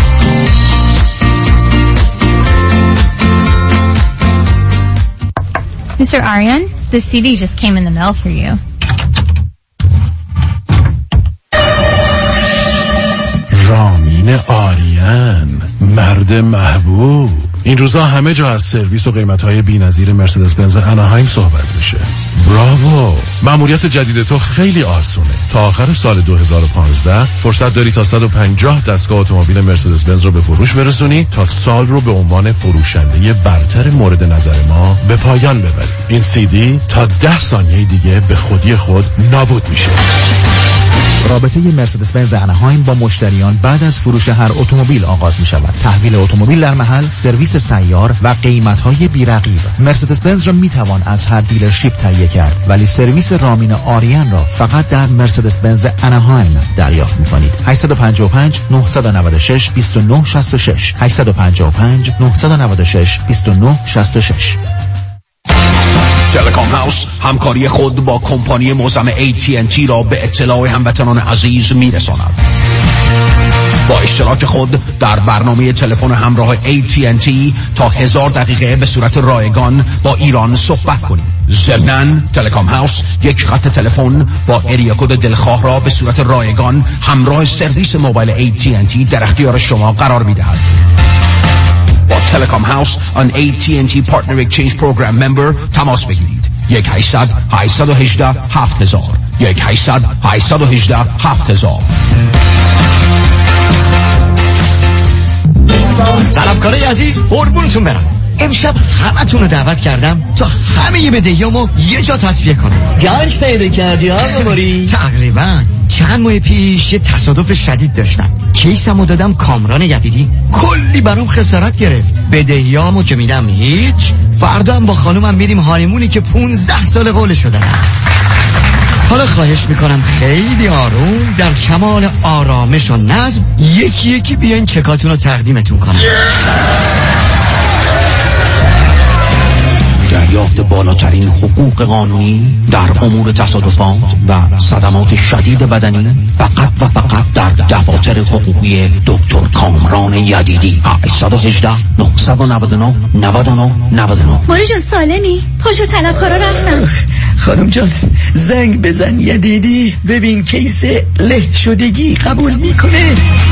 S9: Mr. Aryan, the CD just came in the mail for you.
S10: رامین آریان، مرد محبوب. این روزا همه جا از سرویس و قیمت‌های بی‌نظیر مرسدس بنز اناهایم صحبت میشه. براوو، مأموریت جدید تو خیلی آسونه. تا آخر سال 2015 فرصت داری تا 150 دستگاه اتومبیل مرسدس بنز رو به فروش برسونی تا سال رو به عنوان فروشنده برتر مورد نظر ما به پایان ببری. این CD تا 10 ثانیه دیگه به خودی خود نابود میشه.
S17: رابطه مرسدس بنز اناهایم با مشتریان بعد از فروش هر اتومبیل آغاز می شود. تحویل اتومبیل در محل، سرویس سیار و قیمت‌های بی‌رقیب. مرسدس بنز را می توان از هر دیلرشیپ تهیه کرد، ولی سرویس رامین آریان را فقط در مرسدس بنز اناهایم دریافت می کنید. 855 996 2966 855 996 2966.
S7: تلکام هاوس همکاری خود با کمپانی معظم AT&T را به اطلاع هموطنان عزیز میرساند. با اشتراک خود در برنامه تلفن همراه AT&T تا 1000 دقیقه به صورت رایگان با ایران صحبت کنید. ضمناً تلکام هاوس یک خط تلفن با اریا کد دلخواه را به صورت رایگان همراه سرویس موبایل AT&T در اختیار شما قرار می‌دهد. با تلکام هاوس آن AT&T Partner Exchange Program Member تماس بگیرید. 1-800-818-7000 1-800-818-7000.
S12: طلبکارای عزیز، قربونتون برم. امشب همتون رو دعوت کردم تا همه بدهیامو یه جا تصفیه کنم.
S21: گنج پیدا کردی ها مباری؟
S12: تقریبا چند ماه پیش یه تصادف شدید داشتم. کیسمو دادم کامران یدیدی، کلی برام خسارت گرفت. بدهیامو که میدم هیچ. فردا هم با خانومم میریم هانیمونی که 15 سال قولش رو دادم. حالا خواهش میکنم خیلی آروم در کمال آرامش و نظم یکی یکی بیاین چکاتون رو تقدیمتون کنم.
S7: دریافت بالاترین حقوق قانونی در امور تصادفات و صدمات شدید بدنی فقط و فقط در دفاتر حقوقی دکتر کامران یدیدی. 818 999 99 99.
S22: ماری جون سالمی؟ پاشو طلبکارا رفتن.
S21: خانم جان زنگ بزن یدیدی ببین کیس له شدگی قبول میکنه.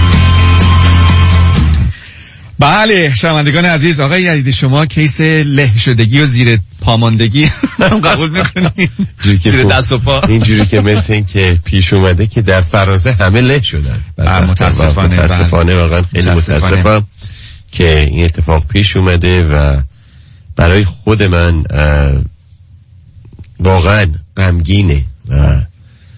S13: بله شنوندگان عزیز، آقای یدیدی شما کیس له شدگی و زیر پاماندگی قبول میکنید؟ زیر دست و پا
S27: اینجوری که مثل این که پیش اومده که در فرانسه همه له شدن. متاسفانه واقعا خیلی متاسفم که این اتفاق پیش اومده و برای خود من واقعا غمگینه و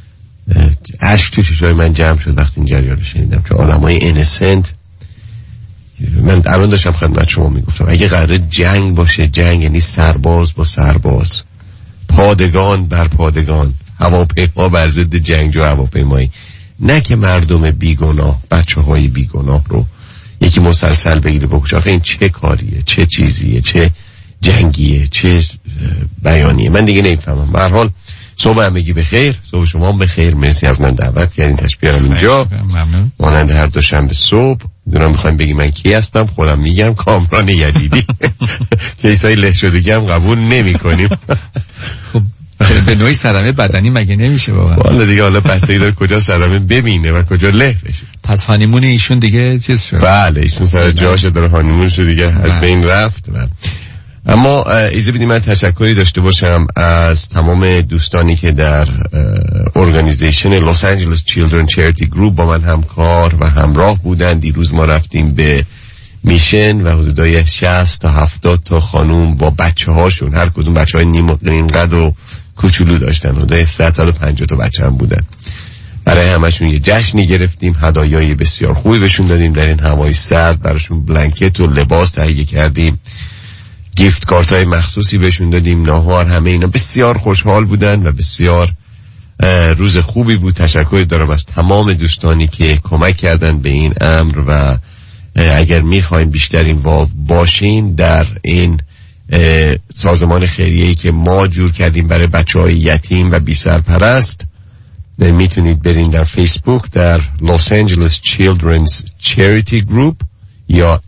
S27: اشک تو چشای من جمع شد وقتی این جریان رو شنیدم، چون آدمای انسنت. من الان داشتم خدمت شما میگفتم اگه قراره جنگ باشه، جنگ یعنی سرباز با سرباز، پادگان بر پادگان، هواپیما بر ضد جنگجو هواپیمایی، نه که مردم بیگناه، بچه‌های بیگناه رو یکی مسلسل بگیره بکشه. آخه این چه کاریه، چه چیزیه، چه جنگیه، چه بیانیه؟ من دیگه نمیفهمم. به هر حال صبح همگی بخیر، صبح شما هم بخیر. مرسی از من دعوت کردین تشبیهرم اینجا.
S13: ممنون.
S27: مانند هر دوشنبه صبح دونم میخوایم بگی من کی هستم، خودم میگم کامران یدیدی. کیسای له شدگی هم قبول نمی کنیم.
S13: خب به نوعی صدمه بدنی مگه نمیشه بابا؟
S27: والا دیگه حالا بستگی داره کجا صدمه ببینه و کجا له بشه.
S13: پس هانیمون ایشون دیگه چیز شد؟
S27: بله ایشون سر جاشه، داره هانیمون شد دیگه، از بین رفت. اما ایزه بدیم من تشکری داشته باشم از تمام دوستانی که در ارگانیزیشن لس آنجلس چیلدرن چریتی گروپ با من همکار و همراه بودن. دیروز ما رفتیم به میشن و حدودای 60 تا 70 تا خانوم با بچه هاشون، هر کدوم بچه های نیم قد و کوچولو داشتن، حدودای 150 تا بچه هم بودن. برای همشون یه جشنی گرفتیم، هدایای بسیار خوبی بهشون دادیم، در این هوای سرد براشون بلانکت و لباس تهیه کردیم، گیفت کارت های مخصوصی بهشون دادیم، ناهار، همه اینا. بسیار خوشحال بودن و بسیار روز خوبی بود. تشکر دارم از تمام دوستانی که کمک کردن به این امر و اگر میخواین بیشتر اینوالو باشین در این سازمان خیریه‌ای که ما جور کردیم برای بچه‌های یتیم و بی سرپرست، میتونید برین در فیسبوک در Los Angeles Children's Charity Group یا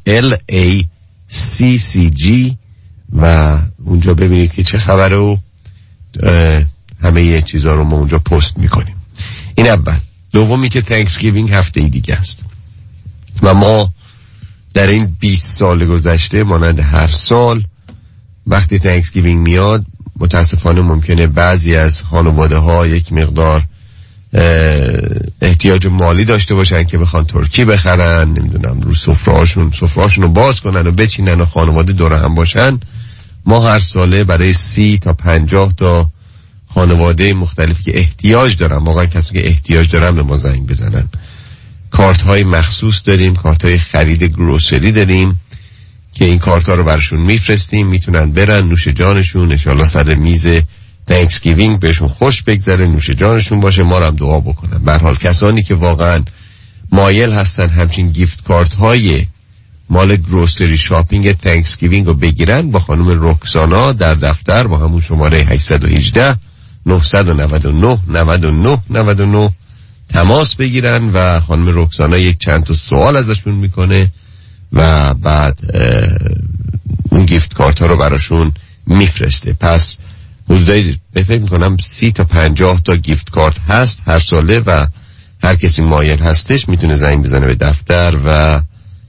S27: LACCG و اونجا ببینید که چه خبره و همه یه چیزا رو ما اونجا پست میکنیم. این اول. دومی که تانکسگیوینگ هفته دیگه است و ما در این 20 سال گذشته مانند هر سال وقتی تانکسگیوینگ میاد متاسفانه ممکنه بعضی از خانواده ها یک مقدار احتیاج مالی داشته باشن که بخوان ترکی بخرن، نمیدونم رو سفرهاشون رو باز کنن و بچینن و خانواده دور هم باشن. ما هر ساله برای 30 تا 50 تا خانواده مختلفی که احتیاج دارن، واقعا کسی که احتیاج دارن به ما زنگ بزنن. کارت های مخصوص داریم، کارت های خرید گروسری داریم که این کارت ها رو برشون میفرستیم، میتونن برن نوش جانشون، انشالله سر میز تانکسگیوینگ بهشون خوش بگذره، نوش جانشون باشه، ما رو هم دعا بکنن. به هر حال کسانی که واقعا مایل هستن همچین گیفت کارت های مال گروسری شاپینگ تانکسگیوینگ رو بگیرن، با خانم رکسانا در دفتر با همون شماره 818 999 99 99 تماس بگیرن و خانم رکسانا یک چند تا سوال ازشون میکنه و بعد اون گیفت کارت ها رو براشون میفرسته. پس حدودای فکر میکنم 30 تا 50 تا گیفت کارت هست هر ساله و هر کسی مایل هستش میتونه زنگ بزنه به دفتر و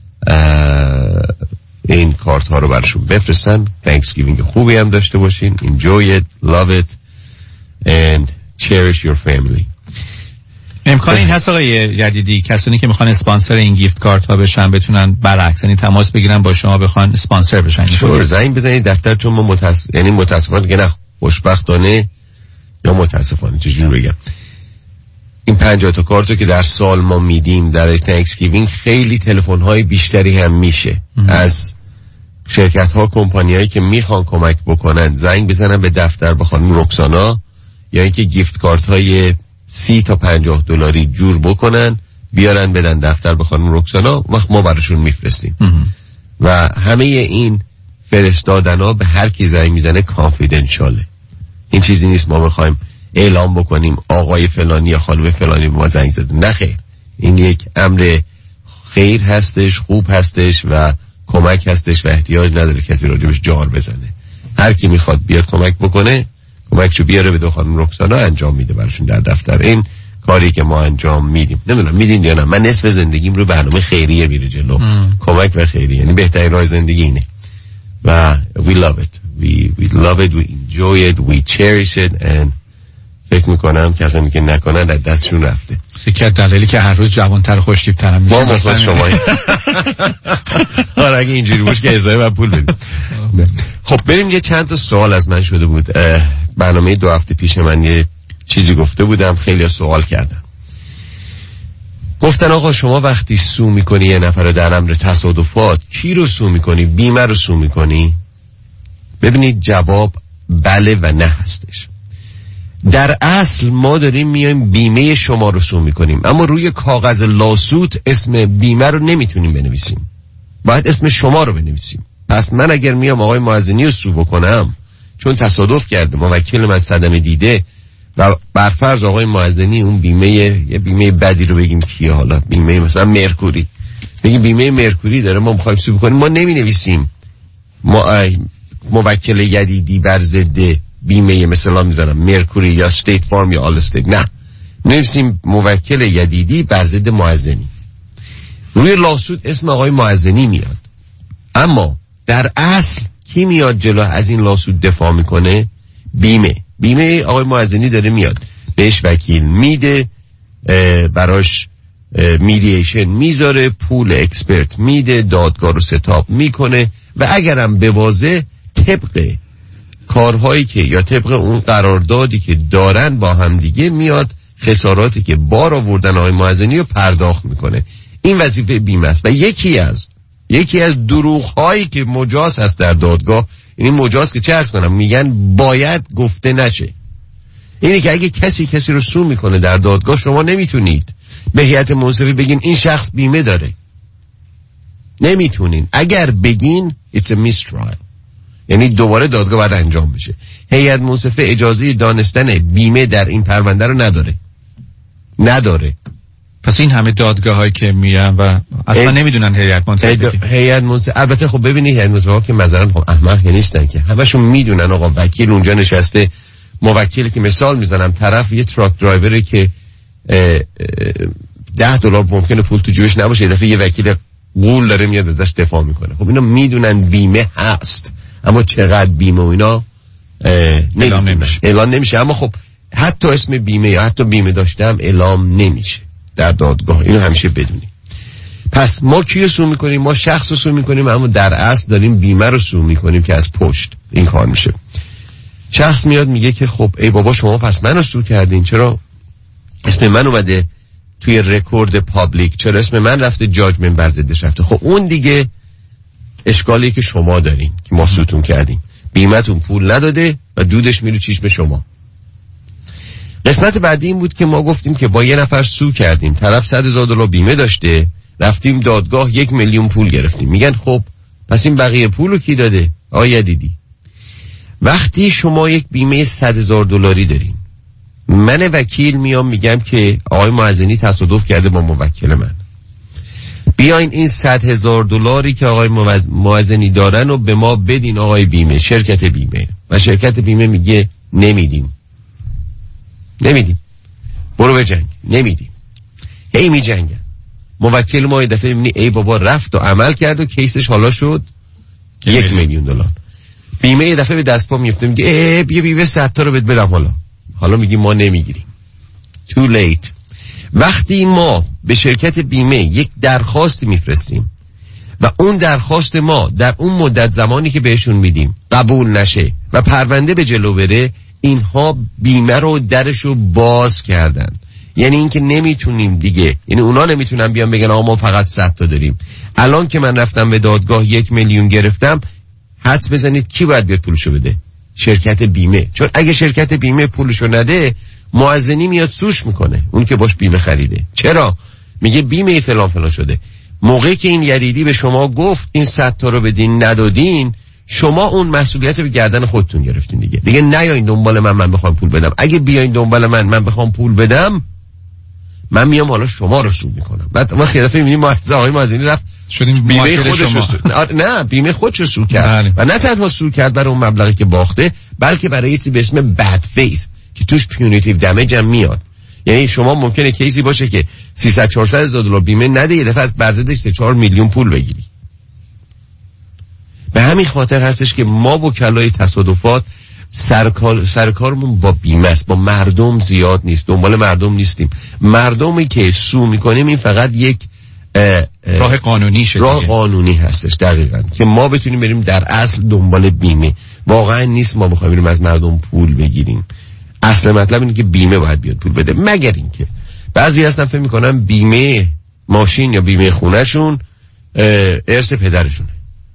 S27: این کارت ها رو براشون بفرستن. تانکسگیوینگ خوبی هم داشته باشین. Enjoy it, love it and cherish your family.
S13: امکان این هست آقای یدیدی کسانی که میخوان اسپانسر این گیفت کارت ها بشن بتونن برعکس یعنی تماس بگیرن با شما بخوان اسپانسر بشن؟
S27: شور زنگ بزنید دفتر، چون ما یعنی متاسفانه که نه خوشبختانه یا متاسفانه چجوری بگم، این 50 تا کارتو که در سال ما میدیم در تانکسگیوینگ خیلی تلفن های بیشتری هم میشه از شرکت ها، کمپانی هایی که میخوان کمک بکنن زنگ بزنن به دفتر با خانم رکسانا یا اینکه گیفت کارت های 30 تا 50 دلاری جور بکنن بیارن بدن دفتر به خانم رکسانا، وقت ما براشون میفرستیم و همه این فرستادن ها به هر کی زنگ میزنه کانفیدنشاله. این چیزی نیست ما میخوایم اعلام بکنیم آقای فلانی یا خانم فلانی به ما زنگ زده، نه خیر، این یک امر خیر هستش، خوب هستش و کمک هستش و احتیاج نداره کسی راجبش جار بزنه. هر کی میخواد بیاد کمک بکنه کمکشو بیاره به دو خانم رکسانا انجام میده براشون در دفتر. این کاری که ما انجام میدیم، نمیدونم میدین یا نه، من نصف زندگیم رو برنامه خیریه میره جلو. کمک و خیریه یعنی بهترین راه زندگی اینه و we love it, we love it, we enjoy it, we cherish it and فکر میکنم کسانی که نکنن از دستشون رفته.
S13: سکر دلیلی که هر روز جوانتر خوشتیپ‌ترم میشه.
S27: ما مثلا شما آره اگه اینجوری باشه که اضافه پول بدید. خب بریم یه چند تا سوال از من شده بود. برنامه 2 هفته پیش من یه چیزی گفته بودم، خیلی سوال کردن. گفتن آقا شما وقتی سو میکنی یه نفر رو در امر تصادفات، کی رو سو میکنی؟ بیمه رو سو میکنی؟ ببینید جواب بله و نه هستش. در اصل ما داریم میایم بیمه شما رو سو میکنیم، اما روی کاغذ لاسوت اسم بیمه رو نمیتونیم بنویسیم، باید اسم شما رو بنویسیم. پس من اگر میام آقای معزنی رو سو بکنم چون تصادف کرده، موکل من صدمه دیده و برفرض آقای معزنی اون بیمه، یه بیمه بدی رو بگیم کیه، حالا بیمه مثلا مرکوری، بگیم بیمه مرکوری داره ما میخوایم سو بکنیم، ما نمی نویسیم موکل یدیدی بر ضد بیمه مثلا میزنم مرکوری یا استیت فارم یا آل استیت، نه، نویسیم موکل یدیدی بر ضد معزنی. روی لاسود اسم آقای معزنی میاد، اما در اصل کی میاد جلو از این لاسود دفاع میکنه؟ بیمه آقای معزنی داره میاد بهش وکیل میده، براش میدییشن میذاره، پول اکسپرت میده، دادگاه رو ستاب میکنه و اگرم ببازه طبق کارهایی که یا طبق اون قراردادی که دارن با هم دیگه میاد خساراتی که بار آوردن آقای معزنی رو پرداخت میکنه. این وظیفه بیمه است و یکی از دروغ‌هایی که مجاز هست در دادگاه، یعنی مجاز که چه عرض کنم، میگن باید گفته نشه، اینه که اگه کسی رو سو میکنه در دادگاه شما نمیتونید به هیئت منصفه بگین این شخص بیمه داره، نمیتونین. اگر بگین it's a mistrial، یعنی دوباره دادگاه باید انجام بشه. هیئت منصفه اجازه دانستن بیمه در این پرونده رو نداره.
S13: پس این همه دادگاه هایی که میرن و اصلا نمیدونن هیئت منصفه
S27: البته خب ببینید هیئت منصفه ها که مثلا خب احمق نیستن که، همشون میدونن آقا وکیل اونجا نشسته، موکلی که مثال میزنم طرف یه تراک درایوره که $10 ممکنه پول تو جیبش نباشه، یه دفعه یه وکیل قول داره میاد ازش دفاع میکنه. خب اینا میدونن بیمه هست، اما چقدر بیمه و اینا اعلام نمیشه. اما خب حتی اسم بیمه یا حتی بیمه داشتم اعلام نمیشه در دادگاه، اینو همیشه بدونیم. پس ما کیو سو میکنیم؟ ما شخص رو سو میکنیم، اما در اصل داریم بیمه رو سو میکنیم که از پشت این کار میشه. شخص میاد میگه که خب ای بابا شما پس منو سو کردین، چرا اسم من اومده توی رکورد پابلیک، چرا اسم من رفته جاجمنت بر ضدش رفته؟ خب اون دیگه اشکالی که شما دارین که ما سوتون کردیم، بیمه‌تون پول نداده و دودش میره چشم شما. قسمت بعدی این بود که ما گفتیم که با یه نفر سو کردیم، طرف $100,000 بیمه داشته، رفتیم دادگاه 1 میلیون پول گرفتیم. میگن خب پس این بقیه پولو کی داده؟ آیا دیدی وقتی شما یک بیمه $100,000 دارین، من وکیل میام میگم که آقای معزنی تصادف کرده با موکل من، بیاین این $100,000 که آقای معزنی دارن و به ما بدین آقای بیمه، شرکت بیمه. و شرکت بیمه میگه نمیدیم، برو بجنگ، نمیدیم. هی میجنگن. موکل ما یه دفعه میبینی ای بابا رفت و عمل کرد و کیسش حالا شد $1 میلیون. بیمه یه دفعه به دست پا میفته، میگه بیا بیمه 100 تا رو بهت بدم، حالا میگیم ما نمیگیریم. too late. وقتی ما به شرکت بیمه یک درخواست میفرستیم و اون درخواست ما در اون مدت زمانی که بهشون میدیم قبول نشه و پرونده به جلو بره، اینها بیمه رو درشو باز کردن. یعنی اینکه نمیتونیم دیگه، یعنی اونا نمیتونن بیان بگن آقا ما فقط 100 تا داریم. الان که من رفتم به دادگاه 1 میلیون گرفتم، حدس بزنید کی باید بیاد پولشو بده؟ شرکت بیمه. چون اگه شرکت بیمه پولشو نده، معزنی میاد سوش میکنه اون که باش بیمه خریده. چرا؟ میگه بیمه فلان فلان شده. موقعی که این یدیدی به شما گفت این 100 تا رو بدین ندادین، شما اون مسئولیت رو به گردن خودتون گرفتین دیگه نیاین دنبال من بخوام پول بدم. اگه بیاین دنبال من بخوام پول بدم، من میام حالا شما رو سو میکنم. بعد ما خیلی دفعه میبینیم آقای معزنی رفت شدیم بیمه خودش رو نه بیمه خودش رو سو کرد و نه تنها سو کرد برای اون مبلغی که باخته، بلکه برای یه چیزی به اسم bad faith که توش پیونیتیو دمیج هم میاد. یعنی شما ممکنه کیسی باشه که $300,000-400,000 بیمه نده، یه دفعه از برزدش 4 میلیون پول بگیری. به همین خاطر هستش که ما وکلای تصادفات سرکارمون با بیمه است، با مردم زیاد نیست، دنبال مردم نیستیم. مردمی که سو میکنیم این فقط یک
S13: راه قانونی شده،
S27: راه قانونی هستش دقیقاً، که ما بتونیم بریم در اصل دنبال بیمه. واقعا نیست ما بخوایم بریم از مردم پول بگیریم. اصل مطلب اینه که بیمه باید بیاد پول بده، مگر اینکه بعضی هستن فکر میکنن بیمه ماشین یا بیمه خونهشون ارث پدرشونه،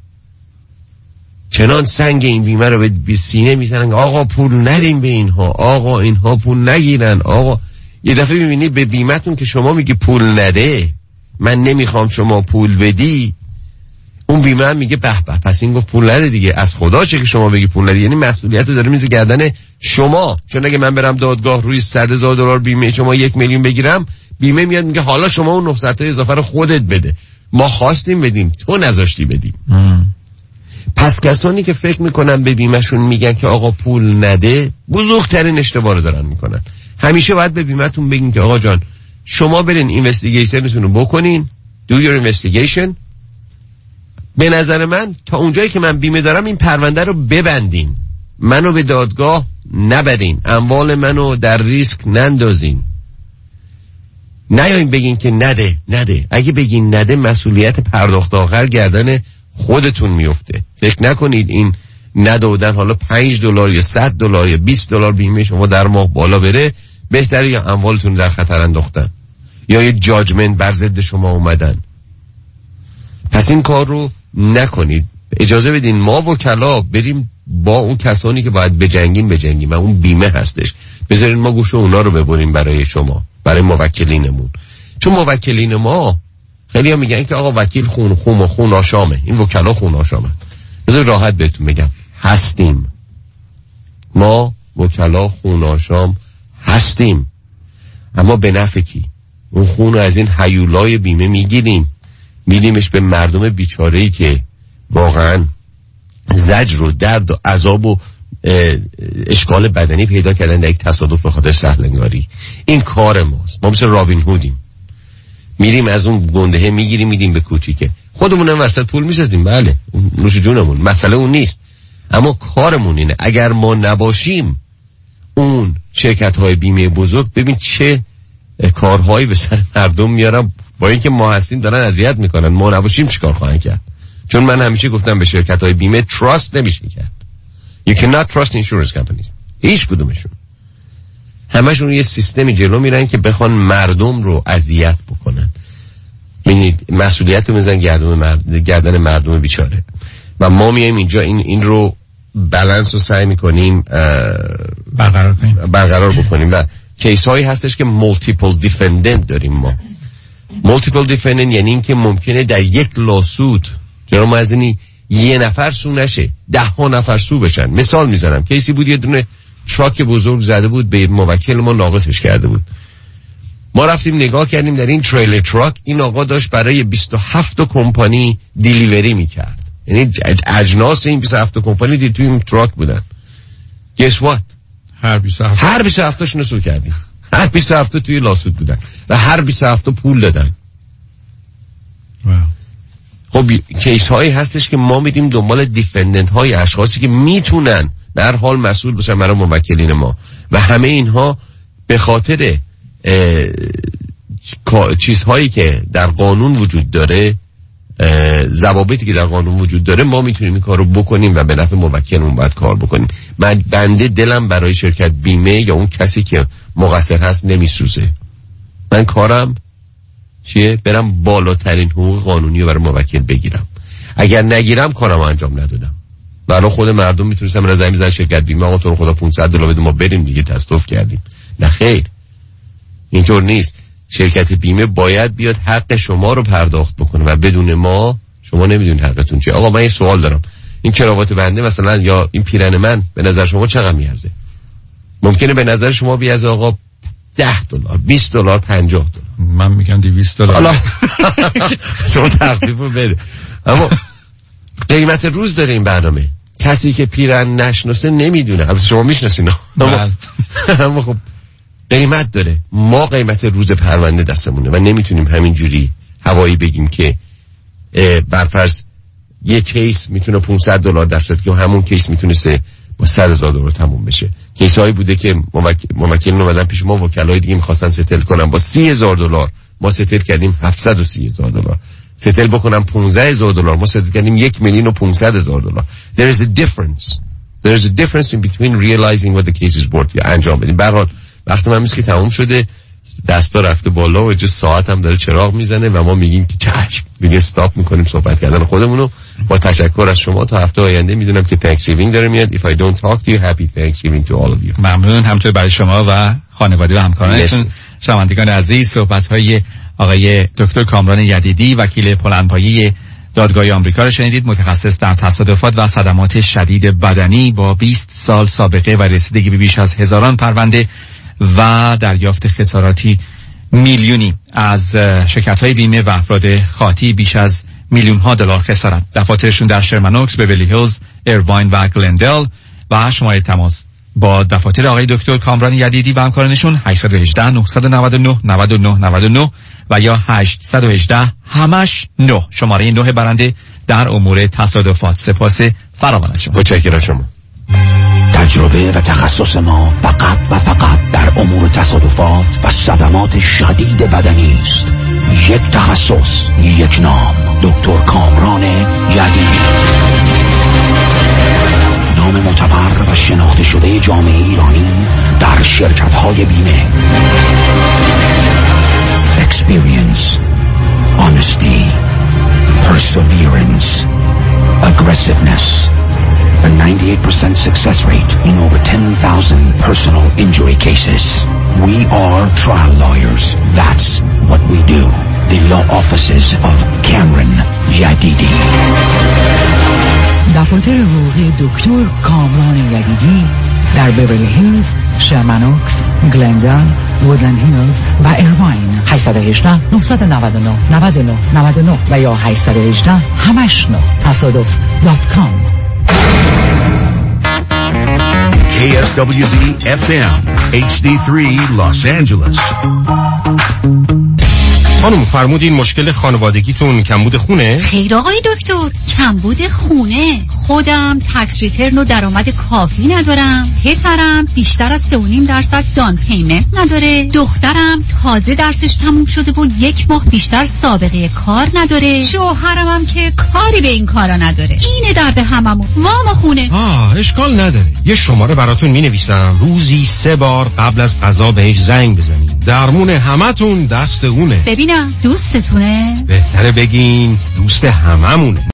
S27: چنان سنگ این بیمه رو به سینه میزنن آقا پول ندیم به اینها، آقا اینها پول نگیرن، آقا. یه دفعه میبینی به بیمه‌تون که شما میگی پول نده، من نمیخوام شما پول بدی، اون بیمه هم میگه به به پس این گفت پول نده دیگه، از خدا چه که شما بگی پول نده، یعنی مسئولیت رو داره میذاره گردن شما. چون اگه من برم دادگاه روی $100,000 بیمه شما 1 میلیون بگیرم، بیمه میاد میگه حالا شما اون 900 تا اضافه رو خودت بده، ما خواستیم بدیم تو نذاشتی بدیم. پس کسانی که فکر میکنن به بیمهشون میگن که آقا پول نده، بزرگترین اشتباه رو دارن میکنن. همیشه باید به بیمه‌تون بگین که آقا جان شما برین اینوستیگیشنتون رو بکنین، do your investigation. به نظر من تا اونجایی که من بیمه دارم این پرونده رو ببندین، منو به دادگاه نبرین، اموال منو در ریسک نندازین، نیاین بگین که نده. اگه بگین نده مسئولیت پرداخت آخر گردن خودتون میفته. فکر نکنید این ندادن حالا $5 یا $100 یا $20 بیمه شما در ماه بالا بره بهتره یا اموالتون در خطر انداختن یا یه جاجمنت بر ضد شما اومدن. پس این کار رو نکنید، اجازه بدین ما وکلا بریم با اون کسانی که باید بجنگیم و اون بیمه هستش، بذارین ما گوش اونا رو ببریم برای شما، برای موکلینمون. چون موکلین ما خیلی ها میگن که آقا وکیل خون آشامه، این وکلا خون آشامه. بذار راحت بهتون بگم هستیم، ما وکلا خون آشام هستیم، اما به نفع کی؟ اون خون رو از این هیولای بیمه میدیمش به مردم بیچاره‌ای که واقعا زجر و درد و عذاب و اشکال بدنی پیدا کردن در یک تصادف به خاطر سهلنگاری. این کار ماست، ما مثل رابین هودیم، میریم از اون گندهه میگیریم میدیم به کوچیکه، خودمونم وسط پول میسازیم، بله نوش جونمون، مسئله اون نیست، اما کارمون اینه. اگر ما نباشیم اون شرکت‌های بیمه بزرگ ببین چه کارهایی به سر مردم میارن، با اینکه ما هستیم دارن اذیت میکنن، ما نباشیم چیکار خواهند کرد؟ چون من همیشه گفتم به شرکت‌های بیمه trust نمیشه کرد. You cannot trust insurance companies. هیچ کدومشون. همشون یه سیستمی جلو میرن که بخوان مردم رو اذیت بکنن. ببینید مسئولیت رو میزنن گردن مردم بیچاره. و ما میایم اینجا این رو بالانس رو سعی میکنیم برقرار بکنیم و کیس هایی هستش که مولتیپل دیفندنت داریم ما. مولتیپل دیفندنت یعنی این که ممکنه در یک لاسوت جناب معزنی یه نفر سو نشه، 10 نفر سو بشن. مثال میزنم کیسی بود یه دونه تراک بزرگ زده بود به موکل ما، ناقصش کرده بود. ما رفتیم نگاه کردیم در این تریلر تراک این آقا داشت برای 27 کمپانی دیلیوری میکرد، یعنی اجناس این 27 کمپانی توی این تراک بودن. Guess what؟ هر 27 تاشون سو کردیم، هر 27 توی لاسود بودن و هر 27 پول دادن. خب کیس هایی هستش که ما میریم دنبال دیفندنت های اشخاصی که میتونن در حال مسئول باشن برای موکلین ما و همه اینها به خاطر چیزهایی که در قانون وجود داره، ضوابطی که در قانون وجود داره، ما میتونیم این کار رو بکنیم و به نفع موکلمون باید کار بکنیم. من بنده دلم برای شرکت بیمه یا اون کسی که مقصر هست نمیسوزه. من کارم چیه؟ برم بالاترین حقوق قانونی رو برای موکل بگیرم. اگر نگیرم کارم انجام ندادم. برای خود مردم میتونستم رضایت میدن شرکت بیمه آقا تو رو خدا $500 بده ما بریم دیگه تصادف کردیم. نه خیر، اینطور نیست. شرکت بیمه باید بیاد حق شما رو پرداخت بکنه و بدون ما شما نمیدونید حقتون چیه. آقا من یه سوال دارم، این کراوات بنده مثلا یا این پیرن من به نظر شما چقدر میارزه؟ ممکنه به نظر شما بیارزه آقا $10 $20 $50.
S13: من میگم $200.
S27: حالا شما تخفیف رو بده. اما قیمت روز داره این برنامه. کسی که پیرن نشناسه نمیدونه. البته شما میشناسین. اما خب قیمت داره. ما قیمت روز پرونده دستمونه و نمیتونیم همینجوری هوایی بگیم که برفرض یک کیس میتونه $500 در صورتی که همون کیس میتونه با $100,000 تموم بشه. کیس هایی بوده که موکلین اومدن پیش ما، وکلای دیگه میخواستن ستل کنن با $30,000، ما ستل کردیم $730,000. ستل بکنم $15,000، ما ستل کردیم $1,500,000. There is a difference. there's a difference in between realizing what the case is worth یا انجام بدیم. به هر حال وقتی من که تموم شده، دستا رفته بالا و جز ساعت هم داره چراغ میزنه و ما میگیم که چشم، دیگه استاپ میکنیم صحبت کردن خودمونو. با تشکر از شما، تا هفته آینده میدونم که Thanksgiving داره میاد. If I don't talk to you, happy Thanksgiving to all of you.
S13: ممنون همطور برای شما و خانواده و همکارانتون. شنوندگان عزیز، صحبت‌های آقای دکتر کامران یدیدی، وکیل پلنپایی دادگاه آمریکا را شنیدید، متخصص در تصادفات و صدمات شدید بدنی با 20 سال سابقه و رسیدگی به بیش از هزاران پرونده و دریافت خساراتی میلیونی از شرکت‌های بیمه و افراد خاطی بیش از میلیون‌ها دلار خسارت. دفاترشون در شرمن اوکس، بیولی هیلز، ایرواین و گلندل و شماره تماس با دفاتر آقای دکتر کامران یدیدی و همکارانشون 818 999 99 99 و یا 818 همش 9 شماره 9 برنده در امور تصادفات. سپاس فراوان از شما.
S27: متشکرم شما.
S6: تجربه و تخصص ما فقط و فقط در امور تصادفات و صدمات شدید بدنی است. یک تخصص، یک نام، دکتر کامران یدیدی. نام معتبر و شناخته شده جامعه ایرانی در شرکت‌های بیمه. Experience, honesty, perseverance, aggressiveness. A 98% success rate in over 10,000 personal injury cases. We are trial lawyers. That's what we do. The law offices of Cameron Yadidi.
S1: دفاتر حقوقی دکتر کامران یدیدی در بیولی هیلز، شرمن اوکس، گلندل، وودلند هیلز و ایرواین. 818 999 99 99 و یا 818 همش 9 تصادف.com.
S2: KSWB FM HD3 Los Angeles.
S11: خانم فرمودین مشکل خانوادگیتون کمبود خونه؟
S22: خیر آقای دکتر، کمبود خونه. خودم تکس ریترن و درآمد کافی ندارم، پسرم بیشتر از 3.5% دان پیمنت نداره، دخترم تازه درسش تموم شده و 1 ماه بیشتر سابقه کار نداره، شوهرم هم که کاری به این کارا نداره. اینه درد هممون. وام خونه.
S11: اشکال نداره، یه شماره براتون مینویسم، روزی 3 بار قبل از غذا بهش زنگ بزنید. درمون همتون دست اونه.
S22: ببینم دوستتونه؟
S11: بهتره بگین دوست هممونه.